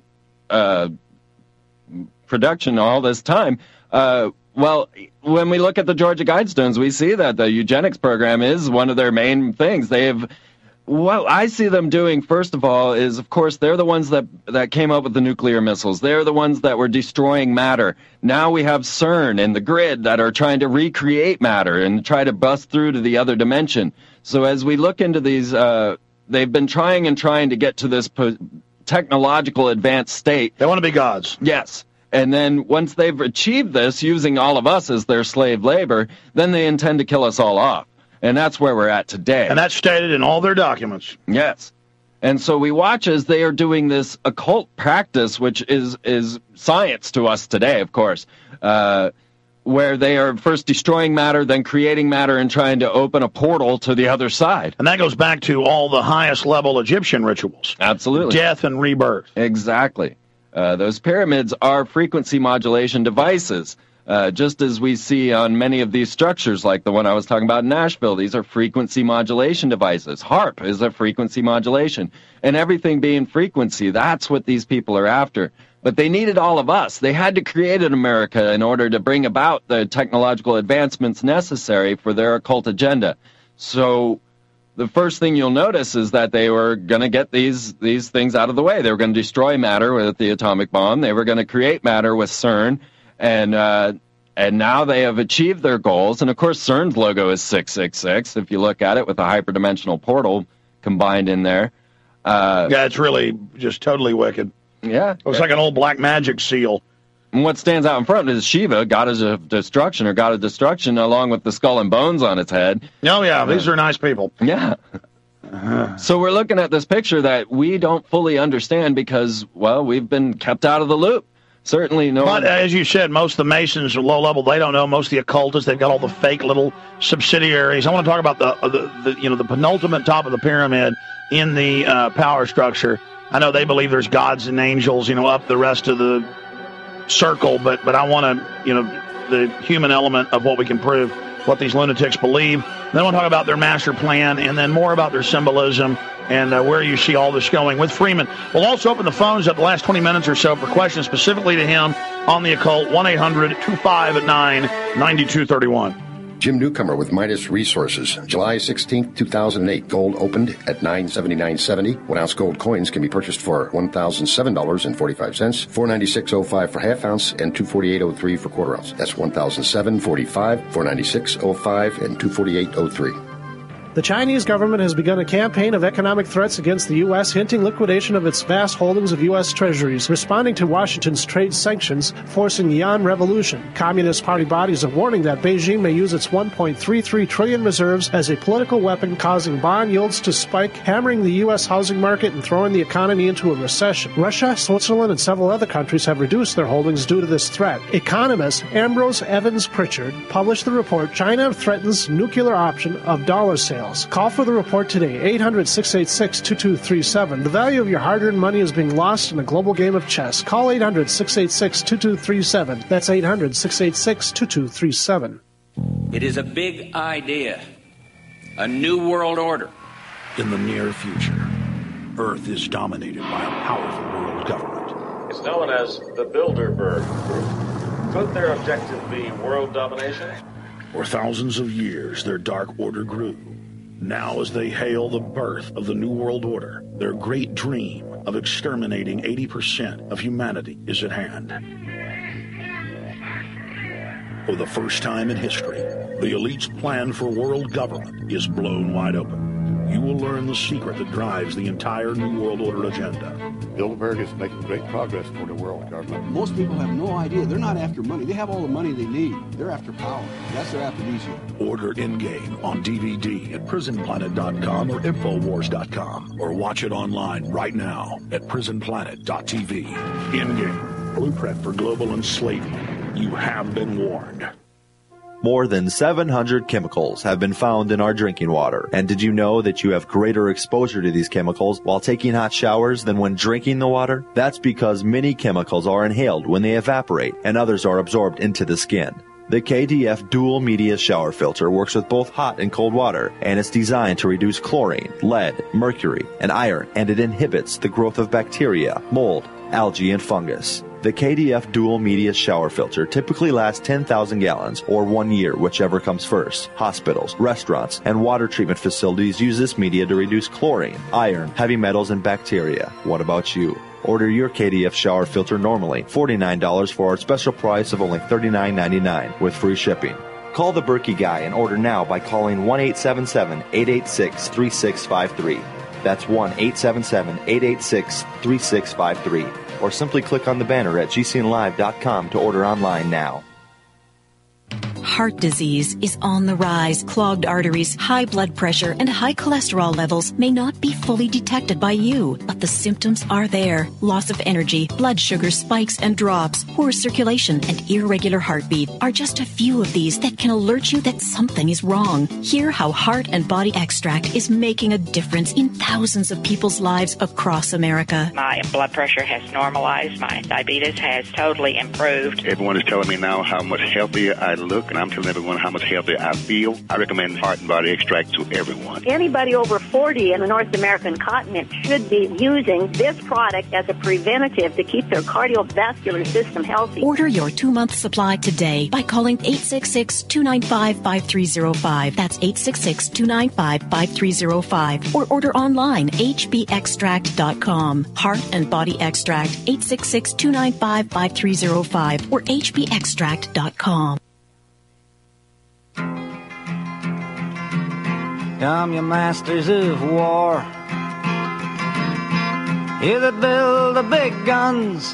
production all this time. Well, when we look at the Georgia Guidestones, we see that the eugenics program is one of their main things. What I see them doing, first of all, is, of course, they're the ones that came up with the nuclear missiles. They're the ones that were destroying matter. Now we have CERN and the grid that are trying to recreate matter and try to bust through to the other dimension. So as we look into these, they've been trying to get to this technological advanced state. They want to be gods. Yes. And then once they've achieved this, using all of us as their slave labor, then they intend to kill us all off. And that's where we're at today. And that's stated in all their documents. Yes. And so we watch as they are doing this occult practice, which is science to us today, of course, where they are first destroying matter, then creating matter, and trying to open a portal to the other side. And that goes back to all the highest level Egyptian rituals. Absolutely. Death and rebirth. Exactly. Those pyramids are frequency modulation devices. Just as we see on many of these structures, like the one I was talking about in Nashville, these are frequency modulation devices. HARP is a frequency modulation. And everything being frequency, that's what these people are after. But they needed all of us. They had to create an America in order to bring about the technological advancements necessary for their occult agenda. So the first thing you'll notice is that they were going to get these things out of the way. They were going to destroy matter with the atomic bomb. They were going to create matter with CERN. And now they have achieved their goals. And, of course, CERN's logo is 666, if you look at it, with a hyperdimensional portal combined in there. Yeah, it's really just totally wicked. Yeah. It was like an old black magic seal. And what stands out in front is Shiva, god of destruction, along with the skull and bones on its head. Oh, yeah, these are nice people. Yeah. So we're looking at this picture that we don't fully understand because, well, we've been kept out of the loop. Certainly no. But as you said, most of the Masons are low level. They don't know. Most of the occultists, they've got all the fake little subsidiaries. I want to talk about the penultimate top of the pyramid in the power structure. I know they believe there's gods and angels, up the rest of the circle, but I want to, the human element of what we can prove, what these lunatics believe. Then I want to talk about their master plan, and then more about their symbolism and where you see all this going with Freeman. We'll also open the phones up the last 20 minutes or so for questions specifically to him on the occult, 1-800-259-9231. Jim Newcomer with Midas Resources. July 16th, 2008. Gold opened at $979.70. 1 ounce gold coins can be purchased for $1,007.45, $496.05 for half ounce, and $248.03 for quarter ounce. That's $1,007.45, $496.05, and $248.03. The Chinese government has begun a campaign of economic threats against the U.S., hinting liquidation of its vast holdings of U.S. treasuries, responding to Washington's trade sanctions, forcing the yuan revolution. Communist Party bodies are warning that Beijing may use its $1.33 trillion reserves as a political weapon, causing bond yields to spike, hammering the U.S. housing market and throwing the economy into a recession. Russia, Switzerland, and several other countries have reduced their holdings due to this threat. Economist Ambrose Evans Pritchard published the report, China Threatens Nuclear Option of Dollar Sales. Call for the report today, 800-686-2237. The value of your hard-earned money is being lost in a global game of chess. Call 800-686-2237. That's 800-686-2237. It is a big idea, a new world order. In the near future, Earth is dominated by a powerful world government. It's known as the Bilderberg Group. Could their objective be world domination? For thousands of years, their dark order grew. Now, as they hail the birth of the New World Order, their great dream of exterminating 80% of humanity is at hand. For the first time in history, the elite's plan for world government is blown wide open. You will learn the secret that drives the entire New World Order agenda. Bilderberg is making great progress toward a world government. Most people have no idea. They're not after money. They have all the money they need. They're after power. That's their aphrodisiac. Order Endgame on DVD at prisonplanet.com or Infowars.com, or watch it online right now at prisonplanet.tv. Endgame, blueprint for global enslavement. You have been warned. More than 700 chemicals have been found in our drinking water. And did you know that you have greater exposure to these chemicals while taking hot showers than when drinking the water? That's because many chemicals are inhaled when they evaporate, and others are absorbed into the skin. The KDF Dual Media Shower Filter works with both hot and cold water, and it's designed to reduce chlorine, lead, mercury, and iron, and it inhibits the growth of bacteria, mold, algae, and fungus. The KDF Dual Media Shower Filter typically lasts 10,000 gallons, or 1 year, whichever comes first. Hospitals, restaurants, and water treatment facilities use this media to reduce chlorine, iron, heavy metals, and bacteria. What about you? Order your KDF shower filter normally, $49 for our special price of only $39.99 with free shipping. Call the Berkey Guy and order now by calling 1-877-886-3653. That's 1-877-886-3653. Or simply click on the banner at gcnlive.com to order online now. Heart disease is on the rise. Clogged arteries, high blood pressure, and high cholesterol levels may not be fully detected by you, but the symptoms are there. Loss of energy, blood sugar spikes and drops, poor circulation, and irregular heartbeat are just a few of these that can alert you that something is wrong. Hear how Heart and Body Extract is making a difference in thousands of people's lives across America. My blood pressure has normalized. My diabetes has totally improved. Everyone is telling me now how much healthier I look, and I'm telling everyone how much healthier I feel. I recommend Heart and Body Extract to everyone. Anybody over 40 in the North American continent should be using this product as a preventative to keep their cardiovascular system healthy. Order your 2-month supply today by calling 866-295-5305. That's 866-295-5305. Or order online, hbextract.com. Heart and Body Extract, 866-295-5305 or hbextract.com. Come, you masters of war, He that build the big guns.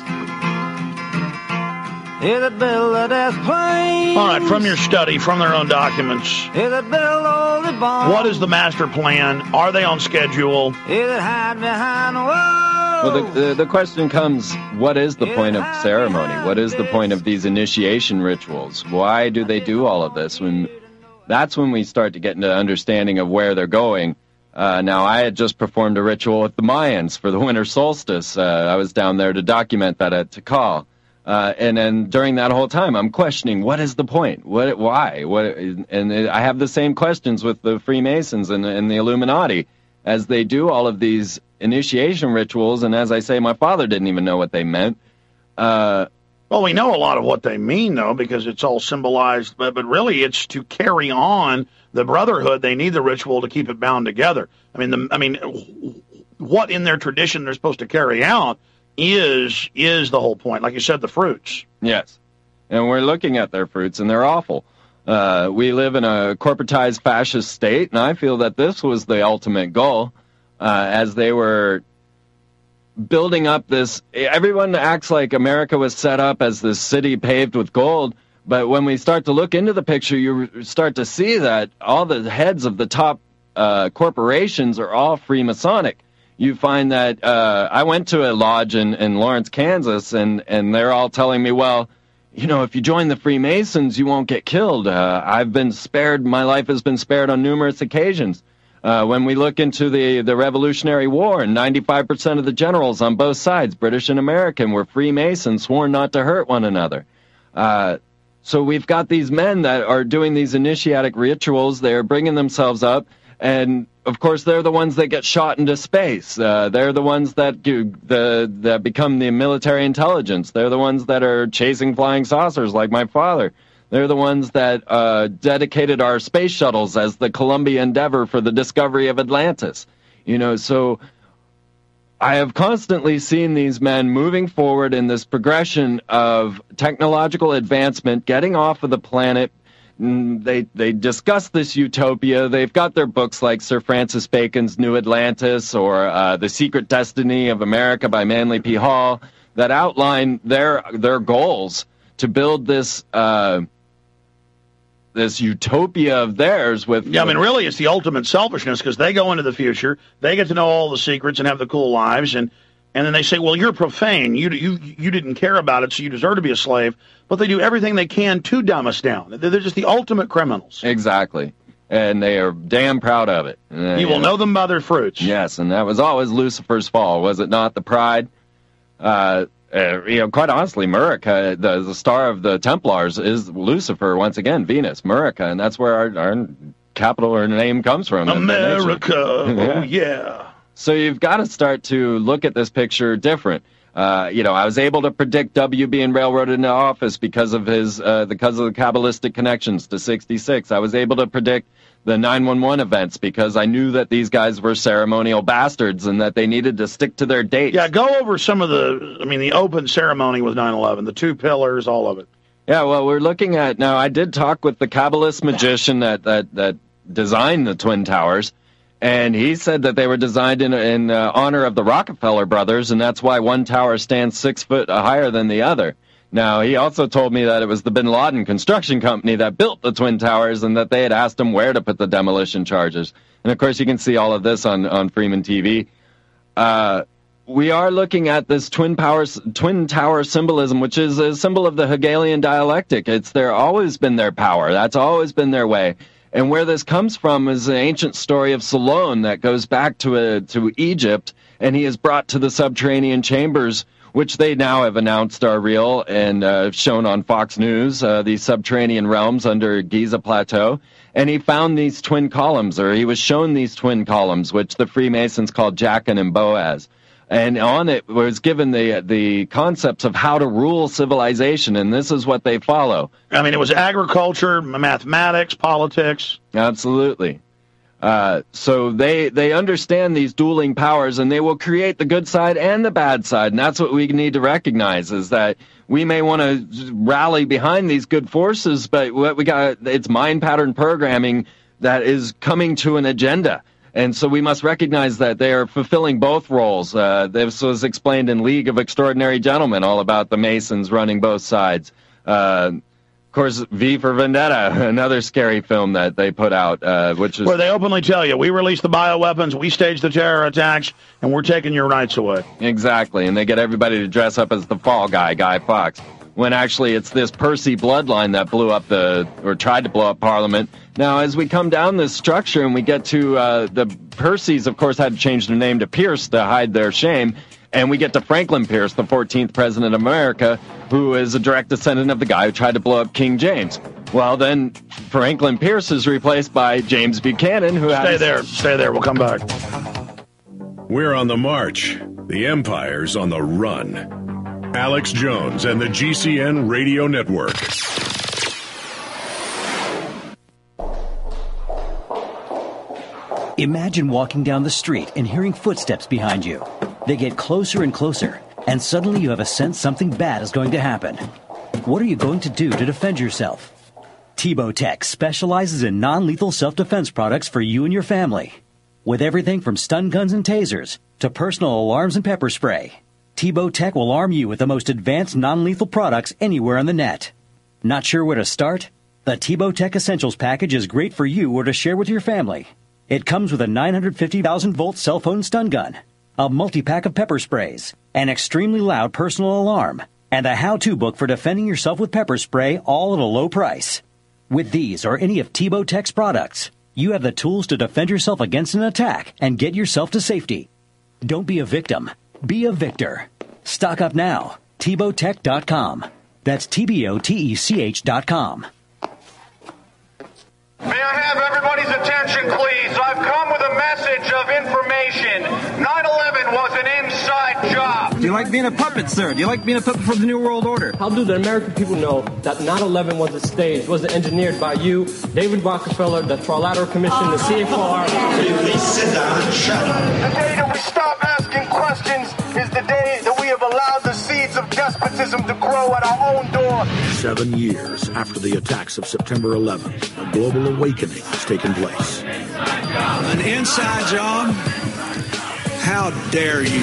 He that build the death planes. All right, from your study, from their own documents, He that build all the bombs. what is the master plan? Are they on schedule? He that hide behind the wall. Well, the question comes, what is the point of ceremony? What is the point of these initiation rituals? Why do they do all of this? That's when we start to get into understanding of where they're going. Now, I had just performed a ritual with the Mayans for the winter solstice. I was down there to document that at Tikal. And then during that whole time, I'm questioning, what is the point? Why? And I have the same questions with the Freemasons and the Illuminati as they do all of these initiation rituals. And as I say, my father didn't even know what they meant. Well, we know a lot of what they mean, though, because it's all symbolized. But really, it's to carry on the brotherhood. They need the ritual to keep it bound together. I mean, what in their tradition they're supposed to carry out is the whole point. Like you said, the fruits. Yes. And we're looking at their fruits, and they're awful. We live in a corporatized fascist state, and I feel that this was the ultimate goal as they were building up this. Everyone acts like America was set up as this city paved with gold, but when we start to look into the picture, you start to see that all the heads of the top corporations are all Freemasonic. You find that I went to a lodge in Lawrence, Kansas, and they're all telling me, well, you know, if you join the Freemasons, you won't get killed. I've been spared. My life has been spared on numerous occasions. When we look into the Revolutionary War, 95% of the generals on both sides, British and American, were Freemasons, sworn not to hurt one another. So we've got these men that are doing these initiatic rituals. They're bringing themselves up, and of course, they're the ones that get shot into space. They're the ones that that become the military intelligence. They're the ones that are chasing flying saucers like my father. They're the ones that dedicated our space shuttles as the Columbia Endeavor for the discovery of Atlantis. You know, so I have constantly seen these men moving forward in this progression of technological advancement, getting off of the planet. They discuss this utopia. They've got their books like Sir Francis Bacon's New Atlantis or The Secret Destiny of America by Manly P. Hall that outline their goals to build this this utopia of theirs with... Yeah, I mean, really, it's the ultimate selfishness because they go into the future, they get to know all the secrets and have the cool lives, and then they say, well, you're profane. You didn't care about it, so you deserve to be a slave. But they do everything they can to dumb us down. They're just the ultimate criminals. Exactly. And they are damn proud of it. You will know them by their fruits. Yes, and that was always Lucifer's fall, was it not? The pride? Quite honestly, Murica, the star of the Templars, is Lucifer, once again, Venus, Murica, and that's where our capital or name comes from. America, oh yeah. So you've got to start to look at this picture different. I was able to predict W being railroaded into office because of his the Kabbalistic connections to 66. I was able to predict the 9/11 events because I knew that these guys were ceremonial bastards and that they needed to stick to their dates. Yeah, go over some of the open ceremony with 9/11, the two pillars, all of it. Yeah, well, we're looking at now. I did talk with the Kabbalist magician that designed the Twin Towers. And he said that they were designed in honor of the Rockefeller brothers, and that's why one tower stands 6 foot higher than the other. Now, he also told me that it was the Bin Laden construction company that built the Twin Towers and that they had asked him where to put the demolition charges. And, of course, you can see all of this on Freeman TV. We are looking at this Twin Tower symbolism, which is a symbol of the Hegelian dialectic. It's always been their power. That's always been their way. And where this comes from is an ancient story of Solon that goes back to Egypt, and he is brought to the subterranean chambers, which they now have announced are real and shown on Fox News, these subterranean realms under Giza Plateau. And he found these twin columns, or he was shown these twin columns, which the Freemasons called Jachin and Boaz. And on it was given the concepts of how to rule civilization, and this is what they follow. I mean, it was agriculture, mathematics, politics. Absolutely. So they understand these dueling powers, and they will create the good side and the bad side, and that's what we need to recognize, is that we may want to rally behind these good forces, but what we got, it's mind pattern programming that is coming to an agenda. And so we must recognize that they are fulfilling both roles. This was explained in League of Extraordinary Gentlemen, all about the Masons running both sides. Of course, V for Vendetta, another scary film that they put out, which is... where they openly tell you, we released the bioweapons, we staged the terror attacks, and we're taking your rights away. Exactly, and they get everybody to dress up as the fall guy, Guy Fawkes, when actually it's this Percy bloodline that blew up tried to blow up Parliament. Now, as we come down this structure and we get to the Percys, of course, had to change their name to Pierce to hide their shame, and we get to Franklin Pierce, the 14th president of America, who is a direct descendant of the guy who tried to blow up King James. Well, then Franklin Pierce is replaced by James Buchanan, who Stay there, we'll come back. We're on the march. The Empire's on the run. Alex Jones and the GCN Radio Network. Imagine walking down the street and hearing footsteps behind you. They get closer and closer, and suddenly you have a sense something bad is going to happen. What are you going to do to defend yourself? Tebow Tech specializes in non-lethal self-defense products for you and your family. With everything from stun guns and tasers to personal alarms and pepper spray, Tebow Tech will arm you with the most advanced non-lethal products anywhere on the net. Not sure where to start? The Tebow Tech Essentials package is great for you or to share with your family. It comes with a 950,000-volt cell phone stun gun, a multi-pack of pepper sprays, an extremely loud personal alarm, and a how-to book for defending yourself with pepper spray, all at a low price. With these or any of Tebow Tech's products, you have the tools to defend yourself against an attack and get yourself to safety. Don't be a victim. Be a victor. Stock up now. TebowTech.com. That's TebowTech.com. May I have everybody's attention, please? I've come with a message of information. 9/11 was an inside job. Do you like being a puppet, sir? Do you like being a puppet for the New World Order? How do the American people know that 9/11 was staged, was engineered by you, David Rockefeller, the Trilateral Commission, the CFR? Please sit down and shut up. The day that we stop asking questions is the day that we have allowed the seeds of despotism to grow at our own door. 7 years after the attacks of September 11th, a global awakening has taken place. An inside job? How dare you?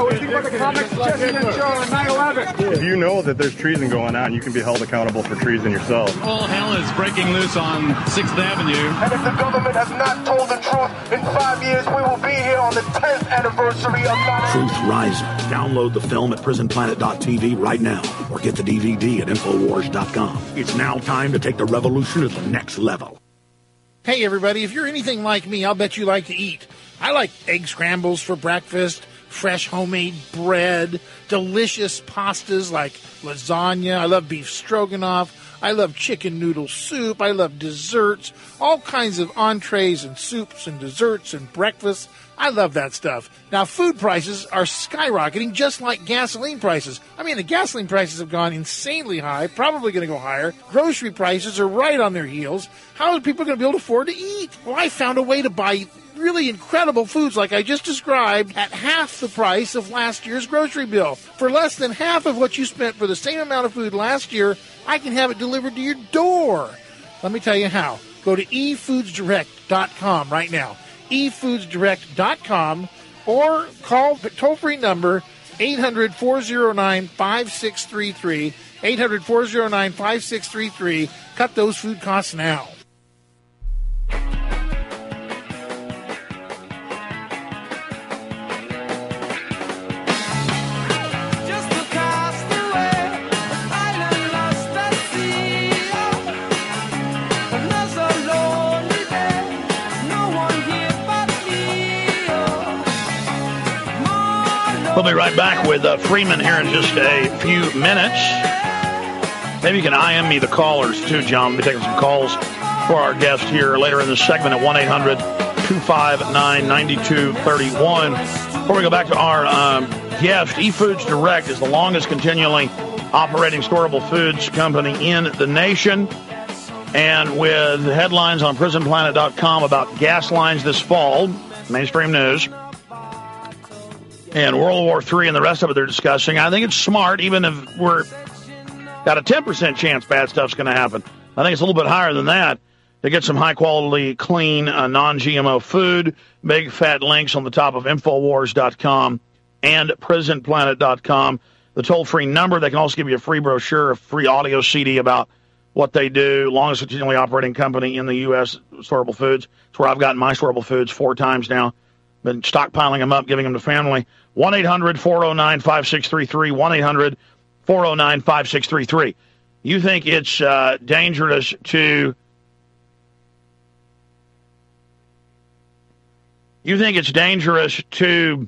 If you know that there's treason going on, you can be held accountable for treason yourself. All hell is breaking loose on 6th Avenue. And if the government has not told the truth, in 5 years we will be here on the 10th anniversary of 9/11. Truth Rising. Download the film at prisonplanet.tv right now or get the DVD at Infowars.com. It's now time to take the revolution to the next level. Hey, everybody, if you're anything like me, I'll bet you like to eat. I like egg scrambles for breakfast, fresh homemade bread, delicious pastas like lasagna. I love beef stroganoff. I love chicken noodle soup. I love desserts, all kinds of entrees and soups and desserts and breakfasts. I love that stuff. Now, food prices are skyrocketing just like gasoline prices. I mean, the gasoline prices have gone insanely high, probably going to go higher. Grocery prices are right on their heels. How are people going to be able to afford to eat? Well, I found a way to buy really incredible foods like I just described at half the price of last year's grocery bill. For less than half of what you spent for the same amount of food last year, I can have it delivered to your door. Let me tell you how. Go to efoodsdirect.com right now. efoodsdirect.com or call the toll-free number 800-409-5633, 800-409-5633. Cut those food costs now. We'll be right back with Freeman here in just a few minutes. Maybe you can IM me the callers, too, John. We'll be taking some calls for our guest here later in the segment at 1-800-259-9231. Before we go back to our guest, eFoods Direct is the longest continually operating storable foods company in the nation. And with headlines on prisonplanet.com about gas lines this fall, mainstream news, and World War III and the rest of it they're discussing, I think it's smart, even if we're got a 10% chance bad stuff's going to happen. I think it's a little bit higher than that, to get some high-quality, clean, non-GMO food. Big fat links on the top of Infowars.com and PrisonPlanet.com. The toll-free number. They can also give you a free brochure, a free audio CD about what they do. Longest continually operating company in the U.S., Storable Foods. It's where I've gotten my Storable Foods 4 times now. Been stockpiling them up, giving them to family. 1-800-409-5633. 1-800-409-5633. You think it's dangerous to... You think it's dangerous to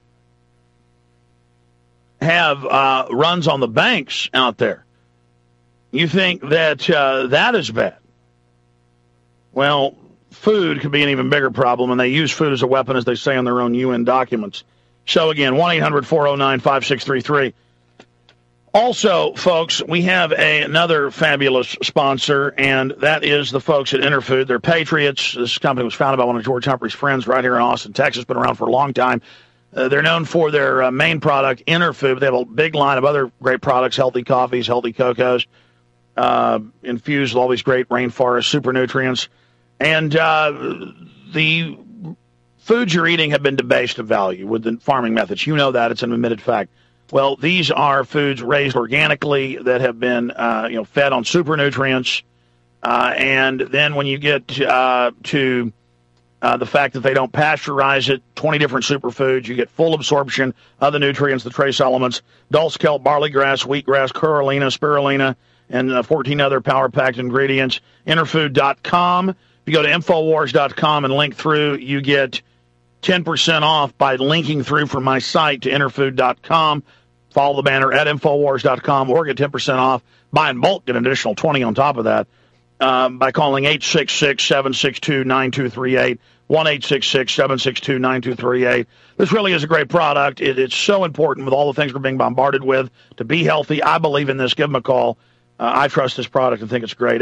have runs on the banks out there? You think that that is bad? Well, food could be an even bigger problem, and they use food as a weapon, as they say in their own UN documents. So, again, 1-800-409-5633. Also, folks, we have another fabulous sponsor, and that is the folks at Interfood. They're patriots. This company was founded by one of George Humphrey's friends right here in Austin, Texas. Been around for a long time. They're known for their main product, Interfood, but they have a big line of other great products, healthy coffees, healthy cocos, infused with all these great rainforest super nutrients. And the foods you're eating have been debased of value with the farming methods. You know that. It's an admitted fact. Well, these are foods raised organically that have been, fed on super nutrients. And then when you get to the fact that they don't pasteurize it, 20 different superfoods, you get full absorption of the nutrients, the trace elements, dulse kelp, barley grass, wheatgrass, coralina, spirulina, and 14 other power-packed ingredients. Interfood.com. If you go to Infowars.com and link through, you get 10% off by linking through from my site to Interfood.com. Follow the banner at Infowars.com or get 10% off. Buy in bulk, get an additional 20 on top of that by calling 866-762-9238, 1-866-762-9238. This really is a great product. It's so important with all the things we're being bombarded with to be healthy. I believe in this. Give them a call. I trust this product and think it's great.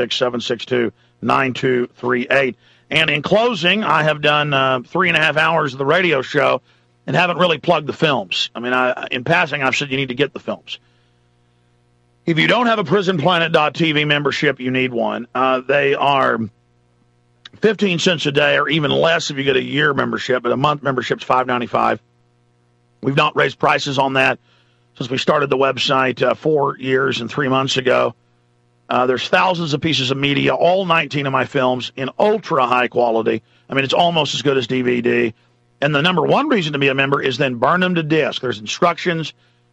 866-762-9238. And in closing, I have done 3.5 hours of the radio show and haven't really plugged the films. I mean, in passing, I've said you need to get the films. If you don't have a PrisonPlanet.tv membership, you need one. They are 15 cents a day or even less if you get a year membership, but a month membership's $5.95. We've not raised prices on that since we started the website 4 years and 3 months ago. There's thousands of pieces of media, all 19 of my films in ultra high quality. I mean, it's almost as good as DVD. And the number one reason to be a member is then burn them to disk. There's instructions.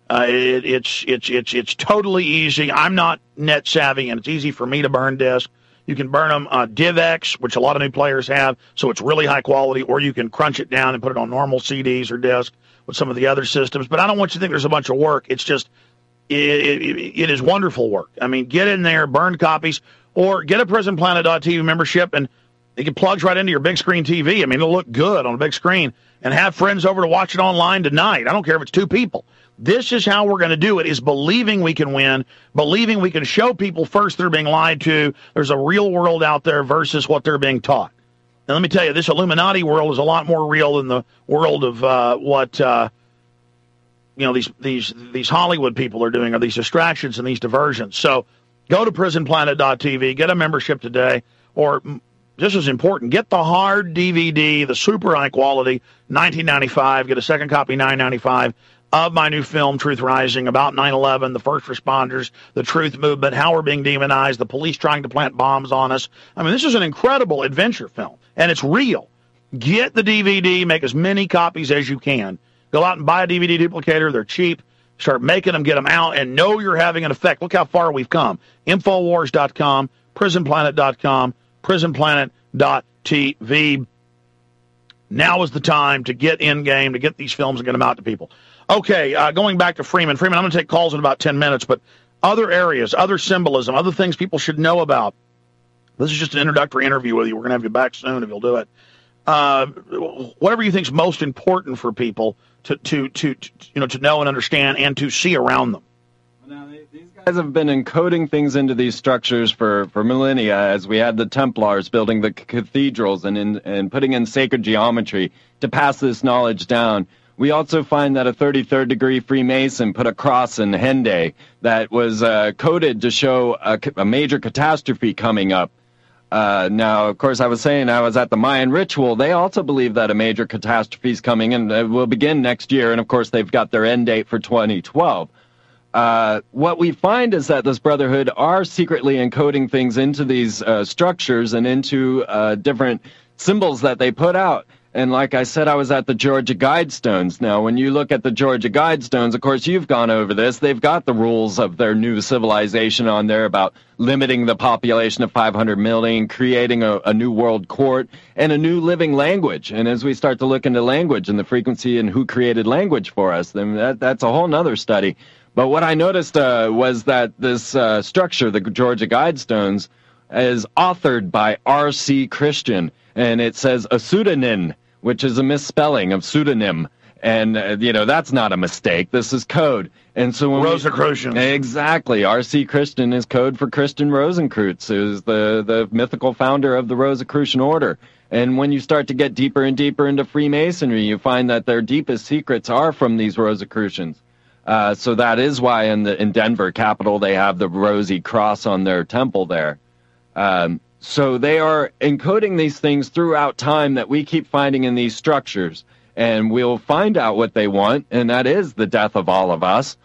It's totally easy. I'm not net savvy, and it's easy for me to burn disk. You can burn them DivX, which a lot of new players have, so it's really high quality, or you can crunch it down and put it on normal CDs or disk with some of the other systems. But I don't want you to think there's a bunch of work. It's just it is wonderful work. I mean, get in there, burn copies, or get a PrisonPlanet.tv membership, and it plugs right into your big screen TV. I mean, it'll look good on a big screen, and have friends over to watch it online tonight. I don't care if it's 2 people. This is how we're going to do it, is believing we can win, believing we can show people first they're being lied to. There's a real world out there versus what they're being taught. Now, let me tell you, this Illuminati world is a lot more real than the world of these Hollywood people are doing, or these distractions and these diversions. So go to PrisonPlanet.tv, get a membership today, or just as important, get the hard DVD, the super high quality, $19.95. Get a second copy, $9.95, of my new film, Truth Rising, about 9/11, the first responders, the truth movement, how we're being demonized, the police trying to plant bombs on us. I mean, this is an incredible adventure film, and it's real. Get the DVD, make as many copies as you can. Go out and buy a DVD duplicator. They're cheap. Start making them, get them out, and know you're having an effect. Look how far we've come. Infowars.com, PrisonPlanet.com, PrisonPlanet.tv. Now is the time to get in game, to get these films and get them out to people. Okay, going back to Freeman. Freeman, I'm going to take calls in about 10 minutes, but other areas, other symbolism, other things people should know about. This is just an introductory interview with you. We're going to have you back soon if you'll do it. Whatever you think is most important for people to know and understand and to see around them. Now, these guys have been encoding things into these structures for millennia, as we had the Templars building the cathedrals and putting in sacred geometry to pass this knowledge down. We also find that a 33rd degree Freemason put a cross in Henday that was coded to show a major catastrophe coming up. Now, of course, I was saying I was at the Mayan ritual. They also believe that a major catastrophe is coming and will begin next year. And, of course, they've got their end date for 2012. What we find is that this Brotherhood are secretly encoding things into these structures and into different symbols that they put out. And like I said, I was at the Georgia Guidestones. Now, when you look at the Georgia Guidestones, of course, you've gone over this. They've got the rules of their new civilization on there about limiting the population of 500 million, creating a new world court, and a new living language. And as we start to look into language and the frequency and who created language for us, then that's a whole nother study. But what I noticed was that this structure, the Georgia Guidestones, is authored by R.C. Christian, and it says a pseudonym, which is a misspelling of pseudonym. And, that's not a mistake. This is code. And so when Rosicrucians. Exactly. R.C. Christian is code for Christian Rosenkreutz, who's the mythical founder of the Rosicrucian order. And when you start to get deeper and deeper into Freemasonry, you find that their deepest secrets are from these Rosicrucians. So that is why in Denver, capital, they have the rosy cross on their temple there. So they are encoding these things throughout time that we keep finding in these structures. And we'll find out what they want, and that is the death of all of us,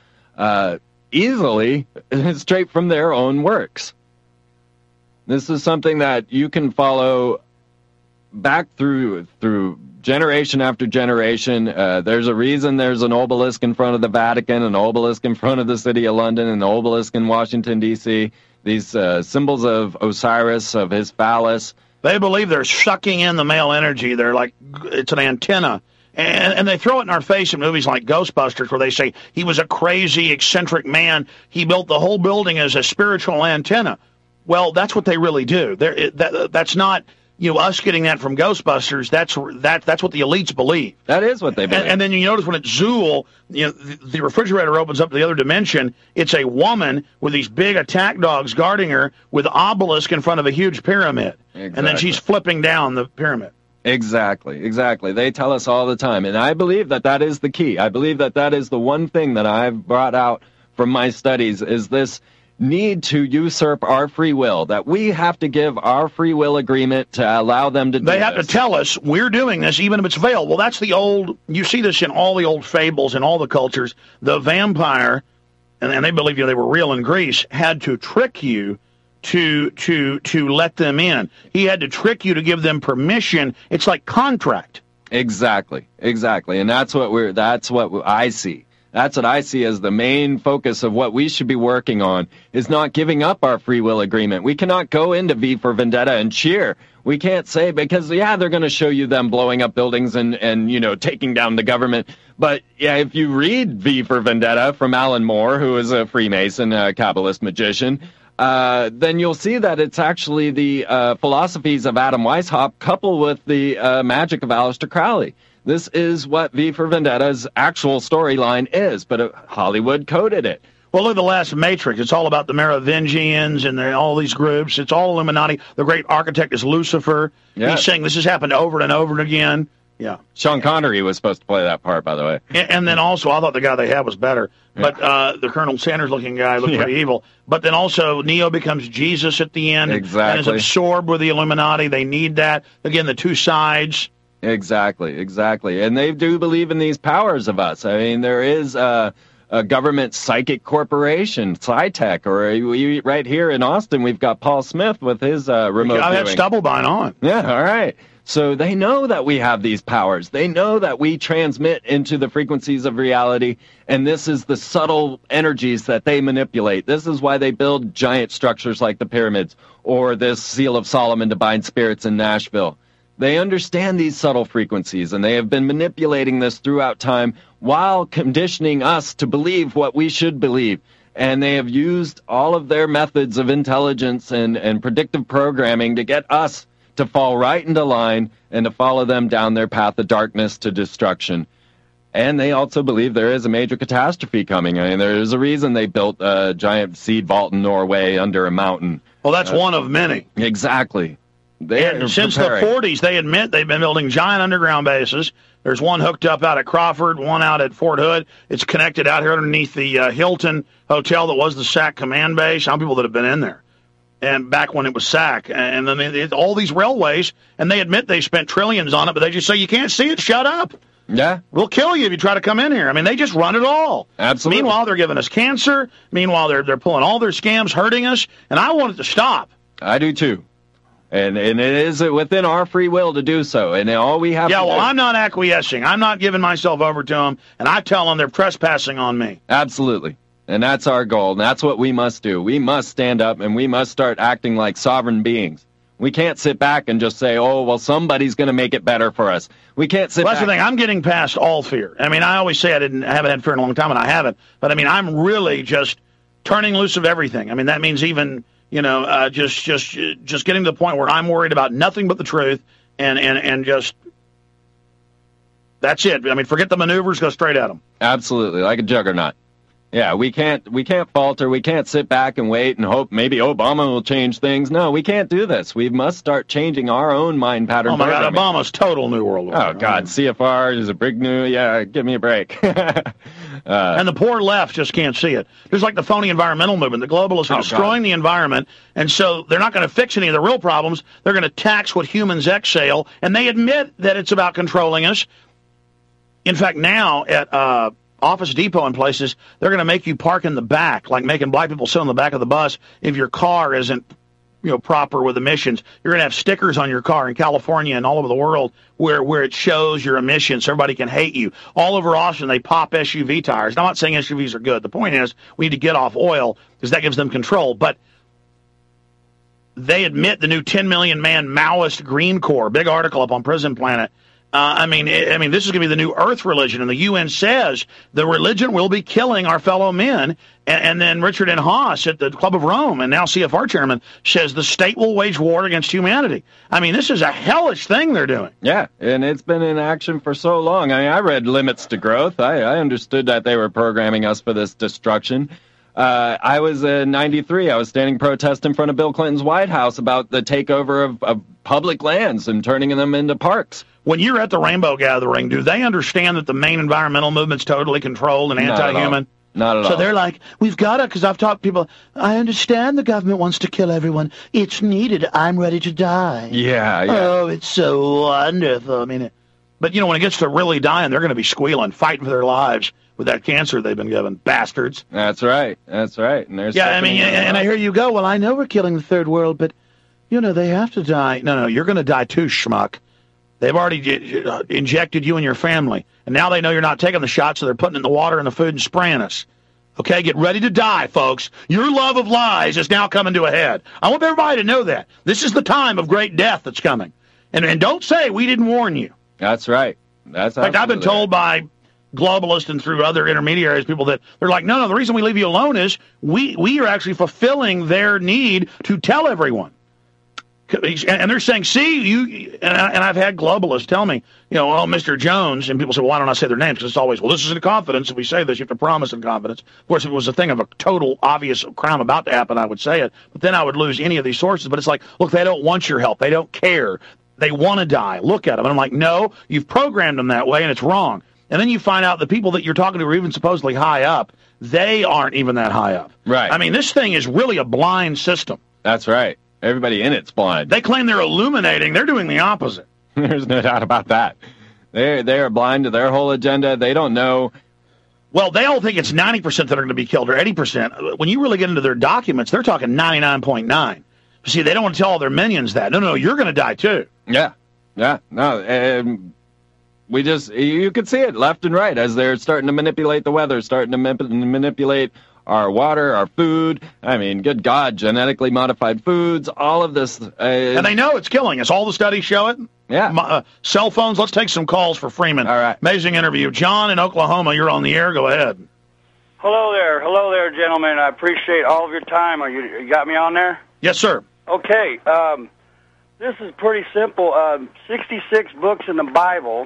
easily, straight from their own works. This is something that you can follow back through generation after generation. There's a reason there's an obelisk in front of the Vatican, an obelisk in front of the city of London, an obelisk in Washington, D.C., these symbols of Osiris, of his phallus. They believe they're sucking in the male energy. They're like, it's an antenna. And they throw it in our face in movies like Ghostbusters, where they say he was a crazy, eccentric man. He built the whole building as a spiritual antenna. Well, that's what they really do. That's not, us getting that from Ghostbusters. That's what the elites believe. That is what they believe. And then you notice when it's Zool, the refrigerator opens up to the other dimension. It's a woman with these big attack dogs guarding her with an obelisk in front of a huge pyramid. Exactly. And then she's flipping down the pyramid. Exactly. They tell us all the time. And I believe that is the key. I believe that is the one thing that I've brought out from my studies is this need to usurp our free will, that we have to give our free will agreement to allow them to do this. They have to tell us we're doing this even if it's veiled. Well, that's you see this in all the old fables in all the cultures. The vampire, and they believe they were real in Greece, had to trick you to let them in. He had to trick you to give them permission. It's like contract. Exactly. And that's what I see. That's what I see as the main focus of what we should be working on, is not giving up our free will agreement. We cannot go into V for Vendetta and cheer. We can't say, because, they're going to show you them blowing up buildings and taking down the government. But, if you read V for Vendetta from Alan Moore, who is a Freemason, a Kabbalist magician, then you'll see that it's actually the philosophies of Adam Weishaupt coupled with the magic of Aleister Crowley. This is what V for Vendetta's actual storyline is, but Hollywood coded it. Well, look at the last Matrix. It's all about the Merovingians and all these groups. It's all Illuminati. The great architect is Lucifer. Yeah. He's saying this has happened over and over again. Yeah. Sean Connery was supposed to play that part, by the way. And then also, I thought the guy they had was better. But the Colonel Sanders-looking guy looked pretty evil. But then also, Neo becomes Jesus at the end. Exactly. And is absorbed with the Illuminati. They need that. Again, the two sides. Exactly. And they do believe in these powers of us. I mean, there is a government psychic corporation, SciTech, or right here in Austin, we've got Paul Smith with his remote I had Stubblebine on. Yeah, all right. So they know that we have these powers. They know that we transmit into the frequencies of reality, and this is the subtle energies that they manipulate. This is why they build giant structures like the pyramids or this Seal of Solomon to bind spirits in Nashville. They understand these subtle frequencies, and they have been manipulating this throughout time while conditioning us to believe what we should believe. And they have used all of their methods of intelligence and predictive programming to get us to fall right into line and to follow them down their path of darkness to destruction. And they also believe there is a major catastrophe coming. I mean, there is a reason they built a giant seed vault in Norway under a mountain. Well, that's one of many. Exactly. Since the 40s, they admit they've been building giant underground bases. There's one hooked up out at Crawford, one out at Fort Hood. It's connected out here underneath the Hilton Hotel that was the SAC command base. How many people that have been in there? and back when it was SAC, and then all these railways, and they admit they spent trillions on it, but they just say, you can't see it, shut up. Yeah. We'll kill you if you try to come in here. I mean, they just run it all. Absolutely. Meanwhile, they're giving us cancer. Meanwhile, they're pulling all their scams, hurting us, and I want it to stop. I do, too. And it is within our free will to do so, and all we have to do... I'm not acquiescing. I'm not giving myself over to them, and I tell them they're trespassing on me. Absolutely. And that's our goal, and that's what we must do. We must stand up, and we must start acting like sovereign beings. We can't sit back and just say, oh, well, somebody's going to make it better for us. We can't sit back. That's the thing. I'm getting past all fear. I mean, I always say I haven't had fear in a long time, and I haven't. But, I mean, I'm really just turning loose of everything. I mean, that means even, just getting to the point where I'm worried about nothing but the truth and just that's it. I mean, forget the maneuvers, go straight at them. Absolutely, like a juggernaut. Yeah, we can't falter. We can't sit back and wait and hope maybe Obama will change things. No, we can't do this. We must start changing our own mind pattern. Oh, my God, Obama's total New World Order. Oh, God, CFR is a big new, give me a break. And the poor left just can't see it. Just like the phony environmental movement. The globalists are destroying the environment, and so they're not going to fix any of the real problems. They're going to tax what humans exhale, and they admit that it's about controlling us. In fact, now at Office Depot and places, they're going to make you park in the back, like making black people sit on the back of the bus if your car isn't, proper with emissions. You're going to have stickers on your car in California and all over the world where it shows your emissions so everybody can hate you. All over Austin, they pop SUV tires. Now, I'm not saying SUVs are good. The point is we need to get off oil because that gives them control. But they admit the new 10 million man Maoist Green Corps, big article up on Prison Planet. I mean, this is going to be the new Earth religion, and the UN says the religion will be killing our fellow men. And then Richard N. Haas at the Club of Rome, and now CFR chairman, says the state will wage war against humanity. I mean, this is a hellish thing they're doing. Yeah, and it's been in action for so long. I mean, I read Limits to Growth. I understood that they were programming us for this destruction. I was in 93. I was standing protest in front of Bill Clinton's White House about the takeover of public lands and turning them into parks. When you're at the Rainbow Gathering, do they understand that the main environmental movement's totally controlled and anti-human? Not at all. So they're like, we've got to, because I've talked to people, I understand the government wants to kill everyone. It's needed. I'm ready to die. Yeah. Oh, it's so wonderful. I mean, but, when it gets to really dying, they're going to be squealing, fighting for their lives with that cancer they've been given. Bastards. That's right. And and I hear you go, well, I know we're killing the third world, but, they have to die. No, you're going to die too, schmuck. They've already injected you and your family, and now they know you're not taking the shot, so they're putting it in the water and the food and spraying us. Okay, get ready to die, folks. Your love of lies is now coming to a head. I want everybody to know that. This is the time of great death that's coming. And don't say we didn't warn you. That's right. That's in fact, I've been told by globalists and through other intermediaries, people that they're like, no, the reason we leave you alone is we are actually fulfilling their need to tell everyone. And they're saying, see, and I've had globalists tell me, Mr. Jones, and people say, well, why don't I say their names? Because it's always, well, this is in confidence. If we say this, you have to promise in confidence. Of course, if it was a thing of a total obvious crime about to happen, I would say it. But then I would lose any of these sources. But it's like, look, they don't want your help. They don't care. They want to die. Look at them. And I'm like, no, you've programmed them that way, and it's wrong. And then you find out the people that you're talking to are even supposedly high up. They aren't even that high up. Right. I mean, this thing is really a blind system. That's right. Everybody in it's blind. They claim they're illuminating. They're doing the opposite. There's no doubt about that. They are blind to their whole agenda. They don't know. Well, they all think it's 90% that are going to be killed or 80%. When you really get into their documents, they're talking 99.9. See, they don't want to tell all their minions that. No, you're going to die too. Yeah. No, you can see it left and right as they're starting to manipulate the weather, starting to manipulate our water, our food. I mean, good God, genetically modified foods, all of this. And they know it's killing us. All the studies show it. Yeah. Cell phones. Let's take some calls for Freeman. All right. Amazing interview. John in Oklahoma, you're on the air. Go ahead. Hello there, gentlemen. I appreciate all of your time. You got me on there? Yes, sir. Okay. This is pretty simple. 66 books in the Bible.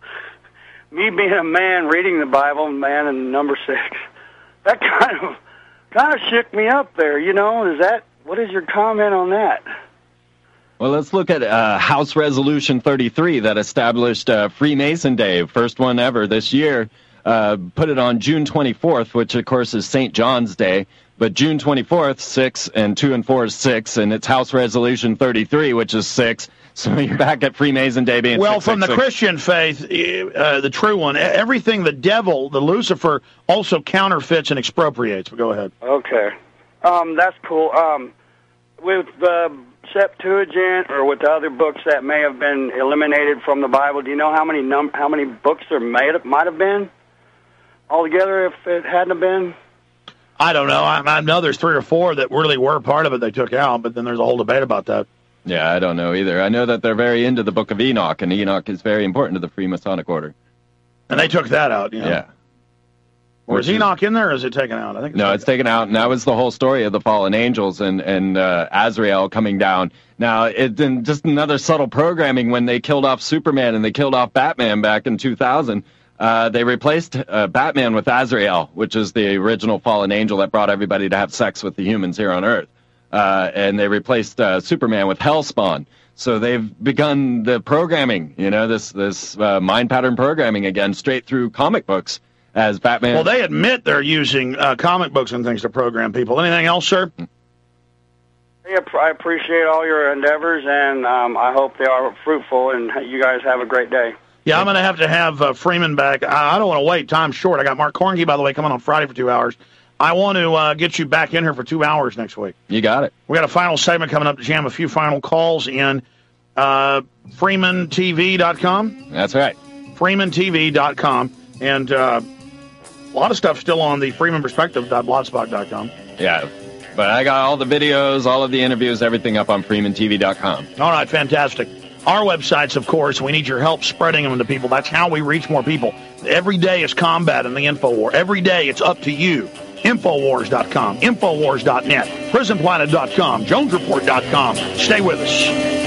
Me being a man reading the Bible, man in number 6. That kind of shook me up there, what is your comment on that? Well, let's look at House Resolution 33 that established Freemason Day, first one ever this year, put it on June 24th, which of course is St. John's Day. But June 24th, 6, and 2 and 4 is 6, and it's House Resolution 33, which is 6. So you're back at Freemason Day being well, 6, from 6, the 6. Christian faith, the true one, everything the devil, the Lucifer, also counterfeits and expropriates. But go ahead. Okay. That's cool. With the Septuagint or with the other books that may have been eliminated from the Bible, do you know how many books there might have been altogether if it hadn't have been? I don't know. I know there's 3 or 4 that really were part of it they took out, but then there's a whole debate about that. Yeah, I don't know either. I know that they're very into the Book of Enoch, and Enoch is very important to the Freemasonic Order. And they took that out, Yeah. Or is Enoch in there, or is it taken out? I think it's taken out, and that was the whole story of the fallen angels and Azrael coming down. Now, it's just another subtle programming when they killed off Superman and they killed off Batman back in 2000. They replaced Batman with Azrael, which is the original fallen angel that brought everybody to have sex with the humans here on Earth. And they replaced Superman with Hellspawn. So they've begun the programming, this mind pattern programming again, straight through comic books as Batman. Well, they admit they're using comic books and things to program people. Anything else, sir? I appreciate all your endeavors, and I hope they are fruitful, and you guys have a great day. Yeah, I'm going to have Freeman back. I don't want to wait. Time's short. I got Mark Cornke, by the way, coming on Friday for 2 hours. I want to get you back in here for 2 hours next week. You got it. We got a final segment coming up to jam a few final calls in. FreemanTV.com? That's right. FreemanTV.com. And a lot of stuff still on the FreemanPerspective.blogspot.com. Yeah, but I got all the videos, all of the interviews, everything up on FreemanTV.com. All right, fantastic. Our websites, of course, we need your help spreading them to people. That's how we reach more people. Every day is combat in the InfoWar. Every day it's up to you. Infowars.com, Infowars.net, PrisonPlanet.com, JonesReport.com. Stay with us.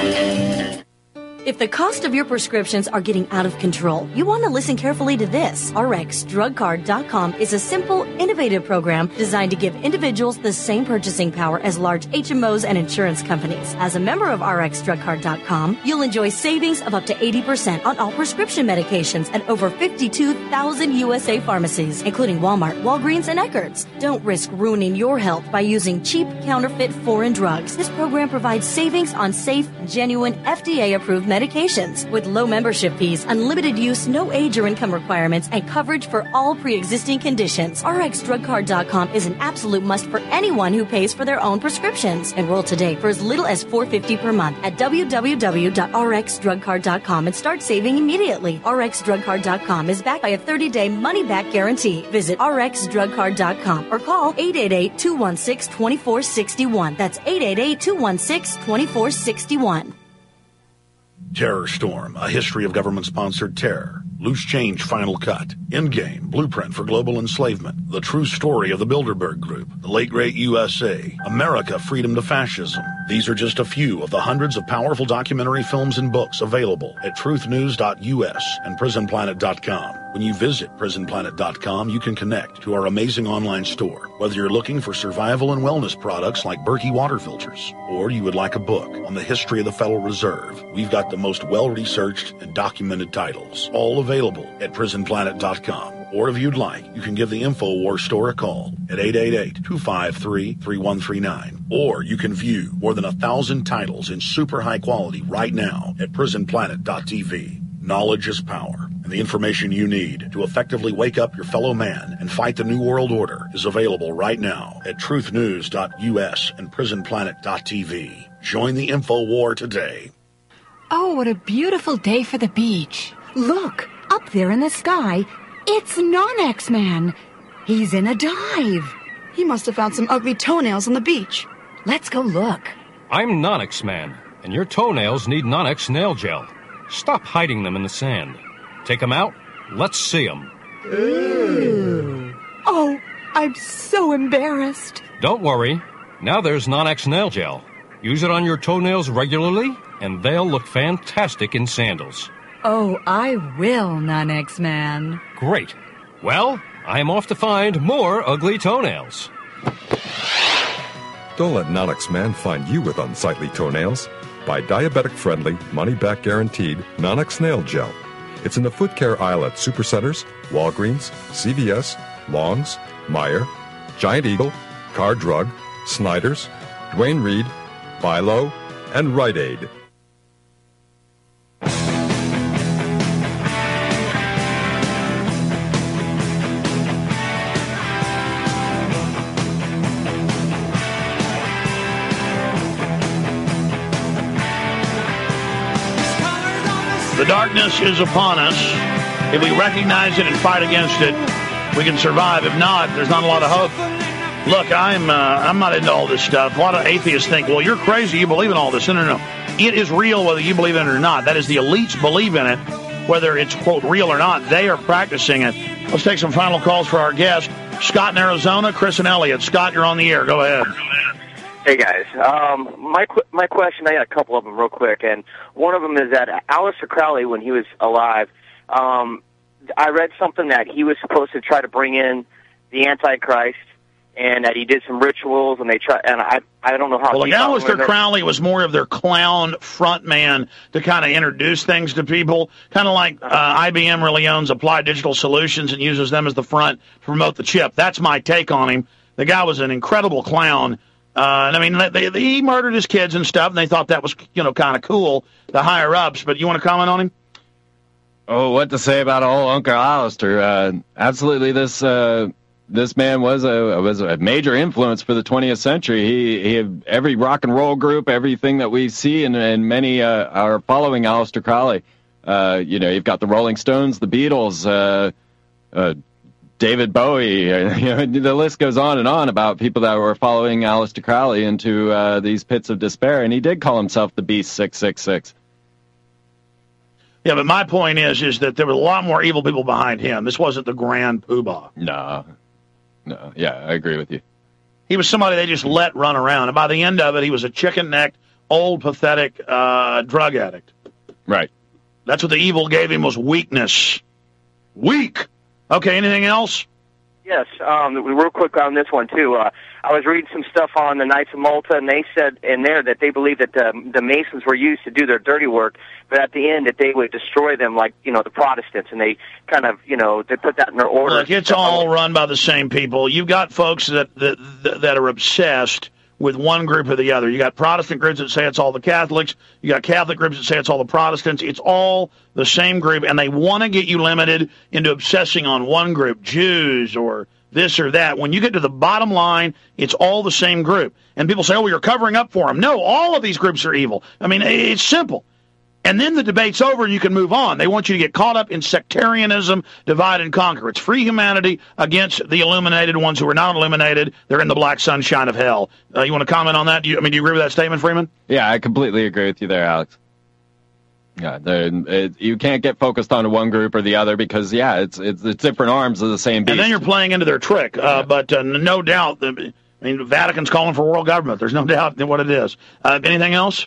If the cost of your prescriptions are getting out of control, you want to listen carefully to this. RxDrugCard.com is a simple, innovative program designed to give individuals the same purchasing power as large HMOs and insurance companies. As a member of RxDrugCard.com, you'll enjoy savings of up to 80% on all prescription medications at over 52,000 USA pharmacies, including Walmart, Walgreens, and Eckerd's. Don't risk ruining your health by using cheap, counterfeit foreign drugs. This program provides savings on safe, genuine, FDA-approved medications with low membership fees, unlimited use, no age or income requirements, and coverage for all pre-existing conditions. RxDrugCard.com is an absolute must for anyone who pays for their own prescriptions. Enroll today for as little as $4.50 per month at www.rxdrugcard.com and start saving immediately. RxDrugCard.com is backed by a 30-day money-back guarantee. Visit RxDrugCard.com or call 888-216-2461. That's 888-216-2461. Terror Storm, a history of government-sponsored terror. Loose Change Final Cut. Endgame, Blueprint for Global Enslavement. The True Story of the Bilderberg Group. The Late Great USA. America, Freedom to Fascism. These are just a few of the hundreds of powerful documentary films and books available at truthnews.us and prisonplanet.com. When you visit prisonplanet.com, you can connect to our amazing online store. Whether you're looking for survival and wellness products like Berkey water filters, or you would like a book on the history of the Federal Reserve, we've got the most well-researched and documented titles, all available at prisonplanet.com. Or if you'd like, you can give the InfoWars store a call at 888-253-3139. Or you can view more than 1,000 titles in super high quality right now at prisonplanet.tv. Knowledge is power, and the information you need to effectively wake up your fellow man and fight the New World Order is available right now at truthnews.us and prisonplanet.tv. Join the InfoWar today. Oh, what a beautiful day for the beach. Look, up there in the sky, it's Non-X-Man. He's in a dive. He must have found some ugly toenails on the beach. Let's go look. I'm Non-X-Man, and your toenails need Non-X nail gel. Stop hiding them in the sand. Take them out. Let's see them. Ooh. Oh, I'm so embarrassed. Don't worry. Now there's Non-X nail gel. Use it on your toenails regularly, and they'll look fantastic in sandals. Oh, I will, Non-X-Man. Great. Well, I'm off to find more ugly toenails. Don't let Non-X-Man find you with unsightly toenails. Buy diabetic-friendly, money-back guaranteed Non-X nail gel. It's in the foot care aisle at Supercenters, Walgreens, CVS, Long's, Meijer, Giant Eagle, Car Drug, Snyder's, Dwayne Reed, Bilo, and Rite Aid. The darkness is upon us. If we recognize it and fight against it, we can survive. If not, there's not a lot of hope. Look, I'm not into all this stuff. A lot of atheists think, well, you're crazy. You believe in all this. No. It is real whether you believe in it or not. That is, the elites believe in it, whether it's, quote, real or not. They are practicing it. Let's take some final calls for our guest, Scott in Arizona, Chris and Elliot. Scott, you're on the air. Go ahead. Hey, guys. My question, I got a couple of them real quick, and one of them is that Aleister Crowley, when he was alive, I read something that he was supposed to try to bring in the Antichrist, and that he did some rituals, and I don't know how. Well, Aleister Crowley was more of their clown front man to kind of introduce things to people, kind of like IBM really owns Applied Digital Solutions and uses them as the front to promote the chip. That's my take on him. The guy was an incredible clown. And I mean, he murdered his kids and stuff, and they thought that was, kind of cool, the higher-ups. But you want to comment on him? Oh, what to say about old Uncle Aleister? Absolutely, this man was a major influence for the 20th century. He had every rock and roll group, everything that we see, and many are following Aleister Crowley. You've got the Rolling Stones, the Beatles, David Bowie, the list goes on and on about people that were following Aleister Crowley into these pits of despair, and he did call himself the Beast 666. Yeah, but my point is that there were a lot more evil people behind him. This wasn't the grand poobah. No, yeah, I agree with you. He was somebody they just let run around, and by the end of it, he was a chicken-necked, old, pathetic drug addict. Right. That's what the evil gave him, was weakness. Weak! Okay, anything else? Yes, real quick on this one, too. I was reading some stuff on the Knights of Malta, and they said in there that they believe that the Masons were used to do their dirty work, but at the end that they would destroy them like, the Protestants, and they kind of, they put that in their order. Look, it's all run by the same people. You've got folks that are obsessed with one group or the other. You got Protestant groups that say it's all the Catholics. You got Catholic groups that say it's all the Protestants. It's all the same group, and they want to get you limited into obsessing on one group, Jews or this or that. When you get to the bottom line, it's all the same group. And people say, oh, you're covering up for them. No, all of these groups are evil. I mean, it's simple. And then the debate's over and you can move on. They want you to get caught up in sectarianism, divide and conquer. It's free humanity against the illuminated ones who are not illuminated. They're in the black sunshine of hell. You want to comment on that? Do you agree with that statement, Freeman? Yeah, I completely agree with you there, Alex. Yeah, you can't get focused on one group or the other because, it's different arms of the same beast. And then you're playing into their trick. But no doubt, the Vatican's calling for world government. There's no doubt in what it is. Anything else?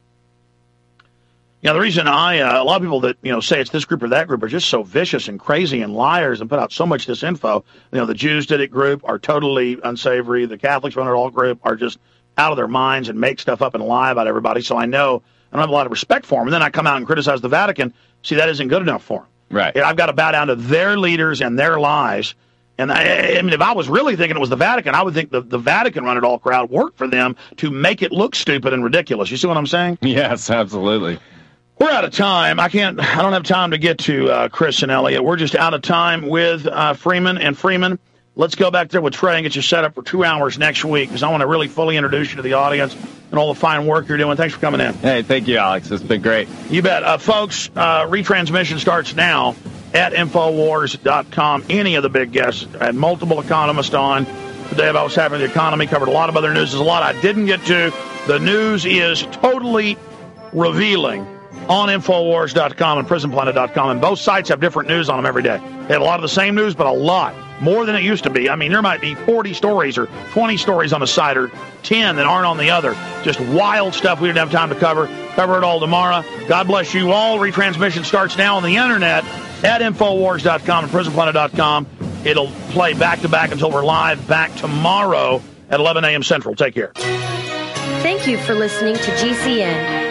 The reason a lot of people that, say it's this group or that group are just so vicious and crazy and liars and put out so much disinfo. The Jews did it group are totally unsavory. The Catholics run it all group are just out of their minds and make stuff up and lie about everybody. So I don't have a lot of respect for them. And then I come out and criticize the Vatican. See, that isn't good enough for them. Right. I've got to bow down to their leaders and their lies. And if I was really thinking it was the Vatican, I would think the Vatican run it all crowd worked for them to make it look stupid and ridiculous. You see what I'm saying? Yes, absolutely. We're out of time. I don't have time to get to Chris and Elliot. We're just out of time with Freeman and Freeman. Let's go back there with Trey and get you set up for 2 hours next week because I want to really fully introduce you to the audience and all the fine work you're doing. Thanks for coming in. Hey, thank you, Alex. It's been great. You bet. Folks, retransmission starts now at Infowars.com. Any of the big guests. I had multiple economists on today about what's happening in the economy. Covered a lot of other news. There's a lot I didn't get to. The news is totally revealing on Infowars.com and PrisonPlanet.com, and both sites have different news on them every day. They have a lot of the same news, but a lot more than it used to be. I mean, there might be 40 stories or 20 stories on a site or 10 that aren't on the other. Just wild stuff we didn't have time to cover. Cover it all tomorrow. God bless you all. Retransmission starts now on the internet at Infowars.com and PrisonPlanet.com. It'll play back-to-back until we're live back tomorrow at 11 a.m. Central. Take care. Thank you for listening to GCN.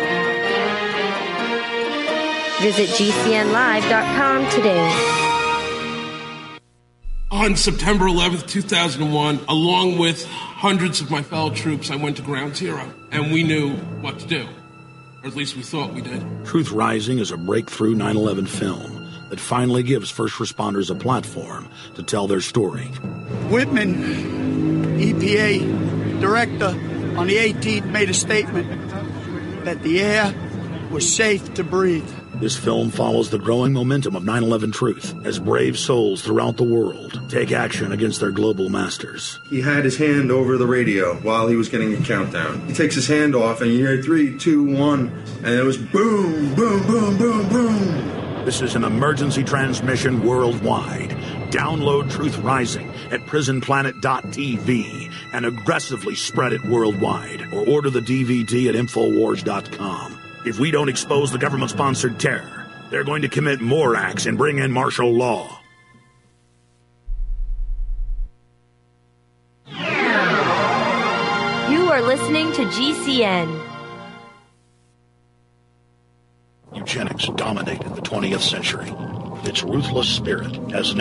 Visit GCNlive.com today. On September 11th, 2001, along with hundreds of my fellow troops, I went to Ground Zero, and we knew what to do. Or at least we thought we did. Truth Rising is a breakthrough 9/11 film that finally gives first responders a platform to tell their story. Whitman, EPA director, on the 18th made a statement that the air was safe to breathe. This film follows the growing momentum of 9/11 truth as brave souls throughout the world take action against their global masters. He had his hand over the radio while he was getting a countdown. He takes his hand off and you hear 3, 2, 1, and it was boom, boom, boom, boom, boom. This is an emergency transmission worldwide. Download Truth Rising at prisonplanet.tv and aggressively spread it worldwide, or order the DVD at Infowars.com. If we don't expose the government-sponsored terror, they're going to commit more acts and bring in martial law. You are listening to GCN. Eugenics dominated the 20th century. Its ruthless spirit has